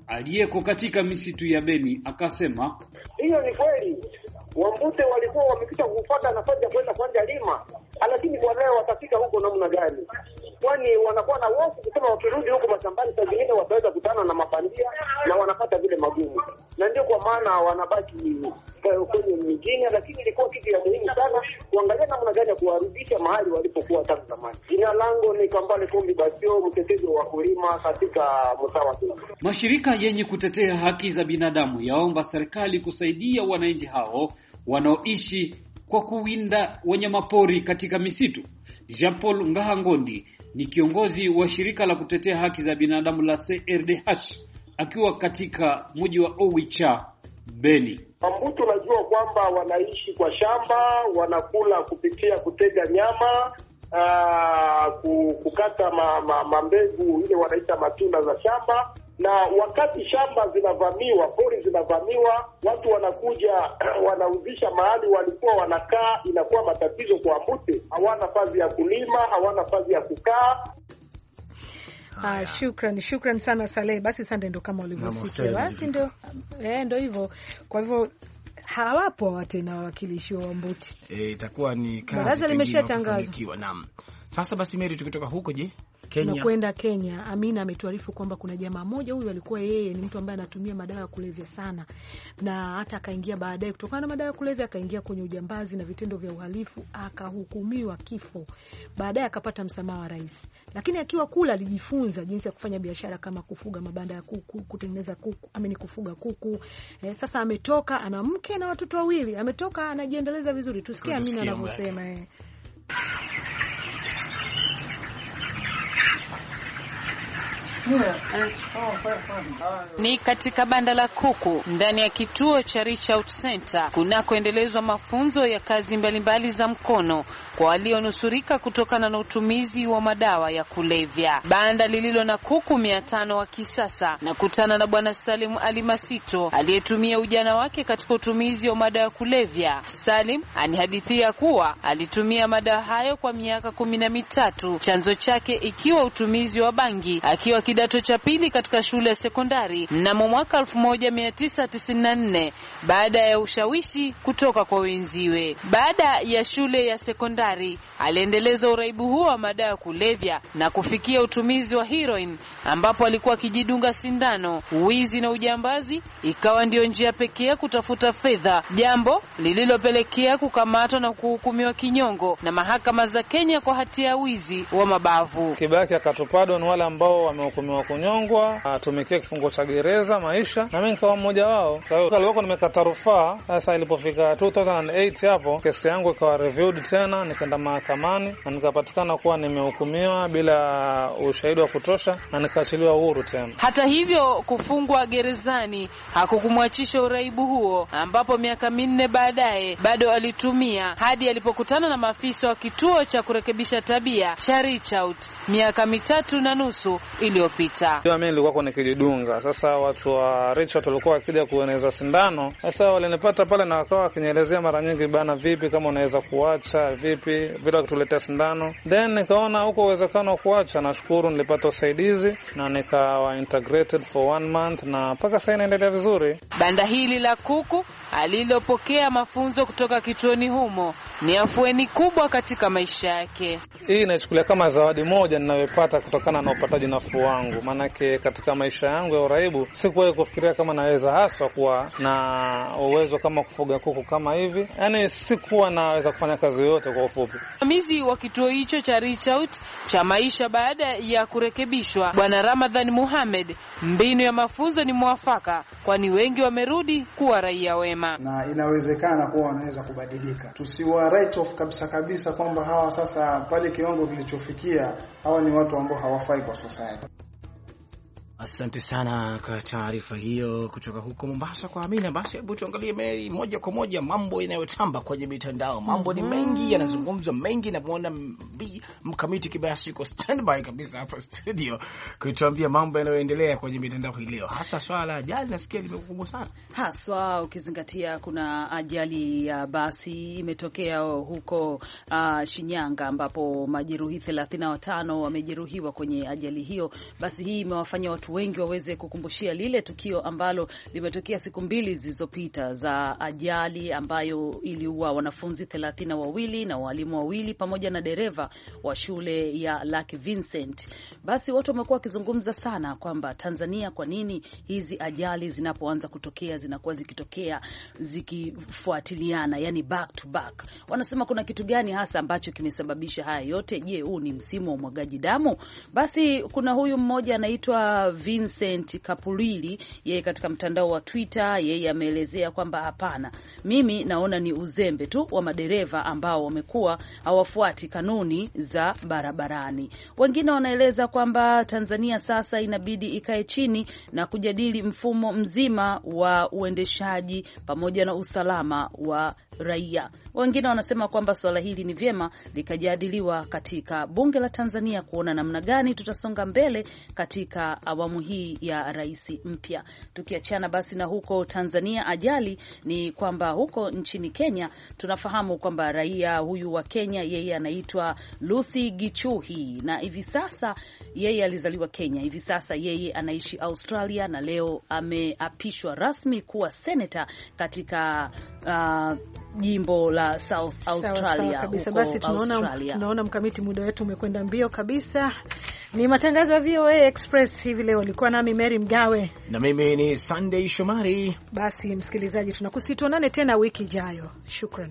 [SPEAKER 14] aliyeko katika misitu ya Beni akasema,
[SPEAKER 1] hiyo ni kweli. Wambute walikuwa wamekisha kufuata nafasi ya kwenda kwanja lima, lakini kwa leo watafika huko namna gani? Kwani wanakuwa na hofu kusema wakirudi huko mashambani saa zingine wataweza kutana na mapandia na wanapata vile magumu, na ndio kwa maana wanabaki kwenye mjini. Lakini ilikuwa kitu ya muhimu sana kuangalia namna gani ya kuwarudisha mahali walipokuwa tangu zamani. Jina langu ni Kambale Kombi Basio, mtetezi wa wakulima katika mtaa wa Kenya.
[SPEAKER 14] Mashirika yenye kutetea haki za binadamu yaomba serikali kusaidia wananchi hao wanaoishi kwa kuwinda wanyamapori katika misitu. Jean Paul Ngahangondi ni kiongozi wa shirika la kutetea haki za binadamu la C R D H akiwa katika mji wa Owicha, Beni.
[SPEAKER 1] Wambutu najua kwamba wanaishi kwa shamba, wanakula kupitia kutega nyama, aa, kukata ma, ma, mambegu ile wanaita matunda za shamba. Na wakati shamba zinavamiwa, pori zinavamiwa, watu wanakuja wanauzisha mahali walikuwa wanakaa, inakuwa matatizo kwa Wambute. Hawana fazi ya kulima, hawana fazi ya kukaa.
[SPEAKER 20] Ah, shukran, shukran sana Saleh. Basi sande, ndo kama ulivyosikia. Basi ndo eh, ndo hivyo. Kwa hivyo hawapo watu na wawakilishi wa Wambute.
[SPEAKER 21] Eh, itakuwa ni kazi.
[SPEAKER 20] Baraza limeshatangazwa.
[SPEAKER 21] Naam. Sasa basi Mary, tukitoka huko je?
[SPEAKER 20] Kenya. Na kwenda Kenya, Amina ametuarifu kwamba kuna jamaa mmoja, huyu alikuwa yeye ni mtu ambaye anatumia madawa ya kulevya sana, na hata akaingia baadaye kutokana na madawa ya kulevya akaingia kwenye ujambazi na vitendo vya uhalifu, akahukumiwa kifo. Baadaye akapata msamaha wa rais. Lakini akiwa kula alijifunza jinsi ya kufanya biashara kama kufuga mabanda ya kuku, kutengeneza kuku, ameni kufuga kuku. Eh, sasa ametoka, ana mke na watoto wawili. Ametoka anajiendeleza vizuri. Tusikie Amina anavyosema eh.
[SPEAKER 2] Ni katika banda la kuku ndani ya kituo cha Reach Out Center kunakoendelezwa mafunzo ya kazi mbalimbali za mkono kwa walionusurika kutokana na utumizi wa madawa ya kulevya. Banda lililo na kuku mia tano wa kisasa na kutana na Bwana Salim Ali Masito aliyetumia ujana wake katika utumizi wa madawa ya kulevya. Salim anihadithia kuwa alitumia madawa hayo kwa miaka kumi na mitatu, chanzo chake ikiwa utumizi wa bangi akiwa kidato cha pili katika shule ya sekondari mnamo mwaka elfu moja mia tisa tisini na nne baada ya ushawishi kutoka kwa wenziwe. Baada ya shule ya sekondari aliendeleza uraibu huo wa madawa ya kulevya na kufikia utumizi wa heroin ambapo alikuwa akijidunga sindano. Wizi na ujambazi ikawa ndio njia pekee kutafuta fedha, jambo lililopelekea kukamatwa na kuhukumiwa kinyongo na mahakama za Kenya kwa hatia ya wizi wa mabavu.
[SPEAKER 9] Kibaki akatupado ni wale ambao wamehukumiwa kunyongwa, atumikia kifungo cha gereza maisha, na mimi nikawa mmoja wao. Kwa hiyo kalikuwa nimekata rufaa. Sasa ilipofika elfu mbili na nane hapo kesi yangu ikawa reviewed tena, nikaenda mahakamani na nikapatikana kuwa nimehukumiwa bila ushahidi wa kutosha na nikaachiliwa uhuru tena.
[SPEAKER 2] Hata hivyo kufungwa gerezani hakukumwachisha uraibu huo, ambapo miaka minne baadaye bado alitumia hadi alipokutana na maafisa wa kituo cha kurekebisha tabia cha Reach Out miaka mitatu na nusu iliyopita.
[SPEAKER 9] Mimi nilikuwa kwenye kijidunga. Sasa watu wa Reach Out walikuwa wakija kueneza sindano. Sasa walinipata pale na wakawa wakinielezea mara nyingi, bana vipi kama unaweza kuacha, vipi bila kutuletea sindano. Then nikaona huko uwezekano wa kuacha. Nashukuru nilipata usaidizi na nikawa integrated for one month na mpaka sasa inaendelea vizuri.
[SPEAKER 2] Banda hili la kuku alilopokea mafunzo kutoka kituoni humo ni afueni kubwa katika maisha yake.
[SPEAKER 9] Hii inachukulia kama zawadi moja ninayopata kutokana na upataji nafuu wangu. Manake katika maisha yangu ya uraibu sikuwahi kufikiria kama naweza haswa kuwa na uwezo kama kufuga kuku kama hivi. Yaani sikuwa naweza kufanya kazi yote kwa ufupi.
[SPEAKER 2] Msimamizi wa kituo hicho cha Reach Out cha maisha baada ya kurekebishwa, Bwana Ramadhan Muhammad, mbinu ya mafunzo ni mwafaka kwani wengi wamerudi kuwa raia wema.
[SPEAKER 24] Na inawezekana kuwa wanaweza kubadilika. Tusiwa write off kabisa kabisa kwamba hawa sasa pale kiwango kilichofikia hawa ni watu ambao hawafai kwa society.
[SPEAKER 21] Asante sana kwa taarifa hiyo kutoka huko Mombasa kwa Amina. Basi hebu tuangalie Mary moja kwa moja mambo yanayotamba kwenye mitandao. Mambo mm-hmm. ni mengi yanazungumzwa mengi, na muona Mkamiti Kibayasi yuko standby kabisa hapa studio kutuambia mambo yanayoendelea kwenye mitandao hii leo. Hasa swala la ajali nasikia limekumbwa sana.
[SPEAKER 25] Haswa ukizingatia kuna ajali ya basi imetokea huko uh, Shinyanga ambapo majeruhi thelathini na watano wamejeruhiwa kwenye ajali hiyo. Basi hii imewafanya watu watu wengi waweze kukumbushia lile tukio ambalo limetokea siku mbili zilizopita za ajali ambayo iliua wanafunzi thelathini na wawili na walimu wawili pamoja na dereva wa shule ya Lake Vincent. Basi watu wamekuwa wakizungumza sana kwamba Tanzania, kwa nini hizi ajali zinapoanza kutokea zinakuwa zikitokea zikifuatiliana, yani back to back. Wanasema kuna kitu gani hasa ambacho kimesababisha haya yote? Je, huu ni msimu wa mwagaji damu? Basi kuna huyu mmoja anaitwa Vincent Kapulili, yeye katika mtandao wa Twitter, yeye ameelezea kwamba hapana, mimi naona ni uzembe tu wa madereva ambao wamekuwa hawafuati kanuni za barabarani. Wengine wanaeleza kwamba Tanzania sasa inabidi ikae chini na kujadili mfumo mzima wa uendeshaji pamoja na usalama wa raia. Wengine wanasema kwamba swala hili ni vyema likajadiliwa katika bunge la Tanzania kuona namna gani tutasonga mbele katika awamu hii ya rais mpya. Tukiachana basi na huko Tanzania, ajali ni kwamba huko nchini Kenya tunafahamu kwamba raia huyu wa Kenya, yeye anaitwa Lucy Gichuhi, na hivi sasa yeye alizaliwa Kenya, hivi sasa yeye anaishi Australia, na leo ameapishwa rasmi kuwa senator katika uh, jimbo la South Australia. Sawa, sawa kabisa. Basi tunaona tunaona mkamiti, muda wetu umekwenda mbio kabisa. Ni matangazo ya V O A Express hivi leo, alikuwa nami Mary Mgawe
[SPEAKER 21] na mimi ni Sunday Shomari.
[SPEAKER 20] Basi msikilizaji, tunakusituonane tena wiki ijayo. Shukran.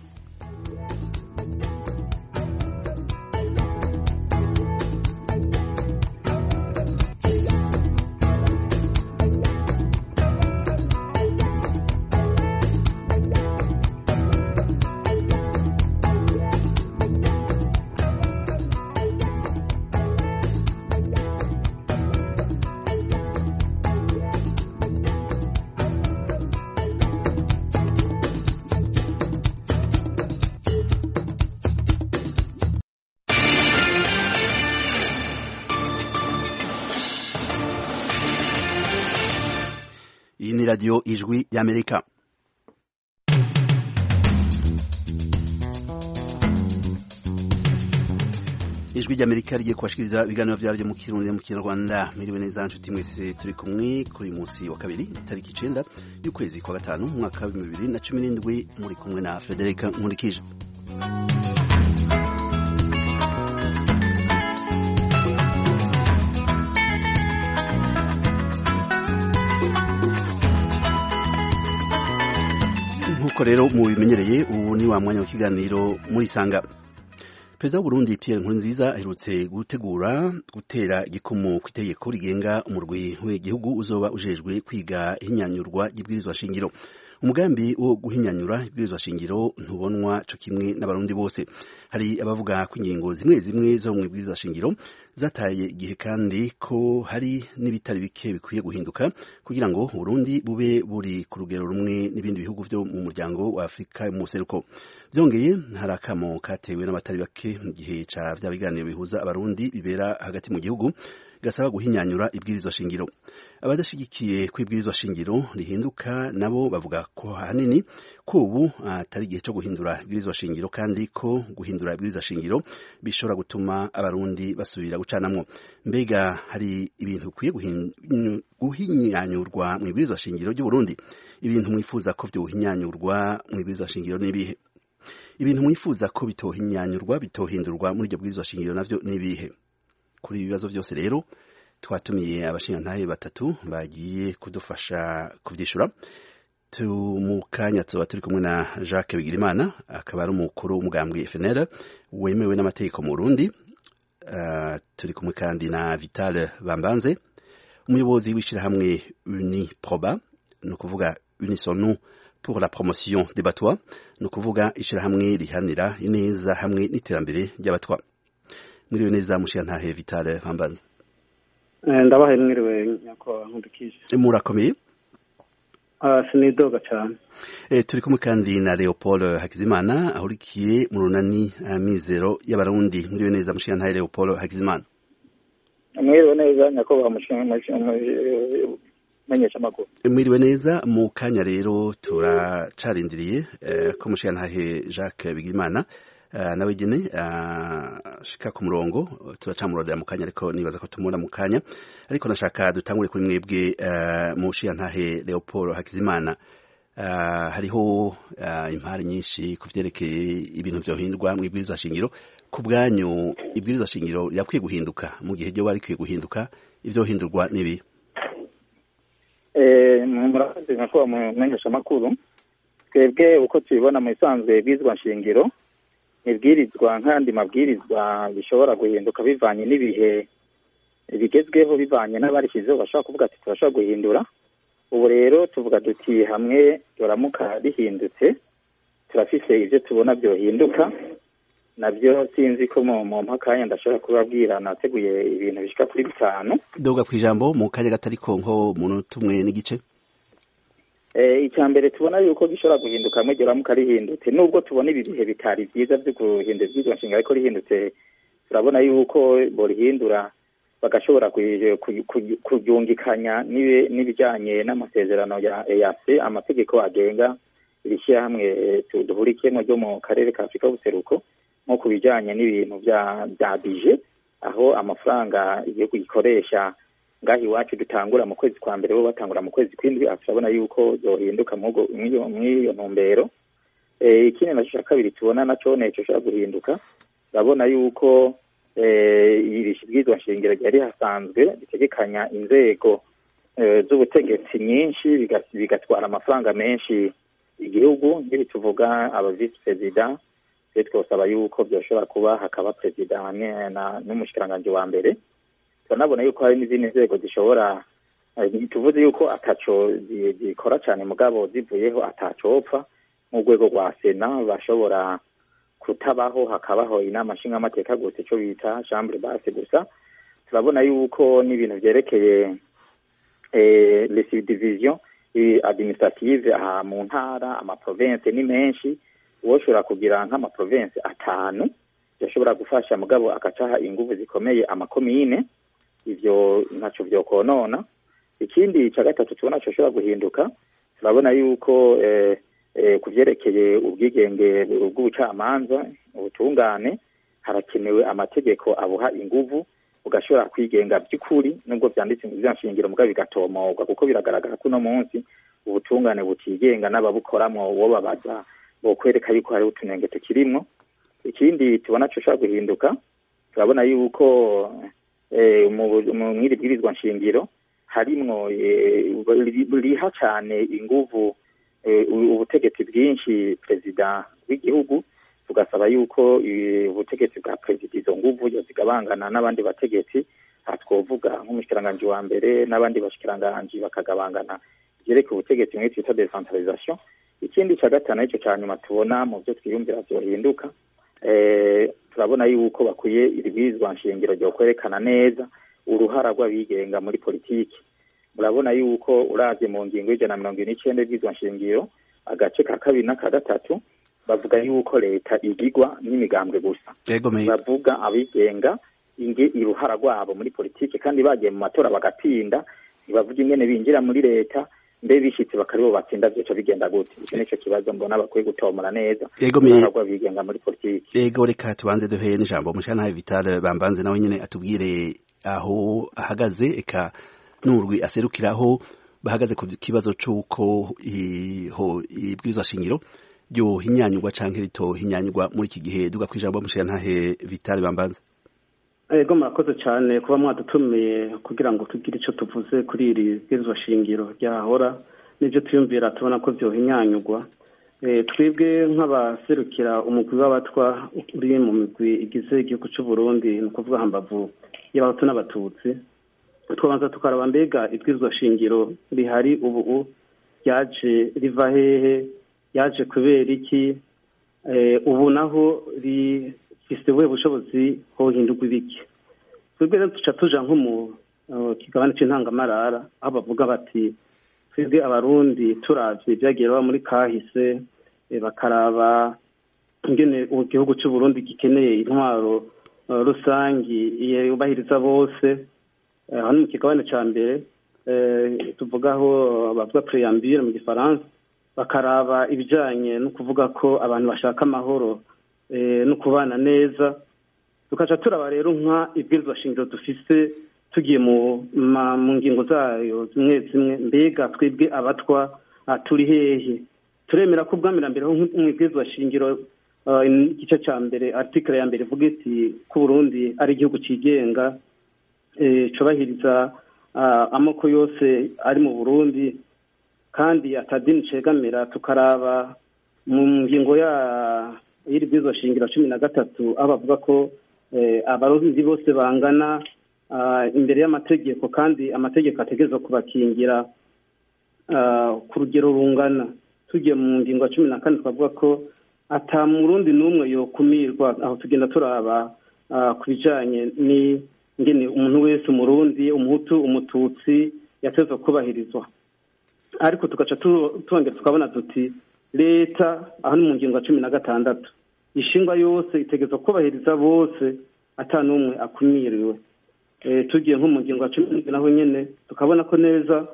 [SPEAKER 3] Ni radio Ijwi ya Amerika. Ijwi ya Amerika rigiye kubashikiriza ibiganiro byaryo mu Kirundi mu Kinyarwanda. Miriwe neza nshuti mwese, turi kumwe kuri munsi wa kabiri tariki icenda y'ukwezi kwa gatanu mwaka wa bibiri na cumi n'indwi, muri kumwe na Frederica Nkurikije. Nkuko rero mu bimenyereye, ubu ni wa mwanya wa kiganiro muri Sanga. Perezida w'u Burundi Pierre Nkurunziza aherutse gutegura gutera igikumu ku itegeko rigenga umurwi w'igihugu uzoba ujejwe kwiga ihinyanyurwa ry'ibwirizwa shingiro. Umugambi wo guhinyanyura ibwirizwa shingiro ntubonwa co kimwe n'abarundi bose. Hari abavuga ko ingingo zimwe zimwe zo mu ibwirizwa shingiro zataye igihe kandi ko hari n'ibitari bike bikwiye guhinduka kugira ngo Burundi bube buri ku rugero rumwe n'ibindi bihugu byo mu muryango wa Afrika mu seruko. Byongeye hari akamo katewe n'abatari bake mu gihe ca vya biganiro bihuza abarundi bibera hagati mu gihugu gasaba guhinyanyura ibwirizwa shingiro. Abadashigikiye kwibwirizwa shingiro rihinduka nabo bavuga ko hanini ko ubu atari igihe cyo guhindura ibwirizwa shingiro kandi ko guhindura ibwirizwa shingiro bishobora gutuma abarundi basubira gucanamwo. Mbega hari ibintu kwiye guhinyanyurwa mu ibwirizwa shingiro ry'u Burundi? Ibintu mwifuza ko byo guhinyanyurwa mu ibwirizwa shingiro nibihe? Ibintu mwifuza ko bitohinyanyurwa bitohindurwa muri iryo bwirizwa shingiro navyo nibihe? Kuri ibibazo byose rero twatumiye abashingantahe batatu bagiye kudufasha kuvyishura. Tumukanya tuba turi kumwe na Jacques Bigirimana, akaba ari umukuru w'umugambwe F N L wemewe n'amategeko mu Burundi. Uh, turi kumwe kandi na Vital Bambanze, umuyobozi w'ishirahamwe Uniproba, no kuvuga Unisonu pour la promotion des Batwa, no kuvuga ishirahamwe rihanira ineza hamwe n'iterambere ry'abatwa. Mwiriwe neza mushingantahe Vital Bambanze.
[SPEAKER 12] Ndabahe mwiriwe nyako Nkundikije.
[SPEAKER 3] Murakomeye?
[SPEAKER 12] Ah, sinidoga cyane.
[SPEAKER 3] Eh, turi kumwe kandi na Leopold Hakizimana ahurikiye mu runani Mizero y'Abarundi. Mwiriwe neza mushingantahe Leopold Hakizimana.
[SPEAKER 12] Mwiriwe neza nyako bamushingantahe menyesha makuru.
[SPEAKER 3] Mwiriwe neza. Mu kanya rero turacarindiriye eh, ko mushingantahe Jacques Bigirimana nawe gene ashika ku murongo turacamurondera mu kanya ariko nibaza ko tumubona mu kanya ariko nashaka dutangure kuri mwebwe mu nshiyantahe Leopold Hakizimana. Hariho impari nyinshi ku vyerekeye ibintu vyohindurwa mu ibwirizwa shingiro. Ku bwanyu ibwirizwa shingiro yakwiye guhinduka mu gihe ryo bari kwiye guhinduka ivyo hindurwa nibi?
[SPEAKER 12] Eh murakoze nako mumenyesha makuru twebwe uko tubibona mu isanzwe ibwirizwa shingiro ibwirizwa nkandi mabwirizwa bishobora guhinduka bivanye n'ibihe bigezweho bivanye n'abarishizeho bashaka kuvuga ati turashaka guhindura. Ubu rero tuvuga duti hamwe doramuka rihindutse turafise ivyo tubona byohinduka nabyo sinzi ko mu mpakanya ndashobora kubabwira nateguye ibintu bishika kuri bitanu.
[SPEAKER 3] Doga kwijambo mu kanya gatariko nko muntu tumwe n'igice.
[SPEAKER 12] Eh icyambere tubona yuko gishobora guhinduka hamwe doramuka rihindutse nubwo tubona ibi bihe bitari byiza byo guhindura ibyo nshinga ariko rihindutse turabona yuko borihindura bagashobora kujungikanya n'ibijyanye n'amasezerano ya E A C amategeko agenga irishyira hamwe duhurikiyemo ryo mu karere ka Afrika y'ubuseruko nko ku bijyanye n'ibintu bya bya bije aho amafaranga igihugu gikoresha ngahi iwacu dutangura mu kwezi kwa mbere bo batangura mu kwezi kw'indwi turabona yuko zohinduka mw'iyo ntumbero. Ikindi nacyo kabiri tubona nacyo neco cyo guhinduka turabona yuko ibishibwirizwa shingiro ryari hasanzwe bitegekanya inzego z'ubutegetsi nyinshi bigatwara amafaranga menshi igihugu nk'ibi tuvuga aba vice president twosaba yuko byoshobora kuba hakaba president n'umushikiranganje wa mbere. Tunabona yuko hari n'izindi nzego zishobora tuvuze yuko ataco zikora cyane mugabo zivuyeho atacopfa mu rwego rwa Sena bashobora kutabaho hakabaho inama nshinga amateka gusa ico bita chambre basse gusa. Turabona yuko n'ibintu byerekeye eh les subdivisions administrative aha mu ntara ama province ni menshi woshobora kugira nk'ama province atanu yashobora gufasha mugabo akacaha inguvu zikomeye amakomine ivyo ntaco byo konona. Ikindi ca gatatu tubona cyo shobora guhinduka turabona yuko eh eh kuvyerekeye ubwigenge bw'ubucamanza ubutungane harakenewe amategeko abuha inguvu ugashobora kwigenga by'ukuri nubwo byanditse mu byanshingiro mugabo bigatomogwa kuko biragaragara ko no munsi ubutungane butigenga n'ababukoramo wo babaza bo kwereka yuko hari utunenge tukirimwo. Ikindi tubona cyo shobora guhinduka turabona yuko eh mu mwiri bwirizwa nshingiro harimwo liha cyane inguvu ubutegetsi bwinshi president w'igihugu tugasaba yuko ubutegetsi bwa president izo nguvu zigabangana n'abandi bategetsi hatwovuga nk'umushikiranganje wa mbere n'abandi bashikiranganje bakagabangana jereka ubutegetsi mwitwa twita decentralisation. Ikindi ca gatanu ico cyanyuma tubona mu byo twiyumvira byohinduka eh turabona yuko bakuye iribizwa nshingiro ryo kwerekana neza uruhara rw'abigenga muri politiki. Murabona yuko uravye mu ngingo y'ijana na mirongo ine n'icenda y'ibwirizwa nshingiro agace ka kabiri n'aka gatatu bavuga yuko leta igigwa n'imigambwe gusa. Bavuga abigenga inge iruhara rwabo muri politiki kandi bagiye mu matora bagatinda ntibavuga ingene binjira muri leta mbe bishitse bakaribo batsinda byo bigenda gute. Icyo nico kibazo mbona bakwiye gutomora neza uruhara bigenga muri politiki.
[SPEAKER 3] Ego reka tubanze duheye n'ijambo mushana Vital Bambanze nawe nyene atubwire aho ahagaze eka n'urwi aserukiraho bahagaze ku kibazo cy'uko ho ibwirizwa shingiro ryo hinyanyurwa canke rito hinyanyurwa muri iki gihe duga kwijambo mushana ntahe Vital Bambanze.
[SPEAKER 12] Ego murakoze cyane kuba mwadutumiye kugira ngo tugire ico tuvuze kuri iri bwirizwa shingiro ryahora n'ibyo tuyumvira tubona ko byo hinyanyurwa. Eh twebwe nk'abaserukira umugwi w'abatwa uri mu migwi igize igihugu cy'u Burundi no kuvuga hambavu y'abahutu n'abatutsi twabanza tukaraba mbega ibwirizwa shingiro rihari ubu yaje riva hehe yaje kubera iki eh ubu naho ri istewe bushobozi ho hindurwa ibiki. Twebwe rero tuca tuja nko mu kigabane c'intangamarara aho bavuga bati twebwe abarundi turavye byagiye muri kahise bakaraba ingene igihugu cy'u Burundi gikeneye intwaro rusangi yubahiriza bose. Hano mu kigabane ca mbere tuvugaho bavuga preambule mu gifaransa bakaraba ibijanye no kuvuga ko abantu bashaka amahoro
[SPEAKER 4] no kubana neza, tukaca turaba rero nka ibwirizwa shingiro dufise tugiye mu ngingo zayo zimwe zimwe, mbega twebwe abatwa turi hehe? Turemera ko ubwamirambere ho mu ibwirizwa shingiro igice cya mbere article ya mbere ivuga iti ko Burundi ari igihugu cigenga cubahiriza amoko yose ari mu Burundi kandi atadini cegamira. Tukaraba mu ngingo ya y'iri bwirizwa shingiro cumi na gatatu aho bavuga ko abarundi bose bangana imbere y'amategeko kandi amategeko ategerezwa kubakingira ku rugero rungana. Tugiye mu ngingo ya cumi na kane twavuga ko ata murundi n'umwe yokumirwa, aho tugenda turaba ku bijanye ni ngene umuntu wese umurundi, umuhutu, umututsi yatezwa kubahirizwa. Ariko tugaca tuongera tukabona duti leta aho ni mu ngingo ya cumi na gatandatu ishingwa yose itegezwa kubahiriza bose ata n'umwe akumiriwe. E, tugiye nko mu ngingo ya cumi naho nyene tukabona ko neza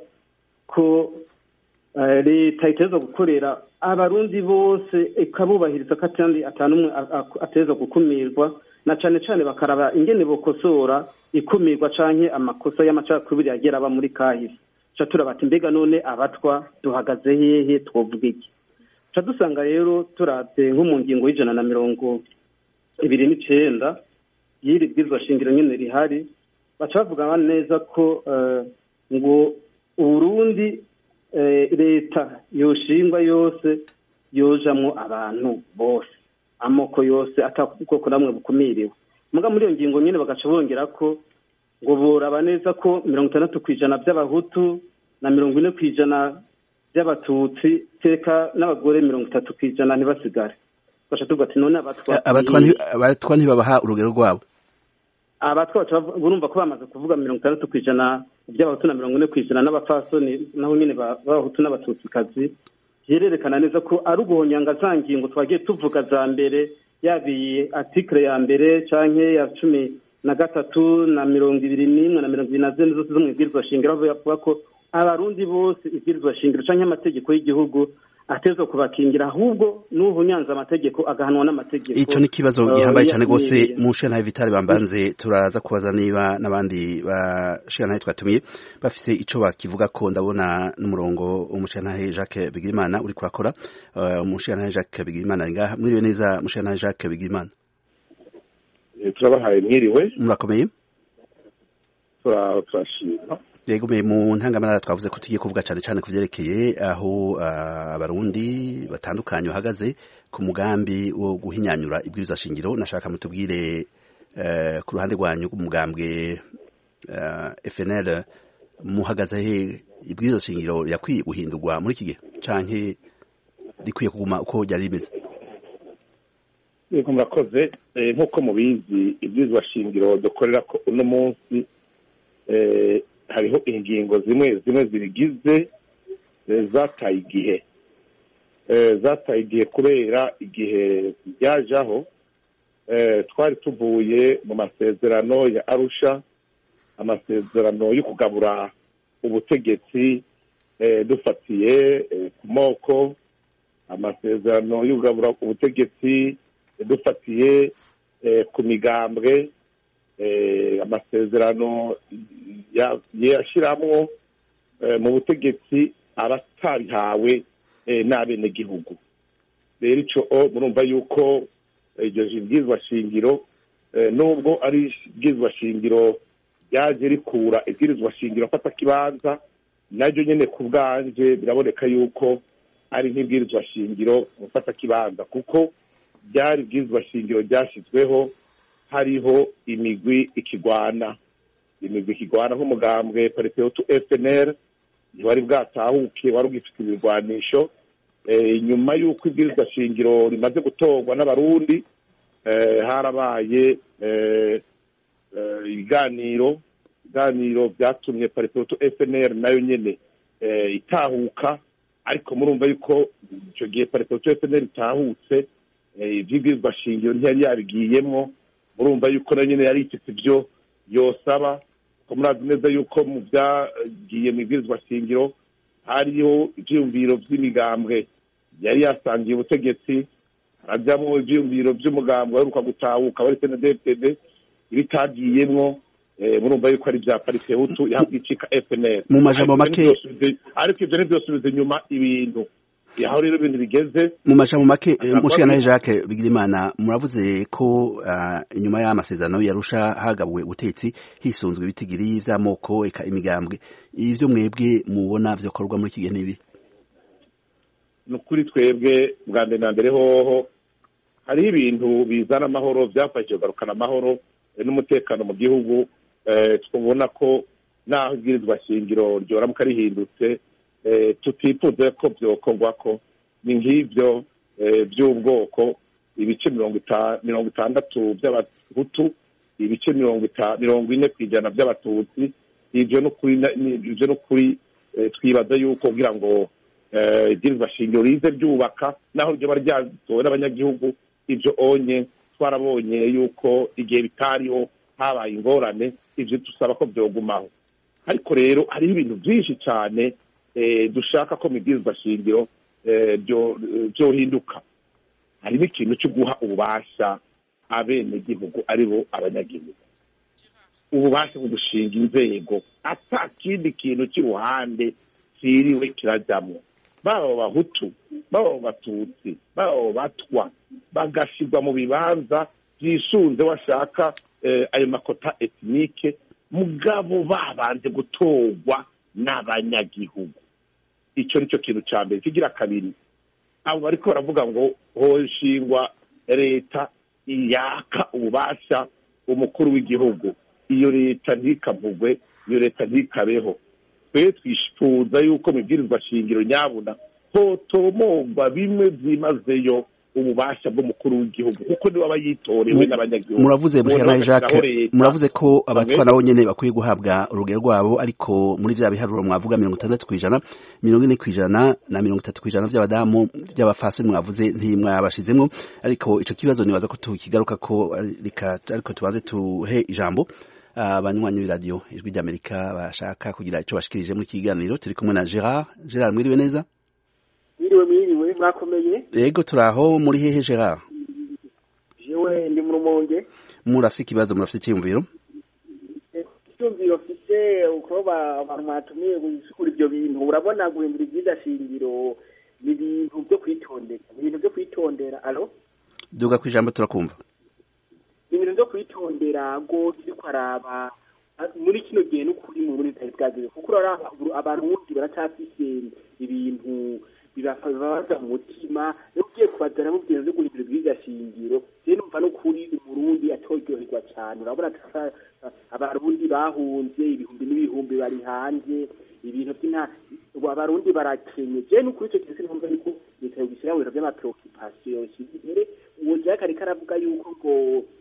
[SPEAKER 4] ko uh, leta itezwa gukorera abarundi bose ikabubahiriza kandi ata n'umwe atezwa gukumirwa, na cane cane bakaraba ingene bokosora ikumirwa canke amakosa y'amacakubiri yagera aba muri kahise. Cha turabati mbega none abatwa duhagaze hehe, twovuga iki? Cha dusanga rero turate nko mu ngingo y'ijana na mirongo ibiri n'icenda y'iri bwirizwa shingiro nyene rihari, bacavuga neza ko uh, ngo Uburundi uh, leta yoshingwa yose yojamwo abantu bose, amoko yose atakubwoko namwe bukumiriwe. Muga muri iyo ngingo nyene bagaca bongera ko ngo boraba neza ko mirongo itandatu kw'ijana by'abahutu na mirongo ine kw'ijana by'abatutsi teka n'abagore mirongo itatu kw'ijana ntibasigare. Basha tuvuga ati none abatwa
[SPEAKER 3] abatwa ntibabaha urugero rwabo.
[SPEAKER 4] Abatwa burumva ko bamaze kuvuga mirongo itandatu kw'ijana by'abahutu na mirongo ine kw'ijana n'abafasoni naho nyine b'abahutu n'abatutsi kazi, yererekana neza ko ari uguhonyanga za ngingo twagiye tuvuga za mbere, yabiye article ya mbere canke ya cumi na gatatu na mirongo ibiri n'imwe na mirongo ibiri na zine zose zo mu ibwirizwa shingiro, aho bavuga ko abarundi bose ibwirizwa shingiro canke amategeko y'igihugu atezwa kubakingira, ahubwo n'ubu nyanza amategeko agahanwa n'amategeko.
[SPEAKER 3] Ico ni kibazo gihambaye cyane gose mu Shana Vitale Bambanze turaza kubaza niba nabandi ba Shana twatumiye bafise ico bakivuga ko. Ndabona n'umurongo umushana Jacques Bigirimana uri kurakora umushana Jacques Bigirimana ngaha. Mwiriwe neza umushana Jacques Bigirimana.
[SPEAKER 6] Turabahaye mwiriwe,
[SPEAKER 3] murakomeye?
[SPEAKER 6] turashima.
[SPEAKER 3] Yego me mu ntangamara twavuze ko tugiye kuvuga cyane cyane kuvyerekeye aho abarundi uh, batandukanye bahagaze ku mugambi wo guhinyanyura ibwirizwa shingiro. Nashaka mutubwire uh, ku ruhande rwanyu umugambwe uh, F N L muhagaze he, ibwirizwa shingiro yakwiye guhindurwa muri kige canke rikwiye kuguma uko ryari rimeze?
[SPEAKER 6] Yego murakoze. Nkuko mubizi ibwirizwa shingiro dukorera ko uno munsi eh hariho ingingo zimwe zimwe zirigize zataye igihe zataye igihe kubera igihe byajaho. Twari tuvuye mu masezerano ya Arusha, amasezerano yo kugabura ubutegetsi dufatiye ku moko, amasezerano yo kugabura ubutegetsi dufatiye ku migambwe, amasezerano yashiramwo mu butegetsi abatarihawe n'abenegihugu. Rero ico murumva yuko iryo bwirizwa shingiro nubwo ari bwirizwa shingiro ryaje rikura ibwirizwa shingiro afata kibanza, naryo nyene ku bwanje biraboneka yuko ari nk'ibwirizwa shingiro mufata kibanza, kuko byari bwirizwa shingiro ryashizweho hariho imigwi ikigwana, imigwi ikigwana nk'umugambwe Paripeutu F N L wari bwatahuke, wari ugifite ibirwanisho. Nyuma y'uko ibwirizwa shingiro rimaze gutorwa n'abarundi, harabaye ibiganiro ibiganiro byatumye Paripeutu F N L nayo nyene itahuka. Ariko murumva yuko icyo gihe Paripeutu F N L itahutse, iby'ibwirizwa shingiro ntiyari yabigiyemwo. Murumva yuko na nyene yari ifite ibyo yosaba, ko murazi neza yuko mu byagiye mu ibwirizwa shingiro hariho ivyumviro vy'imigambwe yari yasangiye ubutegetsi, harajyamo ivyiyumviro vy'umugambi baheruka gutahuka bari C N D D F D D ibitagiyemwo murumva yuko ari vya parite hutu yahabwicika F N L
[SPEAKER 3] mu majambo make
[SPEAKER 6] ariko ivyo nivyosubiza inyuma ibintu aho rero ibintu bigeze
[SPEAKER 3] mu majambo make mushikana Jacques Bigirimana muravuze ko inyuma y'amasezerano yarusha hagabuwe ubutetsi hisunzwe ibitigiri vy'amoko eka imigambwe ivyo mwebwe mubona vyokorwa muri kigihe nibi
[SPEAKER 6] nukuri twebwe bwa mbere na mbere hoho hari ibintu bizana amahoro vyafashije kugarukana amahoro n'umutekano mu gihugu twabona ko naho ibwirizwa shingiro ryoramuka rihindutse tutifuze ko byokorwa ko ni nk'ibyo by'ubwoko ibice mirongo itandatu by'abahutu ibice mirongo ine ku ijana by'abatutsi ibyo no kuri twibaza yuko kugira ngo ibwirizwa shingiro rize ryubaka naho ryo bari ryatowe n'abanyagihugu ibyo onye twarabonye yuko igihe bitariho habaye ingorane ivyo dusaba ko byogumaho ariko rero hariho ibintu byinshi cyane dushaka ko mibwirizwa shingiro byohinduka harimo ikintu cyo guha ububasha abenegihugu aribo abanyagihugu ububasha bwo gushinga inzego ata kindi kintu cy'uruhande kiriwe kirajyamo baba bahutu baba batutsi baba batwa bagashirwa mu bibanza byisunze washaka ayo makota etnike mugabo babanje gutorwa n'abanyagihugu icyo nicyo kintu cya mbere kigira kabiri abo bariko baravuga ngo hoshingwa leta yaka ububasha umukuru w'igihugu iyo leta ntikavugwe iyo leta ntikabeho twe twifuza yuko mibwirizwa shingiro nyabuna hotomogwa bimwe byimazeyo ububasha bw'umukuru w'igihugu kuko niwe aba yitorewe n'abanyagihugu
[SPEAKER 3] muravuze Mushana Jacques muravuze ko abatwa nabo nyene bakwiye guhabwa urugero rwabo ariko muri vya biharuro mwavuga mirongo itandatu kw'ijana mirongo ine kw'ijana na mirongo itatu kw'ijana vy'abadamu by'abafasoni mwavuze ntimwabashizemwo ariko ico kibazo nibaza ko tukigaruka ko ariko tubanze tuhe ijambo abanywanyi b'iradiyo ijwi ry'Amerika bashaka kugira ico bashikirije muri kiganiro turi kumwe na Gerard Gerard mwiriwe neza
[SPEAKER 8] mwiriwe mwiriwe mwakomeye
[SPEAKER 3] yego turaho muri hehe Gerard
[SPEAKER 8] jewe ndi mu Rumonge
[SPEAKER 3] murafite ikibazo murafite icyumviro
[SPEAKER 8] icyumviro mfite uko abantu mwatumiye gusukura ibyo bintu urabona guhindura ibyiza shingiro ni ibintu byo kwitondera ibintu byo kwitondera alo
[SPEAKER 3] duga ku ijambo turakumva
[SPEAKER 8] ibintu byo kwitondera ngo turi kwaraba muri kino gihe n'ukuri mu muri tari bwageze kuko abarundi baracyafise ibintu bibabaza mu mutima iyo ugiye kubazana mu bintu byo guhindura ibyiza shingiro je numva n'ukuri umurundi atoryoherwa cyane urabona abarundi bahunze ibihumbi n'ibihumbi bari hanze ibintu by'inta abarundi barakenye je n'ukuri icyo kintu numva yuko leta yogishyira mu bintu by'amapreoccupation imbere uwo Jack ariko aravuga yuko ngo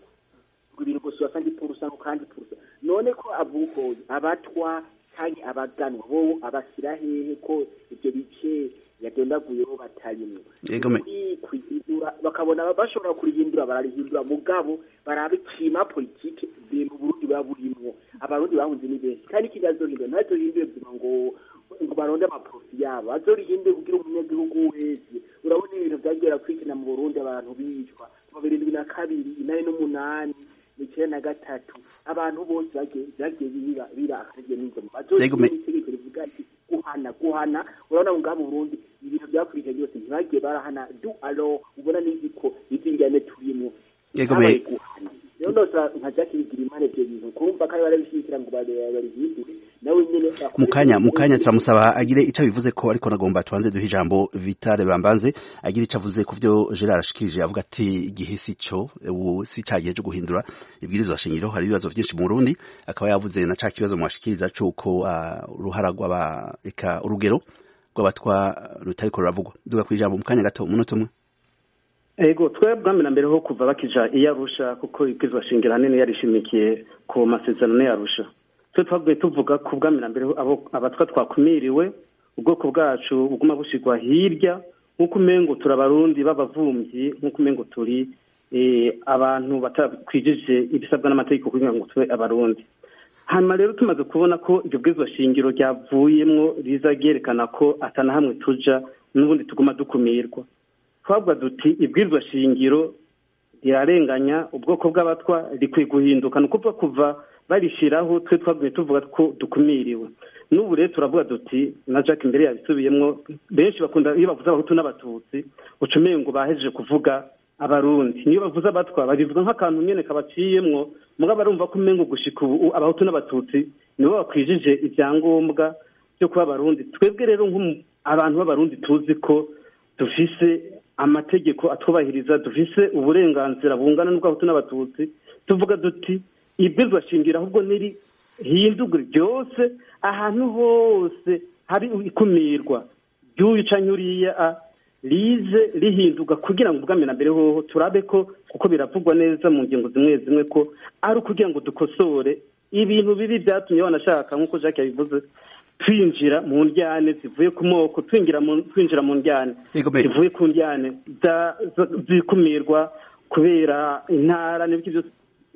[SPEAKER 8] ibintu gusa wasanga ipurusa kandi ipurusa none ko avuga abatwa kandi abaganwa bo abashyira hehe ko ibyo bice yadondaguyeho batarimo kwihindura bakabona bashobora kurihindura bararihindura mugabo barabikima politike mu Burundi baburimwo abarundi bahunze ni benshi kandi kigazohindura ntazohindure buzima ngo ngo baronde amaprofi yabo azorihindure kugira umunyagihugu wese urabona ibintu byagera kwikina mu Burundi abantu bicwa mu birindwi na kabiri inani n'umunani icyenda na gatatu abantu bose bagiye biba bira akaje n'inzomo bazorihindura itegeko rivuga ati guhana guhana urabona ngo ngabo Burundi ibintu byakurikije byose ntibagiye barahana du alo ubona niziko izingane turimo
[SPEAKER 3] yego me
[SPEAKER 8] rero ndosa nkajya kibigira imane byo bintu kumva kandi barabishikira ngo bari hindure nawe nyene
[SPEAKER 3] mukanya mukanya turamusaba agire ico bivuze ko ariko nagomba tuanze duha ijambo Vitale Bambanze agire ico avuze ku byo Gerard ashikirije avuga ati igihisi cyo ubu si cagiye cyo guhindura ibwirizwa shingiro hari ibibazo byinshi mu Burundi akaba yavuze na ca kibazo mwashikiriza cyuko uruhara rw'aba eka urugero rw'abatwa rutariko ruravugwa duga ku ijambo mukanya gato umunota umwe
[SPEAKER 4] ego twebwe mbere mbere ho kuva bakija iyarusha kuko ibwirizwa shingiro hanene yarishimikiye ku masezerano yarusha twe twabwe tuvuga ku bwamira mbere abo abatwa twakumiriwe ubwoko bwacu buguma bushigwa hirya nkuko umengo turabarundi babavumvyi nkuko umengo turi eh abantu batakwijije ibisabwa n'amategeko kugira ngo twe abarundi hanyuma rero tumaze kubona ko ibyo bwirizwa shingiro ryavuyemwo riza ryerekana ko atana hamwe tuja n'ubundi tuguma dukumirwa twavuga duti ibwirizwa shingiro rirarenganya ubwoko bw'abatwa rikwiye guhinduka ni ukuvuga kuva barishiraho twe twavuye tuvuga ko dukumiriwe n'ubu rero turavuga duti na Jack imbere yabisubiyemwo benshi bakunda iyo bavuze abahutu n'abatutsi ucumeye ngo bahejeje kuvuga abarundi niyo bavuze abatwa babivuga nk'akantu nyene kabaciyemwo muga barumva ko umengo gushika ubu abahutu n'abatutsi nibo bakwijije ivyangombwa byo kuba abarundi twebwe rero nk'abantu b'abarundi tuzi ko dufise amategeko atwubahiriza dufise uburenganzira bungana n'ubw'abahutu n'abatutsi tuvuga duti ibwirizwa shingiro ahubwo niri hindurwe byose ahantu hose hari ikumirwa ry'uyu canke uriya rize rihinduka kugira ngo ubwami na mbere hoho turabe ko kuko biravugwa neza mu ngingo zimwe zimwe ko ari ukugira ngo dukosore ibintu bibi byatumye banashaka nk'uko Jacques yabivuze twinjira mu njyane zivuye ku moko twinjira mu twinjira mu njyane zivuye ku njyane zikumirwa kubera intara n'ibiki byose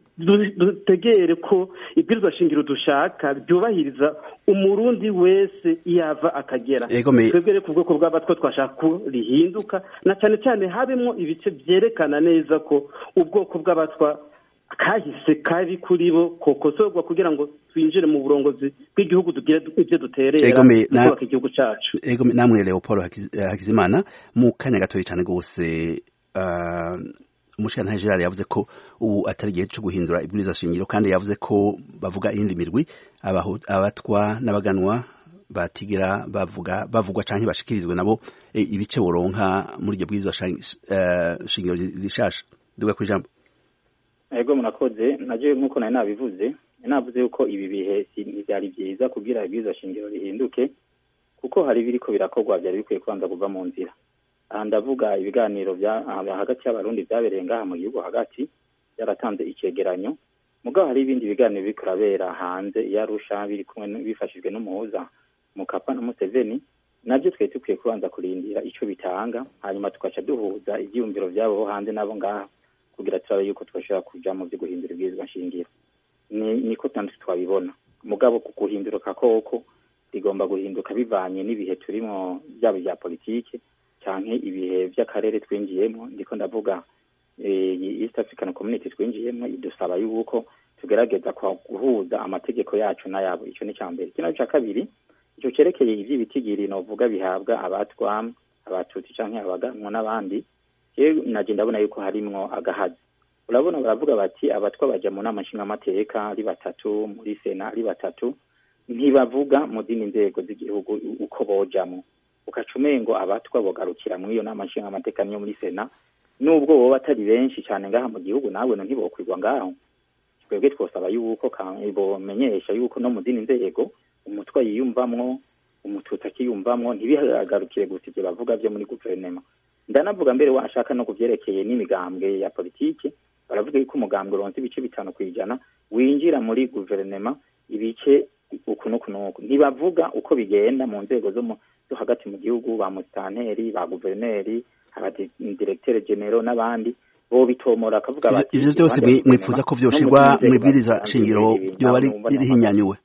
[SPEAKER 4] dutegere ko ibwirizwa shingiro dushaka byubahiriza umurundi wese yava akagera twebwe ku bwoko bw'abatwa twashaka ko rihinduka na cyane cyane habemo ibice byerekana neza ko ubwoko bw'abatwa kahise kari kuri bo kokosorwa kugira ngo twinjire mu burongozi bw'igihugu tugire ibyo duterera kubaka igihugu cyacu
[SPEAKER 3] ego namwe Leopold Hakizimana mu kanya gatoya cyane gose umushikana Gerard yavuze ko ubu atari gihe cyo guhindura ibwirizwa shingiro kandi yavuze ko bavuga iyindi mirwi abatwa n'abaganwa batigira bavuga bavugwa canke bashikirizwe nabo ibice boronka muri iryo bwirizwa shingiro rishasha duga ku ijambo.
[SPEAKER 12] Ego munakoze naje nkuko nari nabivuze navuze yuko ibi bihe byari byiza kugira ibwirizwa shingiro rihinduke kuko hari biriko birakorwa byari bikwiye kubanza kuva mu nzira. Ndavuga ibiganiro bya hagati y'abarundi byabereye ngaha mu gihugu hagati yaratanze icegeranyo mugabo hari ibindi biganiro bikurabera hanze yarusha biri kumwe bifashijwe n'umuhuza Mukapa na Museveni nabyo twe tukwiye kubanza kurindira ico bitanga hanyuma tukaca duhuza ibyumviro byabo hanze nabo ngaha kugira turabe yuko twashaka kuja mu byo guhindura ibwirizwa shingiro ni niko tandisi twabibona mugabo ku guhinduka koko rigomba guhinduka bivanye n'ibihe turimo byabo bya politike canke ibihe by'akarere twinjiyemo ndiko ndavuga East African Community twinjiyemo idusaba yuko tugerageza guhuza amategeko yacu n'ayabo ico ni cyambere kino cya kabiri ico cerekeye ivy'ibitigiri no vuga bihabwa abatwa abatutsi canke abaganwa n'abandi je naje ndabona yuko harimwo agahazi urabona baravuga bati abatwa baje mu nama nshinga amateka ari batatu muri sena ari batatu ntibavuga mu dini nzego z'igihugu uko bojamo ukacumengo abatwa bogarukira muri iyo nama nshinga amateka niyo muri sena nubwo bo batari benshi cyane ngaha mu gihugu nawe no ntibokwirwa ngaho twebwe twosaba yuko bo menyesha yuko no mu dini nzego umutwa yiyumvamwo umututa kiyumvamwo ntibihagarukire gusa ibyo bavuga byo muri guverinoma ndanavuga mbere washaka no kuvyerekeye n'imigambwe ya politike baravuga yuko umugambwe uronse ibice bitanu kwijana winjira muri guverinoma ibice ukuno kuno ntibavuga uko bigenda mu nzego zo zo hagati mu gihugu ba mustanteri ba guverineri abadi directeur general n'abandi bo bitomora akavuga bati
[SPEAKER 3] ivyo byose mwifuza ko vyoshirwa mwibwiriza shingiro byo bari rihinyanyuwe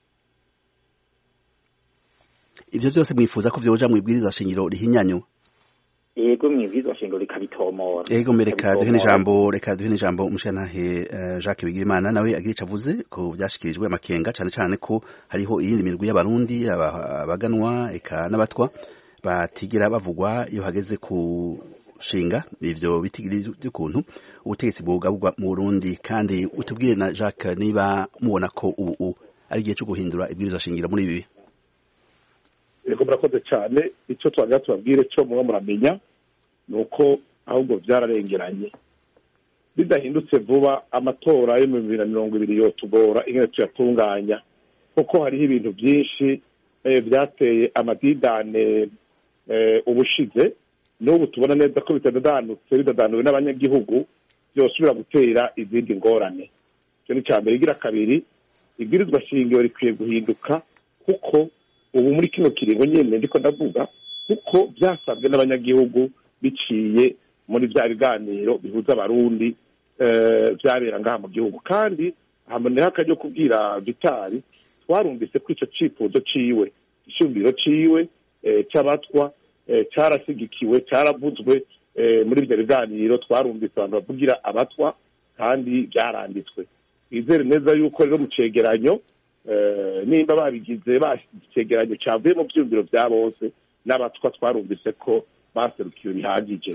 [SPEAKER 3] ivyo byose mwifuza ko vyoja mwibwiriza shingiro rihinyanyuwe
[SPEAKER 12] Ego mwibwiriza shingiro rikabitomora
[SPEAKER 3] Ego mereka duhene jambo reka duhene jambo umushanahe uh, Jacques Bigirimana nawe agiye cavuze ko byashikirijwe amakenga cyane cyane ko hariho iyindi mirwi y'abarundi abaganwa eka n'abatwa batigira bavugwa iyo hageze ku shinga ivyo bitigiri by'ukuntu ubutegetsi bwugabwa mu Burundi kandi utubwire na Jacques niba mubona ko ubu ari gihe cyo guhindura ibwirizwa shingiro muri ibi
[SPEAKER 6] Ego murakoze cyane icyo twagira tubabwire cyo muba muramenya nuko ahubwo byararengeranye bidahindutse vuba amatora yo mu bibiri na mirongo ibiri yotugora ingene tuyatunganya kuko hariho ibintu byinshi byateye amadidane ubushize n'ubu tubona neza ko bitadadanutse bidadanuwe n'abanyagihugu byosubira gutera izindi ngorane icyo ni cya mbere igira kabiri ibwirizwa shingiro rikwiye guhinduka kuko ubu muri kino kiringo nyene ndiko ndavuga kuko byasabwe n'abanyagihugu biciye muri bya biganiro bihuza abarundi byabera ngaha mu gihugu kandi hamoneho akaryo kubwira Vitali twarumvise ko ico cifuzo ciwe ishingiro ciwe cy'abatwa cyarasigikiwe cyaravuzwe muri ibyo biganiro twarumvise abantu bavugira abatwa kandi byaranditswe. Twizere neza yuko rero mu cegeranyo nimba babigize icegeranyo cyavuye mu byumviro bya bose n'abatwa twarumvise ko baserukiwe bihagije.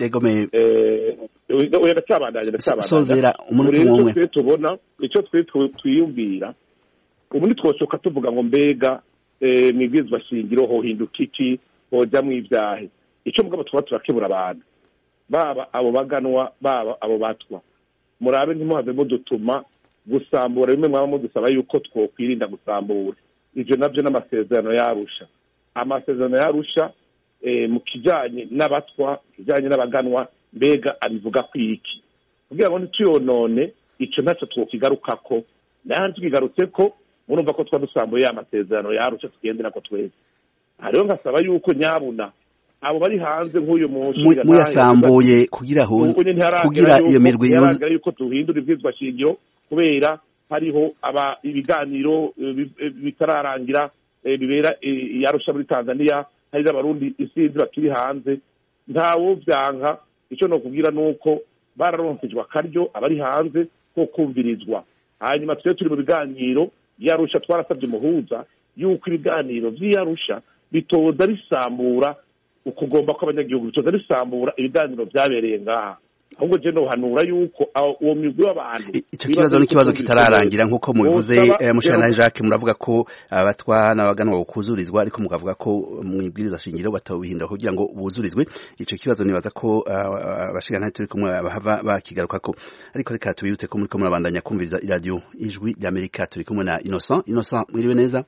[SPEAKER 3] Sozera umuntu umwe
[SPEAKER 6] twe tubona icyo twe twiyumvira ubu ntitwoshoka tuvuga ngo mbega mwibwizwa shingiro hohinduka iki hoja mu ibyahe. Icyo mugabo tuba turakebura abantu baba abo baganwa baba abo batwa murabe ntimuhave mudutuma gusambura bimwe mwaba mudusaba yuko twokwirinda gusambura. Ivyo navyo n'amasezerano yarusha amasezerano yarusha mu kijanye n'abatwa kijanye n'abaganwa mbega abivuga kwiki kugira ngo ntituyonone ico ntacyo twokigarukako nahandi tukigarutse ko murumva ko twadusambuye amasezerano yarusha tugendera ko twese. Hariho ngasaba yuko nyabuna abo bari hanze nk'uyu munsi
[SPEAKER 3] muyasambuye kugira kugira iyo mirwi
[SPEAKER 6] yaragira yuko tuhindura ibwizwa shingiro kubera hariho aba ibiganiro bitararangira bibera yarusha muri Tanzania hari n'abarundi isinzi bakiri hanze ntawo byanka. Icyo no kugira nuko bararonkejwe akaryo abari hanze ko kumvirizwa. Hanyuma twe turi mu biganiro yarusha twarasabye muhuza yuko ibiganiro vy'Arusha bitoza bisambura ukugomba ko abanyagihugu bitoza bisambura ibiganiro byabereye ngaha ahubwo je no hanura yuko uwo migwi w'abantu
[SPEAKER 3] icyo kibazo n'ikibazo kitararangira nkuko mubivuze mushana Jacques muravuga ko abatwa n'abaganwa bukuzurizwa ariko mukavuga ko mwibwiriza shingiro batabihinda kugira ngo buzurizwe. Icyo kibazo nibaza ko abashigana turi kumwe bahava bakigaruka ko ariko reka tubiyutse ko muri ko murabandanya kumviriza radio ijwi ry'Amerika turi kumwe na Innocent. Innocent mwiriwe neza?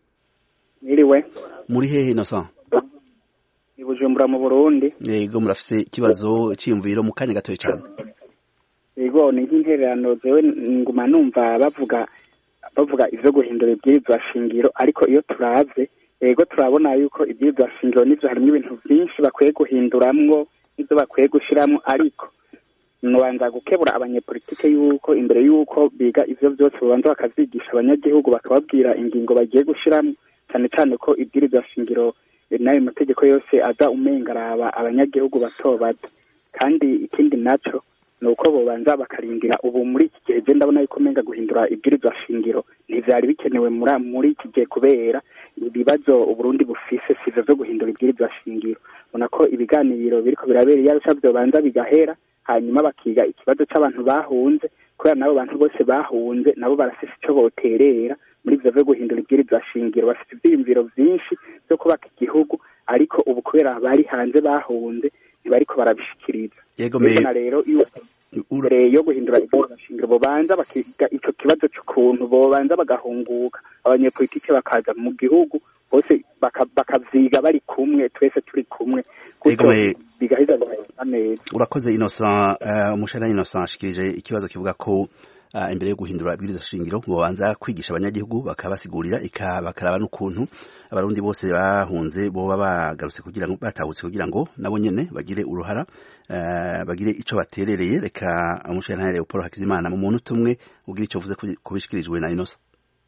[SPEAKER 5] Mwiriwe.
[SPEAKER 3] Muri hehe Innocent?
[SPEAKER 5] Bujumbura mu Burundi.
[SPEAKER 3] Yego murafise ikibazo cyimviro mu kanya gatoye cyane.
[SPEAKER 5] Yego ni nk'intererano zewe nguma numva bavuga bavuga ivyo guhindura ibyizwa shingiro ariko iyo turavye yego turabona yuko ibyizwa shingiro nivyo harimo ibintu byinshi bakwiye guhinduramwo nivyo bakwiye gushiramwo ariko nubanza gukebura abanyepolitike yuko imbere yuko biga ivyo byose babanza bakazigisha abanyagihugu bakababwira ingingo bagiye gushiramwo cyane cyane ko ibwirizwa shingiro nayo mategeko yose aza umenga araba abanyagihugu bato bato. Kandi ikindi naco nuko bobanza bakarindira ubu muri iki gihe je ndabona yuko umenga guhindura ibwirizwa shingiro ntivyari bikenewe muri muri iki gihe kubera ibibazo Uburundi bufise sivyo vyo guhindura ibwirizwa shingiro. Bona ko ibiganiro biriko birabera yarusha byobanza bigahera hanyuma bakiga ikibazo c'abantu bahunze kubera nabo bantu bose bahunze nabo barafise ico boterera muri ivyo vyo guhindura ibwirizwa shingiro. Bafite ivyiyumviro vyinshi vyo kubaka igihugu ariko ubu kubera bari hanze bahunze ntibariko barabishikiriza.
[SPEAKER 3] Yego me
[SPEAKER 5] rero yo guhindura ibwirizwa shingiro bobanza bakiga ico kibazo c'ukuntu bobanza bagahunguka abanyepolitike bakaza mu gihugu bose bakavyiga bari kumwe twese turi kumwe
[SPEAKER 3] gutyo
[SPEAKER 5] bigaheza neza.
[SPEAKER 3] Urakoze Innocent. Umushana Innocent ashikirije ikibazo kivuga ko Uh, imbere yo guhindura ibwirizwa shingiro bobanza kwigisha abanyagihugu bakabasigurira bakaraba n'ukuntu abarundi bose bahunze boba bagarutse kugira ngo batahutse kugira ngo nabo nyene bagire uruhara uh, bagire ico baterereye. Reka umushana Leopold Hakizimana mu muntu tumwe ugira ico vuze kubishikirijwe na Innocent.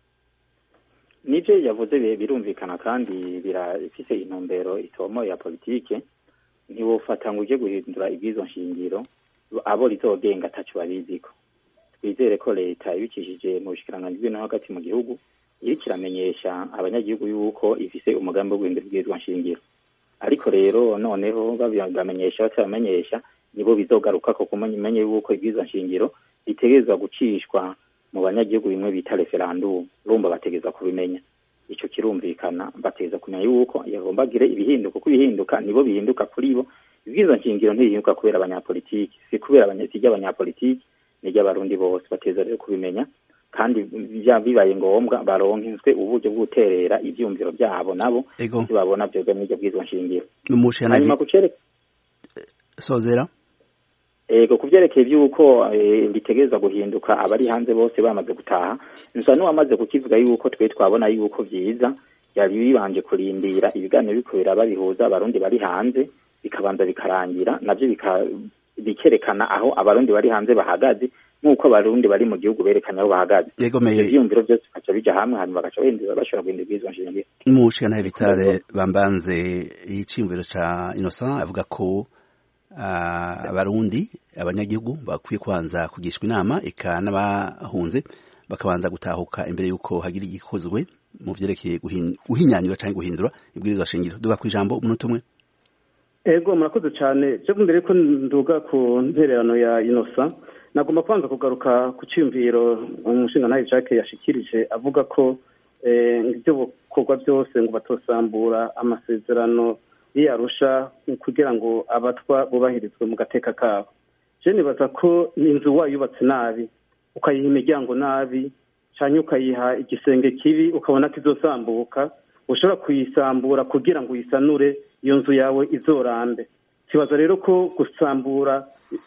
[SPEAKER 12] Nivyo yavuze birumvikana kandi birafise intumbero itomo ya politike. Ntiwofata ngo uje guhindura ibwirizwa shingiro abo rizogenga atacu babiziko. Bizere ko leta ibikishije mu bushikiranganje bw'ino hagati mu gihugu iriko iramenyesha abanyagihugu yuko ifise umugambi wo guhindura ibwirizwa shingiro. Ariko rero noneho babamenyesha batabamenyesha nibo bizogaruka ko kumenye yuko ibwirizwa shingiro ritegerezwa gucishwa mu banyagihugu bimwe bita referendum. Urumva bategeza kubimenya ico kirumvikana bateza kumenya yuko yagomba gire ibihinduka kuko ibihinduka nibo bihinduka kuri bo. Ibwirizwa shingiro ntihinduka kubera abanyapolitiki si kubera abanyasijya abanyapolitiki nijya barundi bose bateza rero kubimenya kandi bibaye ngombwa baronkenswe uburyo bw'uterera ivyumviro byabo nabo babona byo bw'ibyo bwizwa shingiro.
[SPEAKER 3] Hanyuma kucereka sozera
[SPEAKER 12] ego kuvyerekeye byuko bitegereza guhinduka abari hanze bose bamaze gutaha nsa n'uwamaze kukivuga yuko twe twabona yuko vyiza yari bibanje kurindira ibiganiro bikorera babihuza abarundi bari hanze bikabanza bikarangira navyo bika bikerekana aho abarundi bari hanze bahagaze nkuko abarundi bari mu gihugu berekanye aho bahagaze. Ivyumviro byose baca bija hamwe hanyuma bagaca bahindura bashobora guhindura ibwirizwa shingiro.
[SPEAKER 3] Mushana Vitale Bambanze icimviro ca Innocent avuga ko abarundi abanyagihugu bakwiye kwanza kugishwa inama eka n'abahunze bakabanza gutahuka imbere yuko hagira igikozwe mu vyerekeye guhinyanyura canke guhindura ibwirizwa shingiro. Duga kwijambo umunota umwe.
[SPEAKER 4] Ego murakoze cyane. Je mbere ko nduga ku ntererano ya Innocent nagomba kwanza kugaruka ku cyumviro umushinga ntaye Jacques yashikirije avuga ko eh ibyo bukorwa byose ngo batosambura amasezerano y'Arusha kugira ngo abatwa bubahirizwe mu gateka kabo. Je nibaza ko inzu wayubatse nabi ukayiha imiryango nabi cyane ukayiha igisenge kibi ukabona ko izosambuka ushobora kuyisambura kugira ngo uyisanure iyo nzu yawe izorambe. Kibaza rero ko gusambura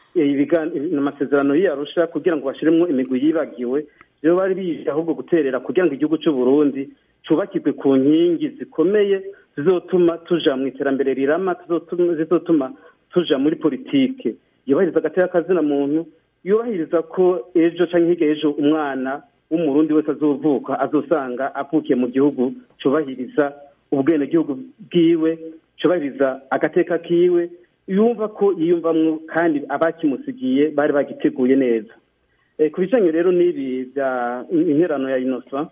[SPEAKER 4] amasezerano y'Arusha kugira ngo bashiremo imigwi yibagiwe byo bari bije ahubwo guterera kugira ngo igihugu cy'u Burundi cubakirwe ku nkingi zikomeye zizotuma tuja mu iterambere rirama zizotuma tuja muri politike yubahiriza agateka kazina muntu yubahiriza ko ejo canke hirya ejo umwana w'umurundi wese azovuka azosanga avukiye mu gihugu cubahiriza ubwene gihugu bwiwe cubahiriza agateka kiwe yumva ko yiyumvamwo kandi abakimusigiye bari bagiteguye neza. E, kubijanye rero n'ibi bya interano ya Innocent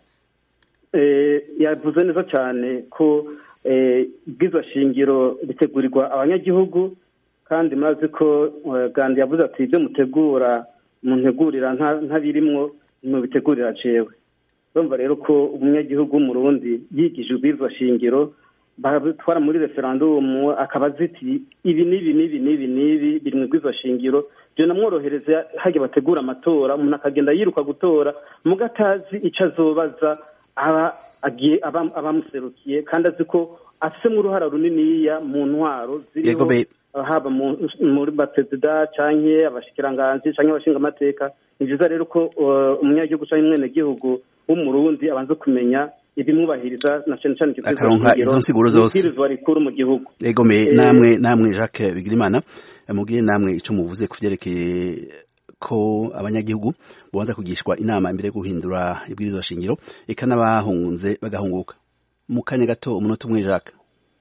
[SPEAKER 4] eh yavuze neza cyane ko eh bwizwa shingiro bitegurirwa abanyagihugu kandi maze ko uh, Gandhi yavuze ati ibyo mutegura muntegurira ntabirimwo mu bitegurira jewe. Urumva rero ko umunyagihugu mu Burundi yigije ubwizwa shingiro batwara muri referendum akabaziti ibi nibi nibi nibi nibi biri mu bwizwa shingiro je namworohereza hage bategura amatora umuntu akagenda yiruka gutora mugatazi ico azobaza aba agiye abamuserukiye kandi aziko afise mu ruhara runiniya mu ntwaro ziriho haba muri baperezida canke abashikiranganji canke abashinga amateka. Ni byiza rero ko umunyagihugu canke mwene gihugu w'umurundi abanze kumenya ibimubahiriza na cyane cyane
[SPEAKER 3] akaronka izo nsiguro zose
[SPEAKER 4] rikuru mu gihugu.
[SPEAKER 3] Ego me namwe namwe Jacques Bigirimana mugiye namwe ico muvuze kuvyerekeye ko abanyagihugu bonza kugishwa inama imbere yo guhindura ibwirizwa shingiro eka n'abahunze bagahunguka. Mu kanya gato umunota umwe Jacques.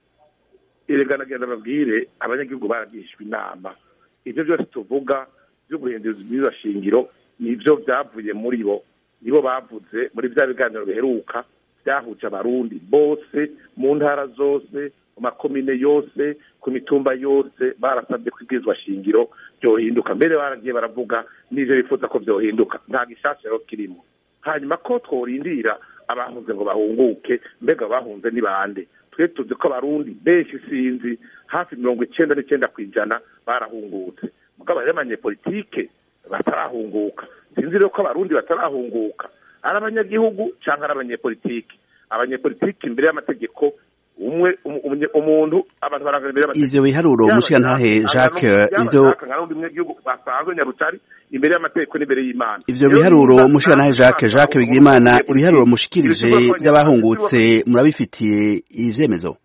[SPEAKER 6] Iregana genda babwire abanyagihugu baragishwa inama. Ivyo byose tuvuga byo guhindura ibwirizwa shingiro nivyo byavuye muri bo nibo bavuze muri bya biganiro biheruka byahuje abarundi bose mu ntara zose mu makomine yose ku mitumba yose barasabye kwigizwa shingiro byohinduka mbere baragiye baravuga n'ivyo bifuza ko byohinduka nta gishasha rero kirimo. Hanyuma ko tworindira abahunze ngo bahunguke mbega bahunze ni bande? Twe tuzi ko abarundi benshi sinzi hafi mirongo icenda n'icenda kw'ijana barahungutse mugabo abanye politike batarahunguka. Sinzi rero ko abarundi batarahunguka ari abanyagihugu cyangwa ari abanyepolitiki. Abanyepolitiki imbere y'amategeko umwe umuntu abantu baragaragara
[SPEAKER 3] ivyo biharuro mushika ntahe Jacques ivyo
[SPEAKER 6] basanzwe nyarutari imbere y'amategeko n'imbere y'Imana.
[SPEAKER 3] Ivyo biharuro mushika ntahe Jacques Jacques Bigirimana ibiharuro mushikirije by'abahungutse murabifitiye ivyemezo?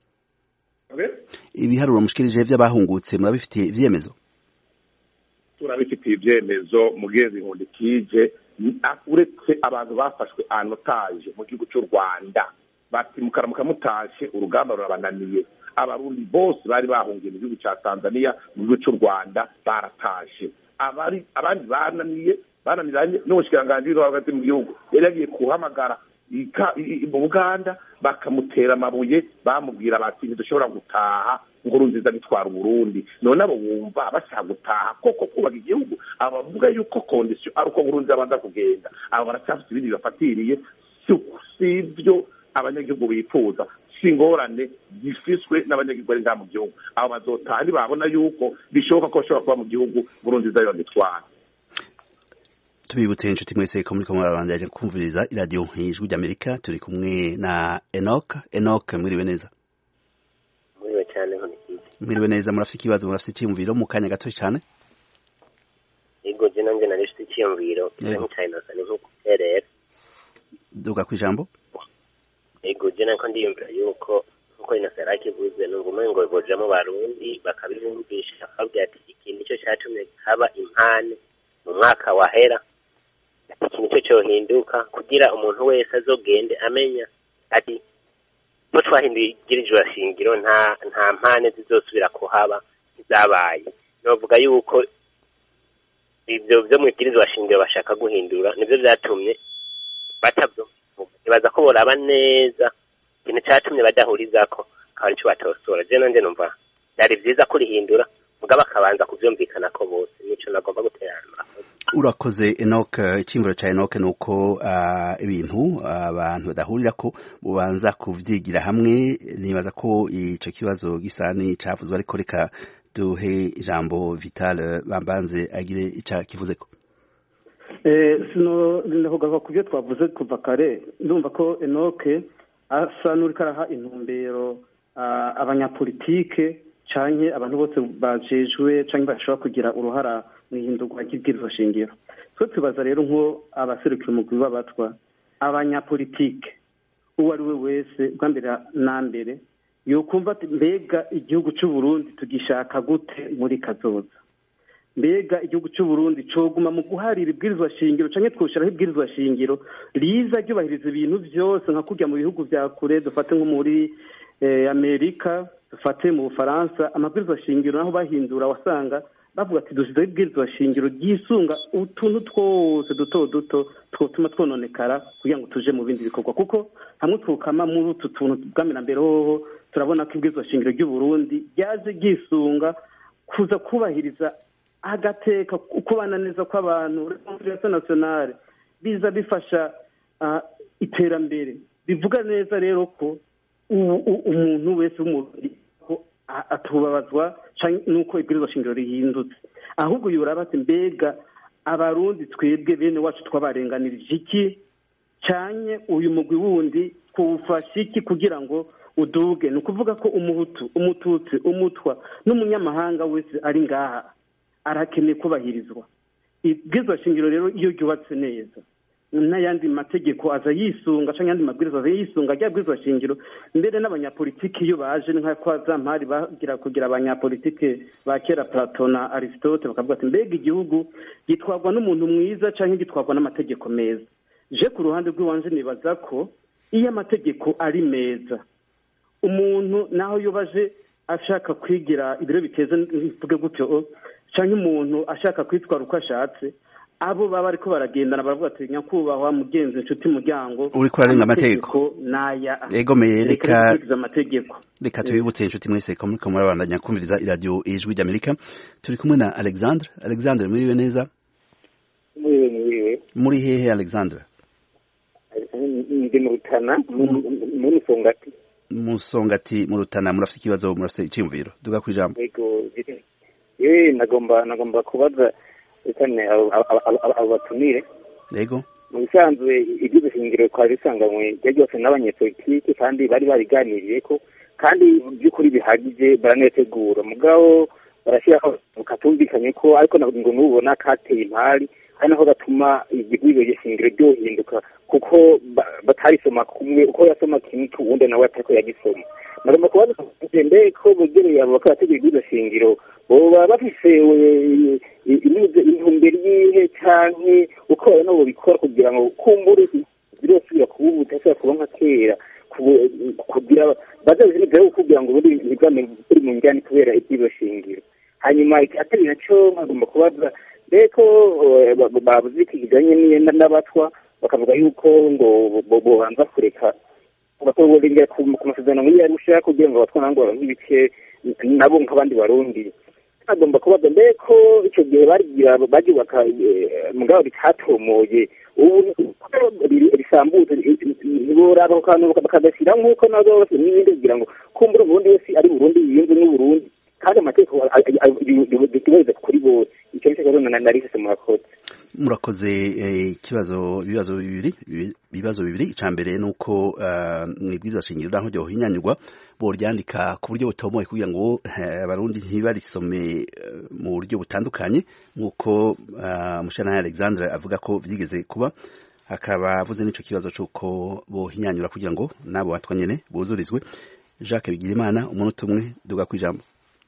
[SPEAKER 3] Ibiharuro mushikirije by'abahungutse murabifitiye ivyemezo?
[SPEAKER 6] Turabifitiye ivyemezo mugenzi nkundikije uretse abantu bafashwe anotage mu gihugu cy'u Rwanda bati mukaramuka mutashe urugamba rurabananiye. Abarundi bose bari bahungiye mu gihugu cya Tanzania mu gihugu cy'u Rwanda baratashe. Abari abandi bananiye bananiranye n'ubushikiranganje hagati mu gihugu yari yagiye kuhamagara mu Uganda bakamutera amabuye bamubwira bati ntidushobora gutaha Nkurunziza bitwara Burundi. None abo wumva bashaka gutaha koko kubaka igihugu abavuga yuko condition ari uko Nkurunziza abanza kugenda abo baracyafite ibindi bafatiriye sivyo abanyagihugu bifuza singorane gifiswe n'abanyagihugu ari mu gihugu abo bazotaha babona yuko bishoboka ko bashobora kuba mu gihugu Nkurunziza yo bitwara.
[SPEAKER 3] Tubibutse inshuti mwese ko muri ko murabandanya kumviriza iradio Ijwi ry'Amerika turi kumwe na Enoch. Enoch mwiriwe neza?
[SPEAKER 10] Mwiriwe cyane nk'ikindi.
[SPEAKER 3] Mwiriwe neza murafite ikibazo murafite icyumviro mu kanya gato cyane?
[SPEAKER 10] Yego je nanje narifite icyumviro cyane cyane nko kuterera.
[SPEAKER 3] Duga kwijambo?
[SPEAKER 10] Yego je nako ndiyumvira yuko nko inasera kivuze n'ugume ngo boja mu Barundi bakabibumvisha akabwira ati ikintu cyo cyatumye haba impane mu mwaka wahera ikintu cyo cyohinduka kugira umuntu wese azogende amenya ati ko twahinduye igirijwa shingiro nta nta mpane zizosubira kuhaba zabaye novuga yuko ibyo byo mwibwirizwa shingiro bashaka guhindura nibyo byatumye batabyo baza ko boraba neza ikintu cyatumye badahurizako akaba icyo batosora je nanje numva byari byiza kurihindura mugaba akabanza kuvyumvikana ko bose nico nagomba guterana.
[SPEAKER 3] Urakoze Enoch. Icyimviro cya Enoch nuko uh, ibintu abantu uh, badahurira ko bubanza kuvyigira hamwe. Nibaza ko ico kibazo gisani cavuzwe ariko reka duhe ijambo Vital Bambanze agire ica kivuzeko.
[SPEAKER 4] Eh sino ndavuga ko byo twavuze kuva kare ndumva ko Enoch asa n'uriko araha intumbero uh, abanyapolitike canke abantu bose bajejwe canke bashobora kugira uruhara mwihindurwa ry'ibwirizwa shingiro. Twe tubaza rero nko abaserukira umugwi w'abatwa abanyapolitike uwo ari we wese bwa mbere na mbere yokumva mbega igihugu cy'u Burundi tugishaka gute muri kazoza, mbega igihugu cy'u Burundi coguma mu guharira ibwirizwa shingiro canke twoshiraho ibwirizwa shingiro riza ryubahiriza ibintu byose nka kurya mu bihugu vya kure dufate nko muri eh, Amerika dufate mu Bufaransa amabwirizwa shingiro naho bahindura wasanga bavuga ati dusize ibwirizwa shingiro ryisunga utuntu twose duto duto twotuma twononekara kugira ngo tuje mu bindi bikorwa kuko hamwe twukama muri utu tuntu bwamira mbere hoho turabona ko ibwirizwa shingiro ry'u Burundi ryaje ryisunga kuza kubahiriza agateka kubana neza kw'abantu reconciliation nationale biza bifasha uh, iterambere bivuga neza rero ko umuntu wese w'umurundi ko atubabazwa nuko ibwirizwa shingiro rihindutse ahubwo yoraba ati mbega abarundi twebwe bene wacu twabarenganirije iki cyanye uyu mugwi wundi kuwufasha iki kugira ngo uduge ni ukuvuga ko umuhutu umututsi umutwa n'umunyamahanga wese ari ngaha arakeneye kubahirizwa ibwirizwa shingiro rero iyo ryubatse neza n'ayandi mategeko aza yisunga cyangwa ayandi mabwiriza aza yisunga ajya bwirizwa shingiro mbere n'abanyapolitiki iyo baje nka kwa zampari bagira kugira abanyapolitike ba kera Plato na Aristote bakavuga ati mbega igihugu gitwarwa n'umuntu mwiza cyangwa gitwarwa n'amategeko meza. Je ku ruhande rw'iwanje nibaza ko iyo amategeko ari meza umuntu naho yubaje ashaka kwigira ibiro biteze mvuge gutyo cyangwa umuntu ashaka kwitwara uko ashatse abo baba ariko baragendana baravuga ati nyakubahwa mugenzi inshuti muryango
[SPEAKER 3] uri kurarenga amategeko
[SPEAKER 4] naya
[SPEAKER 3] ego mereka
[SPEAKER 4] amategeko
[SPEAKER 3] reka tubibutse inshuti mwese ko muri kamara bandanya kumviriza iradio Ijwi ry'Amerika. Turi kumwe na Alexandre. Alexandre muriwe neza?
[SPEAKER 12] Muriwe muriwe.
[SPEAKER 3] Muri hehe Alexandre?
[SPEAKER 12] Ndi mu Rutana mu Musongati.
[SPEAKER 3] Musongati mu Rutana murafite ikibazo murafite iciyumviro duga kwijambo.
[SPEAKER 12] Ego eh nagomba nagomba kubaza cyane abatumire
[SPEAKER 3] yego
[SPEAKER 12] mu bisanzwe ibyo shingiro kwa bisanganywe byose n'abanyepolitiki kandi bari bariganiriye ko kandi by'ukuri bihagije baranetegura mugabo barashira katumvikanye ko ariko ngo nubona kateye impari kandi aho gatuma igigwigo gishingiro ryo hinduka kuko batarisoma kumwe uko yasoma kintu uwundi nawe atako yagisoma nagomba kubaza mbe ko bugereye abo bakategura shingiro boba bafise intumbero yihe canke uko nabo bikora kugira ngo kumbure birosubira kubuta kuba nka kera kugira bazazirigaho kugira ngo buri bigame buri mu njyana kubera ibyo shingiro hanyuma atari naco bagomba kubaza beko babuze ikiganye n'abatwa bakavuga yuko ngo bobanza kureka bakorera ku masezerano y'Arusha kugira ngo abatwa nango nk'ibice nabo nk'abandi barundi agomba kubaza mbeko icyo gihe barigira bagibaka mugabo bitatomoye ubu risambutse boraba kantu bakadashira nk'uko nazo bose n'ibindi kugira ngo kumbura Burundi wese ari Burundi yiyumve n'Uburundi kandi amategeko yubahiriza kuri bose icyo cyo rero narihise murakoze
[SPEAKER 3] murakoze ikibazo ibibazo bibiri ibibazo bibiri icambere nuko mwibwiriza shingiro naho ryo hinyanyirwa boryandika ku buryo butomoye kugira ngo abarundi ntibarisome mu buryo butandukanye nkuko mushana Alexandre avuga ko vyigeze kuba akaba avuze n'ico kibazo cyuko bohinyanyura kugira ngo nabo batwa nyene buzurizwe. Jacques Bigirimana umuntu umwe duga kwijambo.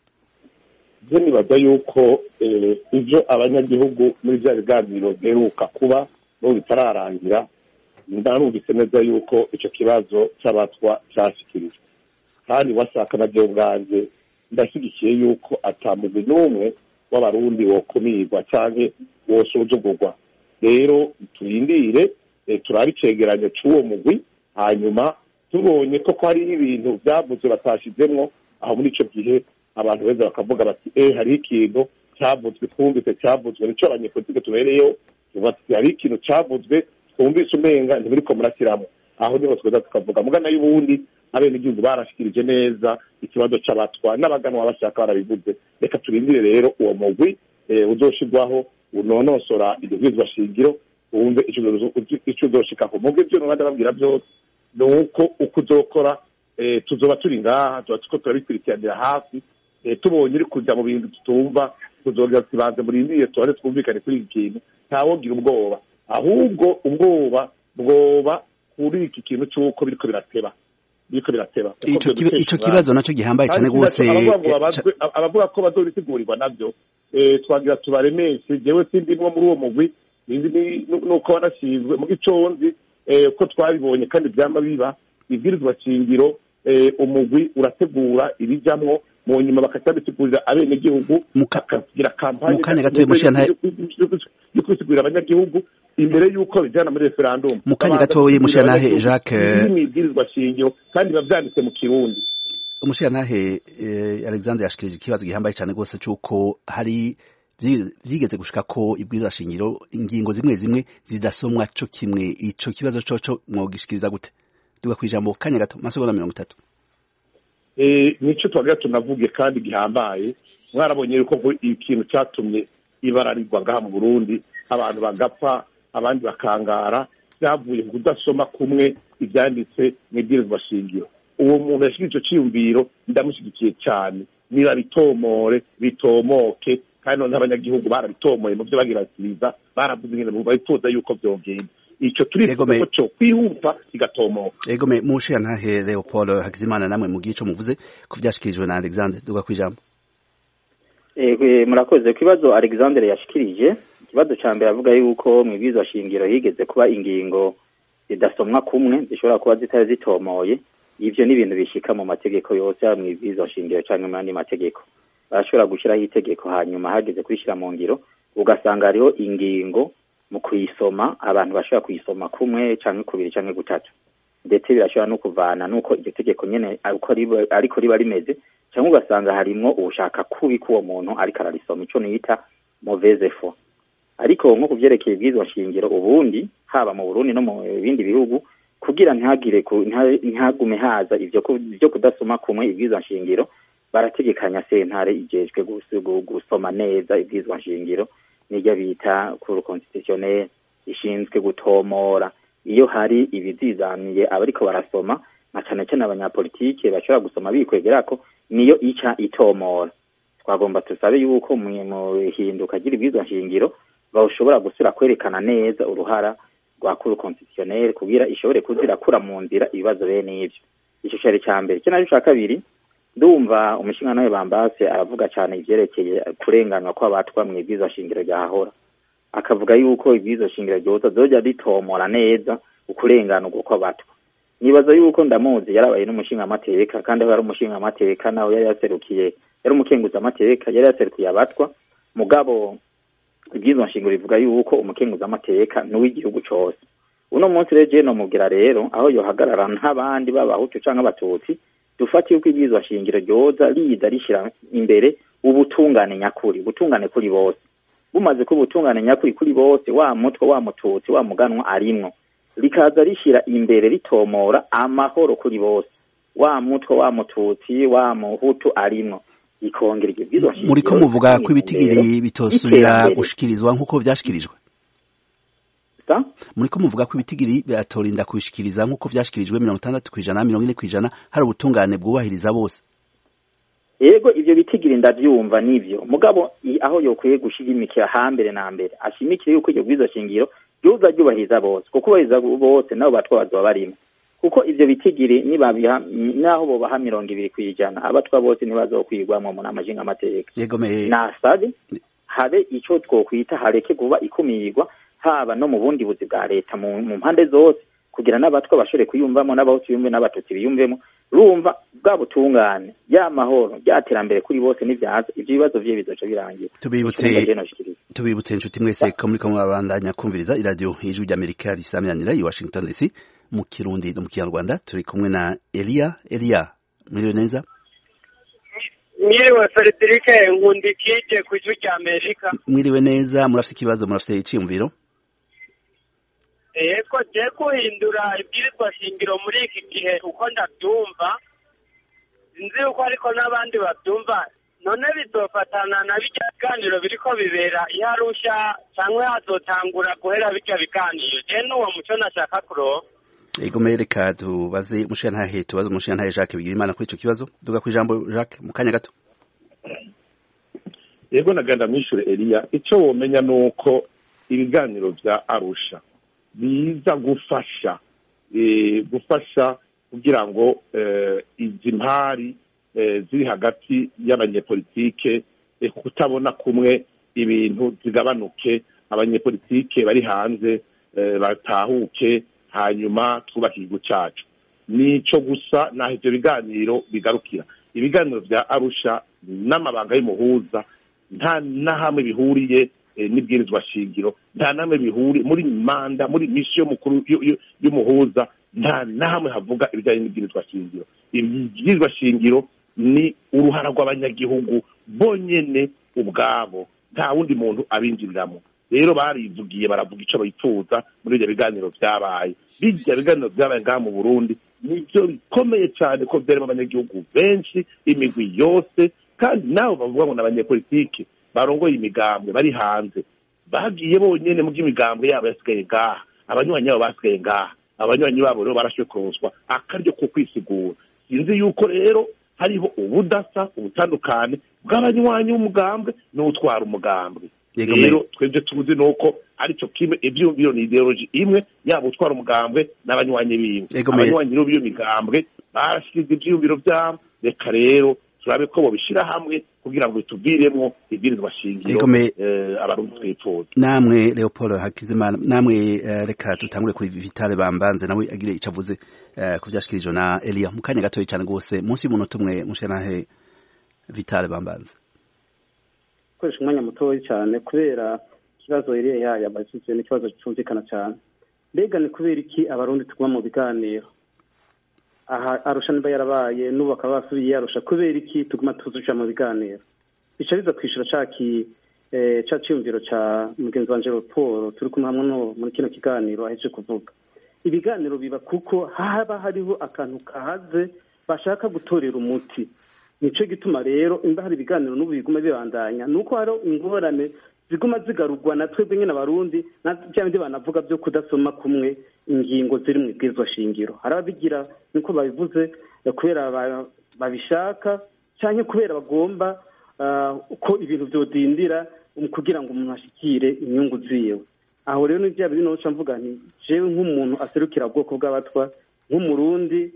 [SPEAKER 6] Je nibaza yuko ivyo abanyagihugu muri bya biganiro beruka kuba no bitararangira ndarumvise neza yuko ico kibazo cy'abatwa cyashikirijwe kandi wasaka na byo bwanze ndashyigikiye yuko atamugwi n'umwe w'abarundi wokumirwa canke wosuzugurwa. Rero turindire turari icegeranyo c'uwo mugwi, hanyuma tubonye ko ko hari ibintu vyavuze batashizemwo, aho muri ico gihe abantu beza bakavuga bati eh hari ikintu cyavuzwe twumvise cyavuzwe nico abanyepolitike tubereyeho, bati hari ikintu cyavuzwe twumvise umenga ntibiriko murashyiramo. Aho niho tweza tukavuga mugana y'ubundi abenegihugu barashikirije neza ikibazo c'abatwa n'abaganwa bashaka barabivuze. Reka turindire rero uwo mugwi uzoshirwaho unonosora ibyo bwizwa shingiro, wumve icyo uzoshikako. Mubwo ibyo nabandi babwira byose nuko uko uzokora tuzoba turi ngaha, tuba tuko turabikurikiranira hafi, tubonye uri kuja mu bintu tutumva tuzogira tubanze murindire tubanze twumvikane kuri iki kintu, ntawogira ubwoba, ahubwo ubwoba bwoba kuri iki kintu cy'uko biriko birateba biriko birateba.
[SPEAKER 3] Ico kibazo naco gihambaye cyane gose,
[SPEAKER 6] abavuga ko bazobisigurirwa navyo twagira tubaremeshe. Jewe sindimwo muri uwo mugwi, nuko wanashinzwe mu giconzi ko twabibonye kandi byama biba ibwirizwa shingiro, umugwi urategura ibijamwo mu nyuma bakabisigurira abenegihugu, bakagira kampanye yo kubisigurira abanyagihugu imbere y'uko bijana muri referendum.
[SPEAKER 3] Mu kanya gatoye Mushiyantahe Jacques,
[SPEAKER 6] ibwirizwa shingiro kandi bavyanditse mu Kirundi.
[SPEAKER 3] Umushiyantahe Alexandre yashikirije ikibazo gihambaye cyane gose cyuko hari vyigeze gushika ko ibwirizwa shingiro ingingo zimwe zimwe zidasomwa co kimwe. Ico kibazo coco mwogishikiriza gute? Duga kwijambo kanya gato masegonda mirongo itatu.
[SPEAKER 6] Eh nico twagira tunavuge kandi gihambaye. Mwarabonye yuko ikintu cyatumye ibararirwa ngaha mu Burundi, abantu bagapfa abandi bakangara, byavuye kudasoma kumwe ibyanditse mu ibwirizwa shingiro. Uwo muntu yashikije ico ciyumviro ndamushyigikiye cyane, niba bitomore bitomoke kandi none abanyagihugu barabitomoye mu byo bagirasiza, baravuze ingene bifuza yuko vyogenda. Ico turifuza cyo kwihuta igatomoka.
[SPEAKER 3] Ego me Mushiyantahe Leopold Hakizimana, namwe mu gico muvuze ku vyashikirijwe na Alexandre, duga kwijambo.
[SPEAKER 12] Ego murakoze. Kibazo Alexandre yashikirije, ikibazo ca mbere avuga yuko mu ibwirizwa shingiro higeze kuba ingingo zidasomwa kumwe, zishobora kuba zitari zitomoye. Ivyo ni ibintu bishika mu mategeko yose mu ibwirizwa shingiro canke mu yandi mategeko. Barashobora gushiraho itegeko hanyuma hageze kurishira mu ngiro ugasanga hariho ingingo mu kuyisoma abantu bashobora kuyisoma kumwe canke kubiri canke gutatu, ndetse birashobora no kuvana nuko iryo tegeko nyene ariko riba rimeze, canke ugasanga harimwo ubushaka kubi k'uwo muntu ariko ararisoma, ico niyita mauvaise foi. Ariko nko kuvyerekeye ibwirizwa shingiro ubundi haba mu Burundi no mu bindi bihugu, kugira ntihagire ntihagume haza ivyo byo kudasoma kumwe ibwirizwa shingiro, barategekanya sentare ijejwe gusoma neza ibwirizwa shingiro, nijya bita cour constitutionnelle ishinzwe gutomora iyo hari ibizizamiye abariko barasoma, na cyane cyane abanyapolitike bashobora gusoma bikwegerako, niyo ica itomora. Twagomba tusabe yuko mu hinduka gira ibwirizwa shingiro bashobora gusura kwerekana neza uruhara rwa cour constitutionnelle kugira ishobore kuzira kura mu nzira ibibazo bene ivyo. Ico cyari ca mbere. Kina cyo kabiri, ndumva umushinga nawe Bambase aravuga cyane ivyerekeye kurenganywa kw'abatwa mu ibwirizwa shingiro ryahahora, akavuga yuko ibwirizwa shingiro ryoza zoja ritomora neza ukurenganurwa kw'abatwa. Nibaza yuko ndamuzi yarabaye n'umushinga amateka, kandi ari umushinga amateka naho yari yaserukiye, yari umukenguza amateka, yari yaserukiye abatwa. Mugabo ibwirizwa shingiro rivuga yuko umukenguza amateka n'uw'igihugu cose. Uno munsi rero je no mugira rero aho yohagarara n'abandi b'abahutu canke abatutsi, dufati yuko ibwirizwa shingiro ryoza riza rishira imbere ubutungane nyakuri, ubutungane kuri bose. Bumaze ko ubutungane nyakuri kuri bose, wa mutwe wa mututsi wa muganwa arimwo, rikaza rishira imbere ritomora amahoro kuri bose, wa mutwe wa mututsi wa muhutu arimwo, ikongera ibwirizwa shingiro.
[SPEAKER 3] Muriko muvuga ko ibitigiri bitosubira gushikirizwa nkuko vyashikirijwe? Muriko muvuga ko ibitigiri byatorinda kubishikiriza nkuko vyashikirijwe mirongo itandatu kwijana mirongo ine kwijana hari ubutungane bwubahiriza bose?
[SPEAKER 12] Yego ivyo bitigiri ndavyumva nivyo, mugabo aho yokwiye gushigimikira hambere na mbere ashimikire yuko iryo bwirizwa shingiro ryoza ryubahiriza bose, kuko ubahiriza bose nabo batwa bazoba barimo, kuko ivyo bitigiri nibabiha naho bobaha mirongo ibiri kwijana abatwa bose ntibazokwirwamwo mu nama nshingamateka. Nasabe habe ico twokwita hareke kuba ikumirwa, haba no mu bundi buzi bwa leta mu mpande zose, kugira n'abatwa bashore kuyumvamo, n'abahutu yumve n'abatutsi biyumvemo, urumva bwa butungane ya mahoro ya terambere kuri bose n'ivyaza ivyo bibazo vye bizoca birangira.
[SPEAKER 3] Tubibutse tubibutse inshuti mwese ko muri ko murabandanya kumviriza iradio Ijwi ry'Amerika risamyanira i Washington D C mu Kirundi no mu Kinyarwanda. Turi kumwe na Elia. Elia, mwiriwe neza?
[SPEAKER 7] Mwiriwe Frederic Nkundikije ku Ijwi ry'Amerika.
[SPEAKER 3] Mwiriwe neza, murafite ikibazo, murafite icyumviro?
[SPEAKER 7] Eko je guhindura ibwirizwa shingiro muri iki gihe uko ndabyumva nzi uko ariko n'abandi babyumva none bizofatana na bijya biganiro biriko bibera iharusha cyangwa hazotangura guhera bijya biganiro je n'uwo muco nashaka kuronka.
[SPEAKER 3] Ego mereka tubaze umushiyantahe tubaze umushiyantahe Jacques Bigirimana kuri ico kibazo duga ku ijambo Jacques mu kanya gato.
[SPEAKER 6] Yego naganda mwishure Elia ico womenya nuko ibiganiro vya Arusha biza gufasha e, gufasha kugira ngo e, izi mpari e, ziri hagati y'abanyepolitike e, kutabona kumwe ibintu zigabanuke abanyepolitike bari hanze e, batahuke hanyuma twubaka igihugu cyacu. Nico gusa naho ivyo biganiro bigarukira. Ibiganiro vya Arusha n'amabanga y'umuhuza nta nahamwe bihuriye E, nibwirizwa shingiro nta namwe bihuri muri manda muri mission mukuru y'umuhuza nta nahamwe havuga ibijanye n'ibwirizwa shingiro. Ibwirizwa shingiro ni uruhara rw'abanyagihugu bonyene ubwabo nta wundi muntu abinjiriramo. Rero barivugiye baravuga ico bifuza muri ibyo biganiro vyabaye. Bijya biganiro vyabaye ngaha mu Burundi nivyo bikomeye cyane ko vyarimo abanyagihugu benshi imigwi yose kandi nabo bavuga ngo n'abanyepolitike barongoye imigambwe bari hanze bagiye bonyene mu by'imigambwe yabo yasigaye ngaha abanywanyi babo basigaye ngaha abanywanyi babo rero barashwe kuroswa akaryo ko kwisigura. Sinzi yuko rero hariho ubudasa ubutandukane bw'abanywanyi b'umugambwe n'utwara umugambwe. Rero twebwe tuzi nuko arico kimwe ivyumviro ni ideology imwe yabo utwara umugambwe n'abanywanyi biwe. Abanywanyi rero b'iyo migambwe barashize ivyumviro vyabo reka rero turabe ko bobishira hamwe kugira ngo tuviremwo ibwirizwa shingiro eh, abarundi twipfuza.
[SPEAKER 3] Namwe Leopold Hakizimana namwe uh, reka tutangure kuri Vitale Bambanze nawe agire icavuze uh, kuvyashikirije na Elia mu kanya gatoyi cyane gose munsi y'umuntu tumwe mushanahe Vitale Bambanze.
[SPEAKER 4] Koresha umwanya mutoyi cyane kubera ikibazo Elia yaya basitse ni kibazo cyumvikana cyane. Mbega ni kubera iki abarundi tugwa mu biganiro? Aha Arusha niba yarabaye nubu akaba basubiye Arusha kubera iki tuguma tuzuca mu biganiro bica biza kwishura caki eh ca cyumviro ca mugenzi wanje Paul turi kumwe hamwe no muri kino kiganiro aheje kuvuga ibiganiro biba kuko haba hariho akantu kahaze bashaka gutorera umuti. Nico gituma rero imba hari ibiganiro nubu biguma bibandanya nuko haro ingorane ziguma zigarurwa na twebwe nyene abarundi na cyane banavuga byo kudasoma kumwe ingingo ziri mu bwizwa shingiro. Harabigira niko babivuze kubera babishaka cyane kubera bagomba uko ibintu byodindira kugira ngo umuntu ashikire inyungu ziwe. Aho rero n'ibya biri no mvuga nti jewe nk'umuntu aserukira ubwoko bw'abatwa nk'umurundi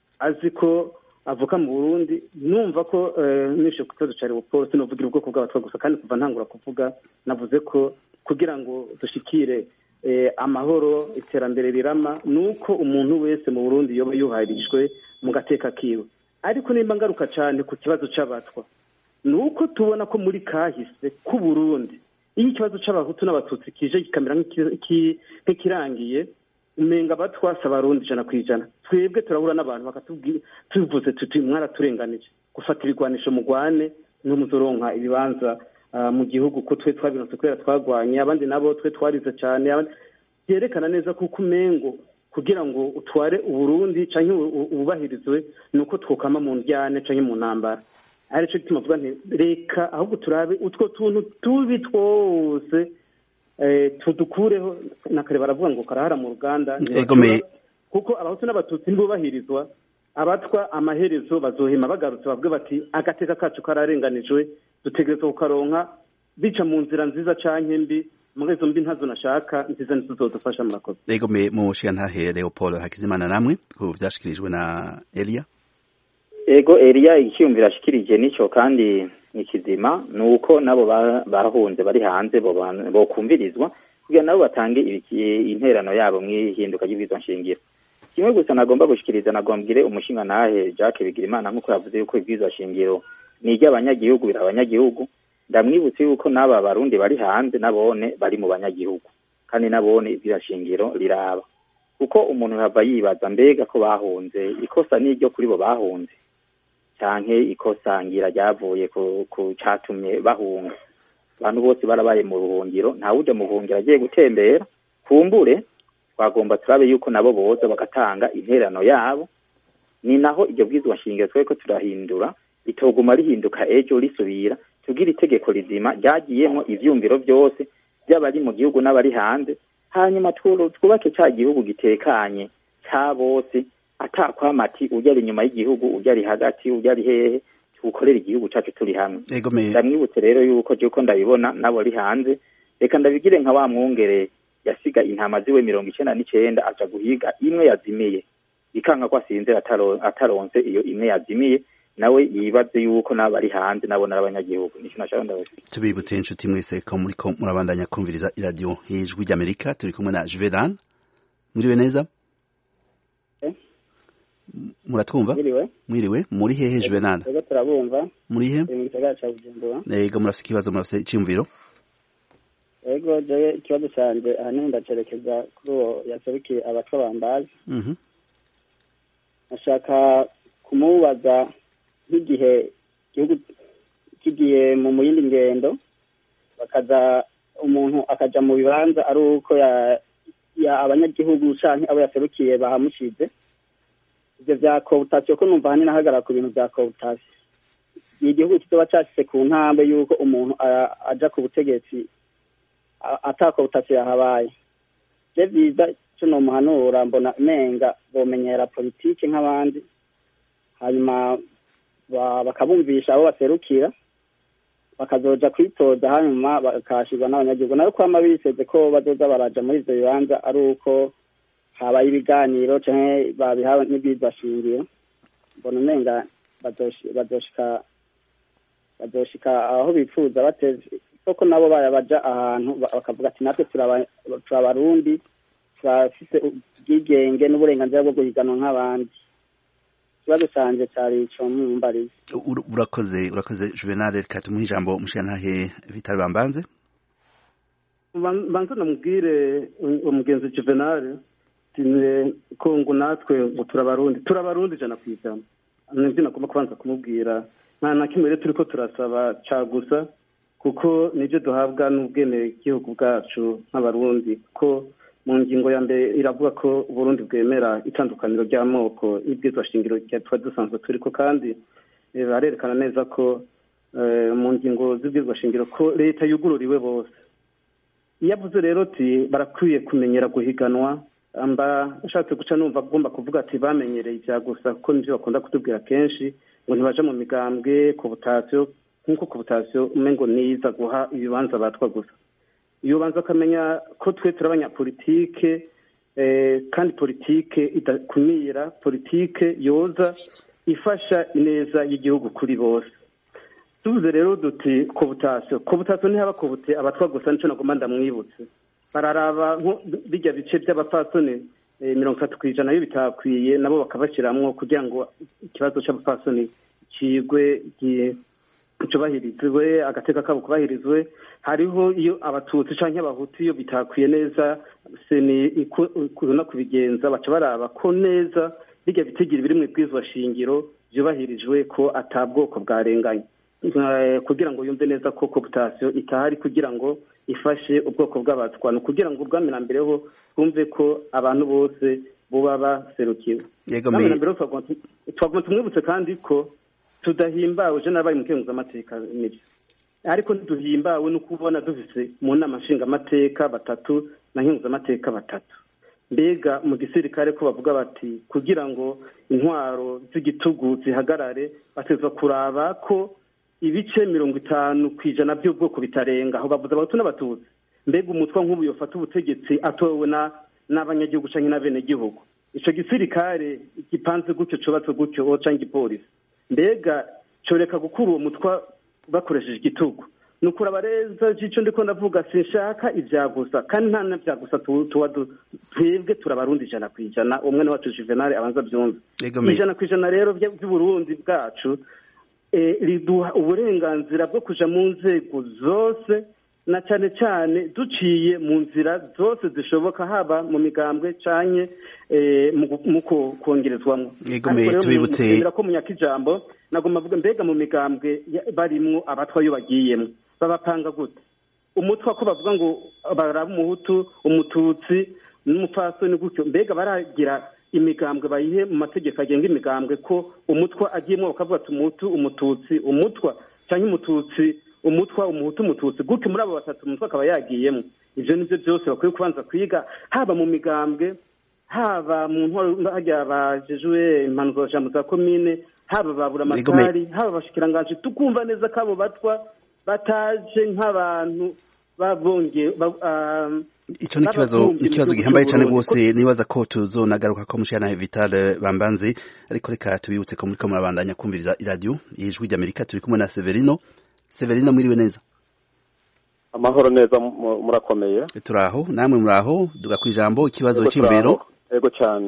[SPEAKER 4] aziko avuka mu Burundi numva ko nisho kutozo cyari Paul sinovugira ubwoko bw'abatwa gusa kandi kuva ntangura kuvuga navuze ko kugira ngo dushikire amahoro iterambere rirama nuko umuntu wese mu Burundi yoba yuharirishwe mu gateka kiwe. Ariko nimba ngaruka cyane ku kibazo c'abatwa nuko tubona ko muri kahise ku Burundi iyi kibazo c'abahutu n'abatutsi kije gikamera nk'ikirangiye umenga batwasa abarundi ijana kwijana. Twebwe turahura n'abantu bakatubwira tuvuze tuti mwara turenganije gufatira igwanisho mu Rwane no muzoronka ibibanza uh, mu gihugu ko twe twabironse kubera twagwanye abandi nabo twe twarize cyane yerekana neza kuko umengo kugira ngo utware uburundi canke ububahirizwe nuko twokama mu ndyane canke mu ntambara. Ari cyo gituma vuga nti reka ahubwo turabe utwo tuntu tubi twose eh tudukureho nakare baravuga ngo karahara mu Ruganda kuko abahutu n'abatutsi ntibubahirizwa abatwa amaherezo bazohema bagarutse bavuga bati agateka kacu kararenganijwe dutegerezwa kukaronka bica mu nzira nziza canke mbi mugezo mbi ntazo nashaka nziza nizodufasha murakoze.
[SPEAKER 3] Ego me mushiya ntahe Leopold Hakizimana namwe ko vyashikirijwe na Elia.
[SPEAKER 12] Ego Elia icyumvira ashikirije nico kandi nikizima nuko nabo bahunze bari hanze bo bo kumvirizwa kugira nabo batange interano yabo mwihinduka y'ibizwa nshingiro. kimwe gusa nagomba gushikiriza nagombwire umushinga nahe Jacques Bigirimana nk'uko yavuze yuko ibwirizwa shingiro ni iry'abanyagihugu bira abanyagihugu ndamwibutse yuko n'aba barundi bari hanze nabone bari mu banyagihugu kandi nabone ibwirizwa shingiro riraba kuko umuntu hava yibaza mbega ko bahunze ikosa n'iryo kuri bo bahunze canke ikosa ngira ryavuye ku, ku catumye bahunga abantu bose barabaye mu buhungiro nta wuje mu buhungiro agiye gutembera kumbure twagomba turabe yuko nabo boza bagatanga interano yabo ni naho iryo bwizwa shingiro tweko turahindura bitoguma rihinduka ejo risubira tugira itegeko rizima ryagiyemo ivyumviro byose by'abari mu gihugu n'abari hanze hanyuma twubake cya gihugu gitekanye cya bose atakwamati ujya ari inyuma y'igihugu ujya ari hagati ujya ari hehe tukorera igihugu cyacu turi hamwe ndamwibutse rero yuko je ko ndabibona nabo ari hanze reka ndabigire nka wa mwungere yasiga intama ziwe mirongo icenda n'icenda aja guhiga imwe yazimiye ikanka ko asinze ataronse iyo imwe yazimiye nawe yibaze yuko nabo ari hanze nabo n'abanyagihugu nico nashaka ndabashika
[SPEAKER 3] tubibutse inshuti mwese ko muri ko murabandanya kumviriza iradio hejwi ry'Amerika turi kumwe na Juvedan mwiriwe neza
[SPEAKER 15] eh?
[SPEAKER 3] muratwumva
[SPEAKER 15] mwiriwe
[SPEAKER 3] mwiriwe muri hehe Juvedan
[SPEAKER 15] ego turabumva
[SPEAKER 3] muri he
[SPEAKER 15] mu gisagara ca Bujumbura
[SPEAKER 3] ego murafite ikibazo murafite iciyumviro
[SPEAKER 15] ego je ikibazo canje ahanini ndacerekeza kuri uwo yaserukiye abatwa bambazi
[SPEAKER 3] mhm
[SPEAKER 15] ashaka kumubaza nk'igihe igihugu kigiye mu muyindi ngendo bakaza umuntu akaja mu bibanza ari uko ya, ya abanyagihugu canke abo yaserukiye bahamushize ivyo vya cooptation ko numva hanini ahagarara ku bintu vya cooptation igihugu kizoba cashitse ku ntambe yuko umuntu aja ku butegetsi ata cooptation yahabaye je vyiza co nomuhanura mbona menga bomenyera politike nk'abandi hanyuma bakabumvisha abo baserukira bakazoja kwitoza hanyuma bakashirwa n'abanyagihugu nayo kwama biseze ko bazoza baraja muri ivyo bibanza ari uko habaye ibiganiro canke babihawe n'ibwirizwa shingiro mbona umenga bazoshika bazoshika aho bifuza bateze koko nabo baja ahantu bakavuga ati natwe turabarundi turafise ubwigenge n'uburenganzira bwo guhiganwa nk'abandi ikibazo canje cari ico mumbarize
[SPEAKER 3] urakoze urakoze Juvenal reka tumuhe ijambo mushiyantahe Vital Bambanze
[SPEAKER 4] banza namubwire umugenzi Juvenal tine ko ngo natwe ngo turabarundi turabarundi jana kwizana nivyo nagomba kubanza kumubwira nta na kimwe rero turiko turasaba cagusa kuko nivyo duhabwa n'ubwene gihugu bwacu nk'abarundi ko mu ngingo ya mbere iravuga ko Burundi bwemera itandukaniro ry'amoko y'ibwirizwa shingiro twa dusanzwe turiko kandi barerekana neza ko mu ngingo z'ibwirizwa shingiro ko leta yugururiwe bose iyo avuze rero ati barakwiye kumenyera guhiganwa amba ashatse guca numva agomba kuvuga ati bamenyereye ibya gusa ko nivyo bakunda kutubwira kenshi ngo ntibaja mu migambwe cooptation nk'uko cooptation umengo niza guha ibibanza batwa gusa iyo banza akamenya ko twe turi abanyapolitike kandi politike idakumira politike yoza ifasha ineza y'igihugu kuri bose tuvuze rero duti cooptation cooptation ntihaba kobute abatwa gusa nico nagomba ndamwibutse bararaba bijya bice by'abapfasoni mirongo itatu kw'ijana iyo bitakwiye nabo bakabashiramwo kugira ngo ikibazo c'abapfasoni cigwe cubahirizwe agateka kabo kubahirizwe hariho iyo abatutsi canke abahutu iyo bitakwiye neza seni ikuna kubigenza baca baraba ko neza bijya bitigira biri mu bwizwa shingiro byubahirijwe ko atabwoko bwarenganye kugira ngo yumve neza ko cooptation itahari kugira ngo ifashe ubwoko bw'abatwana kugira ngo ubwamena mbereho bumve ko abantu bose buba baserukiwe mbere twagomba tumwibutse kandi ko tudahimbawe je nabaye mu kenguza amateka nibyo ariko ntiduhimbawe no kubona dufise mu nama nshinga amateka batatu na nkenguza amateka batatu mbega mu gisirikare ko bavuga bati kugira ngo intwaro z'igitugu zihagarare batezwa kuraba ko ibice mirongo itanu kw'ijana by'ubwoko bitarenga aho bavuze abahutu n'abatutsi mbega umutwa nk'ubu yofata ubutegetsi atowe na n'abanyagihugu canke n'abenegihugu ico gisirikare gipanze gutyo cobatse gutyo canke igipolisi mbega coreka gukura uwo mutwa bakoresheje igitugu ni ukuraba reza icyo ndiko ndavuga sinshaka ibya gusa kandi nta na bya gusa tuba twebwe turabarundi ijana ku ijana umwe wacu Juvenal abanza byumve ijana ku ijana rero by'uburundi bwacu riduha uburenganzira bwo kuja mu nzego zose na cyane cyane duciye mu nzira zose zishoboka haba mu migambwe canye mu kongerezwamo tubibutse ko munyakijambo nagomba vuga mbega mu migambwe barimwo abatwayo bagiyemo babapanga gute umutwa ko bavuga ngo baraba umuhutu umututsi n'umupfasoni gutyo mbega baragira imigambwe bayihe mu mategeko agenga imigambwe ko umutwa agiyemo bakavuga ati umuhutu umututsi umutwa cyangwa umututsi umutwa umuhutu umututsi gutyo muri abo batatu umutwa akaba yagiyemo ivyo nivyo byose bakwiye kubanza kwiga haba mu migambwe haba mu ntwaro hajya bajejwe impanuro za komine haba babura amatari haba abashikiranganje tukumva neza ko abo batwa bataje nk'abantu babonge
[SPEAKER 3] icyo ni ikibazo ikibazo gihambaye cyane rwose nibaza ko tuzonagaruka ko mushana Vital Bambanze ariko reka tubibutse ko muri ko murabandanya kumviriza iradiyo y'ijwi ry'Amerika turi kumwe na Severino Severino mwiriwe neza
[SPEAKER 16] amahoro neza murakomeye
[SPEAKER 3] turaho namwe muraho duga ku ijambo ikibazo cy'imbero
[SPEAKER 16] yego cyane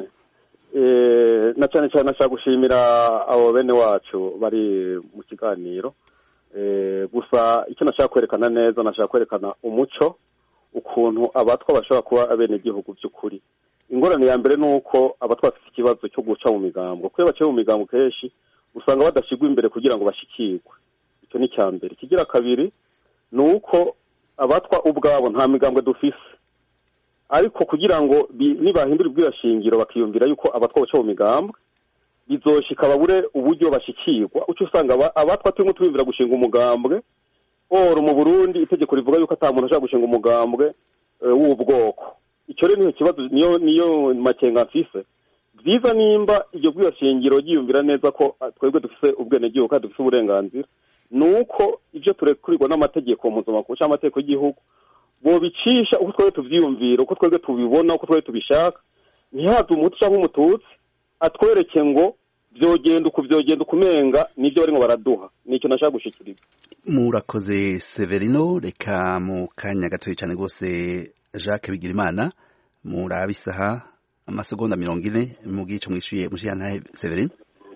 [SPEAKER 16] eh na cyane cyane nashaka gushimira abo bene wacu bari mu kiganiro eh gusa icyo nashaka kwerekana neza nashaka kwerekana umuco ukuntu abatwa bashobora kuba abene gihugu by'ukuri ingorane ya mbere nuko abatwa bafite ikibazo cyo guca mu migambo kuko baciye mu migambo kenshi usanga badashigwa imbere kugira ngo bashikirwe icyo ni cya mbere kigira kabiri nuko abatwa ubwabo nta migambwe dufise ariko kugira ngo nibahindura ibwirashingiro bakiyumvira yuko abatwa baca mu migambwe bizoshika babure uburyo bashikirwa uco usanga abatwa turimo tubimvira gushinga umugambwe oro mu Burundi itegeko rivuga yuko ata muntu ashaka gushinga umugambwe w'ubwoko icyo rero niyo kibazo niyo niyo makenga mfise byiza nimba iryo bwirashingiro giyumvira neza ko twebwe dufise ubwene gihugu kandi dufise uburenganzira nuko ivyo turekurirwa n'amategeko mpuzamakungu cyangwa amategeko y'igihugu bobicisha uko twebwe tuvyiyumvira uko twebwe tubibona uko twebwe tubishaka ntihaze umutu cyangwa umututsi atwereke ngo byogenda uko byogenda ukumenga nibyo barimo baraduha nicyo nashaka gushikiriza
[SPEAKER 3] murakoze Severino reka mu kanya gatoya cyane rwose Jacques Bigirimana murabisaha amasegonda mirongo ine mu gice mwishuye mushiyana Severino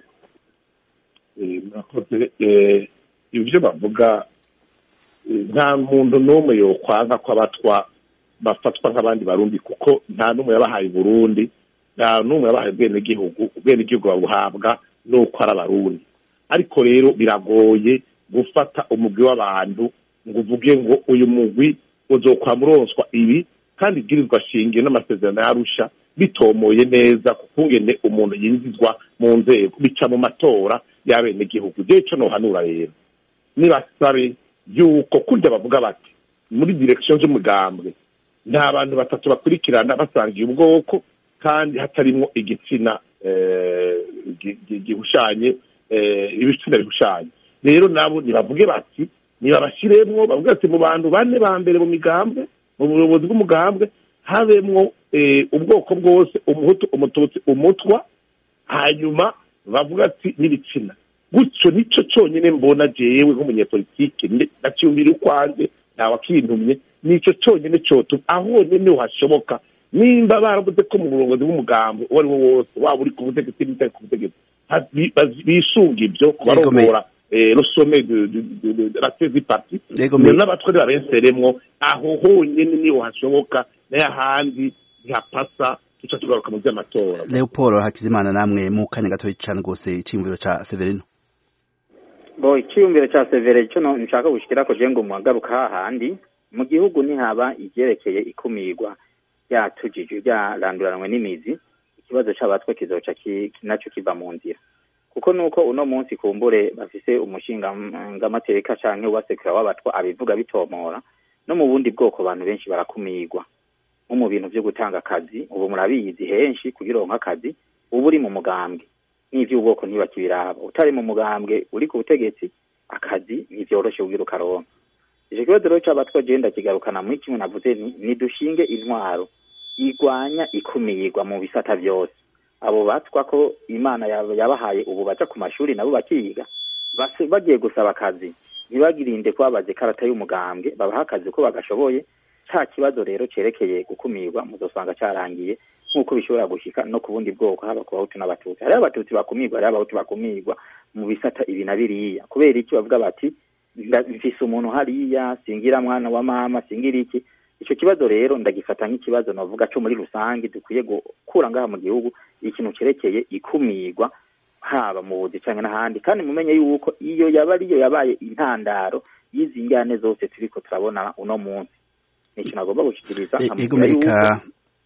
[SPEAKER 6] eh murakoze eh ibyo bavuga nta muntu n'umwe yokwanga ko abatwa bafatwa nk'abandi barundi kuko nta n'umwe yabahaye Burundi nta n'umwe yabahaye ubwene gihugu ubwene gihugu babuhabwa nuko ari abarundi ariko rero biragoye gufata umugwi w'abantu ngo uvuge ngo uyu mugwi uzokwamuronswa ibi kandi ibwirizwa shinge n'amasezerano yarusha bitomoye neza kukungene umuntu yinjizwa mu nzego bica mu matora y'abene gihugu je ico nohanura rero nibasabe yuko kurya bavuga bati muri direction z'umugambwe nta bantu batatu bakurikirana basangiye ubwoko kandi hatarimwo igitsina gihushanye ibitsina bihushanye rero nabo nibavuge bati nibabashiremwo bavuga ati mu bantu bane ba mbere mu migambwe mu buyobozi bw'umugambwe habemwo ubwoko bwose umuhutu umututsi umutwa hanyuma bavuga ati n'ibitsina gutyo nico cyonyine mbona jewe nk'umunyepolitike nacyumvira ukwanjye ntawakintumye nico cyonyine cyotu aho nyene hashoboka nimba baravuze ko mu burongozi bw'umugambo uwo ari wo wose waba uri ku butegetsi n'utari ku butegetsi bisunga ibyo kubarongora le sommet de la seize partie n'abatwa babenseremwo aho honyene niho hashoboka n'ahandi ntihapasa tuca tugaruka mu by'amatora.
[SPEAKER 3] Leopold Hakizimana namwe mu kanya gatoya cyane rwose iciyumviro ca Severino.
[SPEAKER 12] Bo iciyumviro ca Severino cyo nshaka gushikira ko je ngo mugaruka hahandi mu gihugu ntihaba igerekeye ikumirwa yatujije byaranduranwe n'imizi ikibazo c'abatwe kizoca naco kiva mu nzira kuko nuko uno munsi kumbure bafise umushinga ngamateka canke ubasekura w'abatwa abivuga bitomora no mu bundi bwoko abantu benshi barakumirwa nko mu bintu byo gutanga akazi ubu murabizi henshi kugironka akazi ubu uri mu mugambwe n'ivyo ubwoko ntibakibiraba utari mu mugambwe uri ku butegetsi akazi ntivyoroshe kugira ukaronka icyo kibazo rero c'abatwa genda kigarukana muri kimwe navuze ni dushinge intwaro igwanya ikumirwa mu bisata byose abo batwa ko Imana yabahaye ubu baca ku mashuri nabo bakiga bagiye gusaba akazi ntibagirinde kubabaza ikarata y'umugambwe babaha akazi ko bagashoboye. Cya kibazo rero cerekeye gukumirwa muzosanga cyarangiye nk'uko bishobora gushika no ku bundi bwoko, haba ku bahutu n'abatutsi. Hariho abatutsi bakumirwa, hariho abahutu bakumirwa mu bisata ibi na biriya. Kubera iki bavuga bati mfise umuntu hariya, singira mwana wa mama, singira iki. Ico kibazo rero ndagifata nk'ikibazo navuga cyo muri rusange dukwiye gukura ngaha mu gihugu, ikintu cerekeye ikumirwa haba mu buzi canke n'ahandi. Kandi mumenye yuko iyo yaba ariyo yabaye intandaro y'izi njyane zose turiko turabona uno munsi. Nico nagomba gushikiriza
[SPEAKER 3] nkamubwira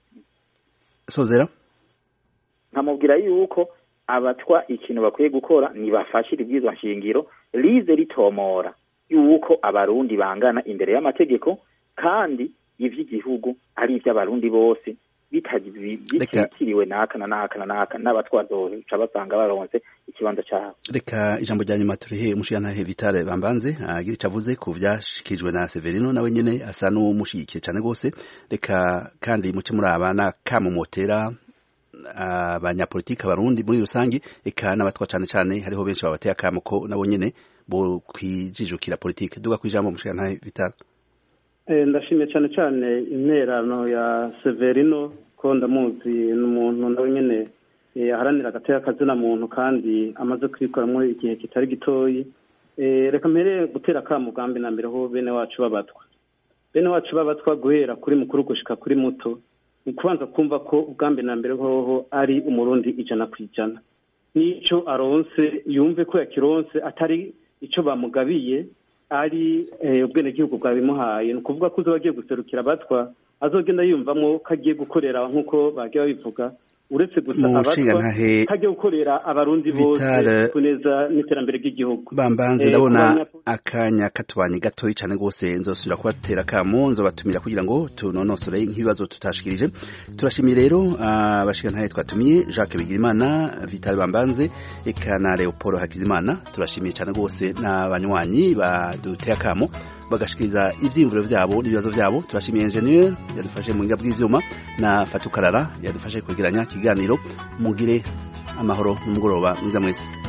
[SPEAKER 3] sozera
[SPEAKER 12] nkamubwira yuko abatwa ikintu bakwiye gukora nibafashira ibwizwa nshingiro rize ritomora yuko abarundi bangana imbere y'amategeko kandi ivy'igihugu ari ivy'abarundi bose bititiriwe naka na naka na naka n'abatwazoca basanga baronse ikibanza cyabo.
[SPEAKER 3] Reka ijambo rya nyuma turihe umushiyantahe Vital Bambanze agira icyo avuze ku vyashikijwe na Severino nawe nyene asa n'umushigikiye cyane gose. Reka kandi muce muri abana kamumotera abanyapolitiki abarundi muri rusangi eka n'abatwa cyane cyane hariho benshi babateye akamuko nabo nyene bo kwijijukira politike. Duga kwijambo umushiyantahe Vital.
[SPEAKER 4] Ndashimye cyane cyane interano ya Severino ko ndamuzi n'umuntu nawe nyene aharanira agateka kazina muntu kandi amaze kwikoramwo igihe kitari gitoyi. Reka mpere gutera akamugambi na mbere ho bene wacu babatwa bene wacu babatwa guhera kuri mukuru gushika kuri muto ukubanza kumva ko ubwambe na mbere hoho ari umurundi ijana kwijana nico aronse yumve ko yakironse atari ico bamugabiye ari ubwene gihugu bwabimuhaye. Nukuvuga ko uzobagiye guserukira abatwa azogenda yumvamwo kagiye gukorera nkuko bagiye babivuga uretse gusa abatwa kagiye gukorera abarundi bose kuneza n'iterambere ry'igihugu.
[SPEAKER 3] Bambanze ndabona akanya katubanye gatoyi cyane gose nzosubira kubatera kamo nzobatumira kugira ngo tunonosore nk'ibibazo tutashikirije. Turashimiye rero abashikantahe twatumiye Jacques Bigirimana, Vital Bambanze eka na Leopold Hakizimana. Turashimiye cyane gose n'abanywanyi baduteye kamo bagashikiriza ivyimvuro vyabo n'ibibazo vyabo. Turashimiye engineer yadufashe mu ngabwi z'ivyuma na Fatukarara yadufashe kwegeranya kiganiro. Mugire amahoro n'umugoroba mwiza mwese.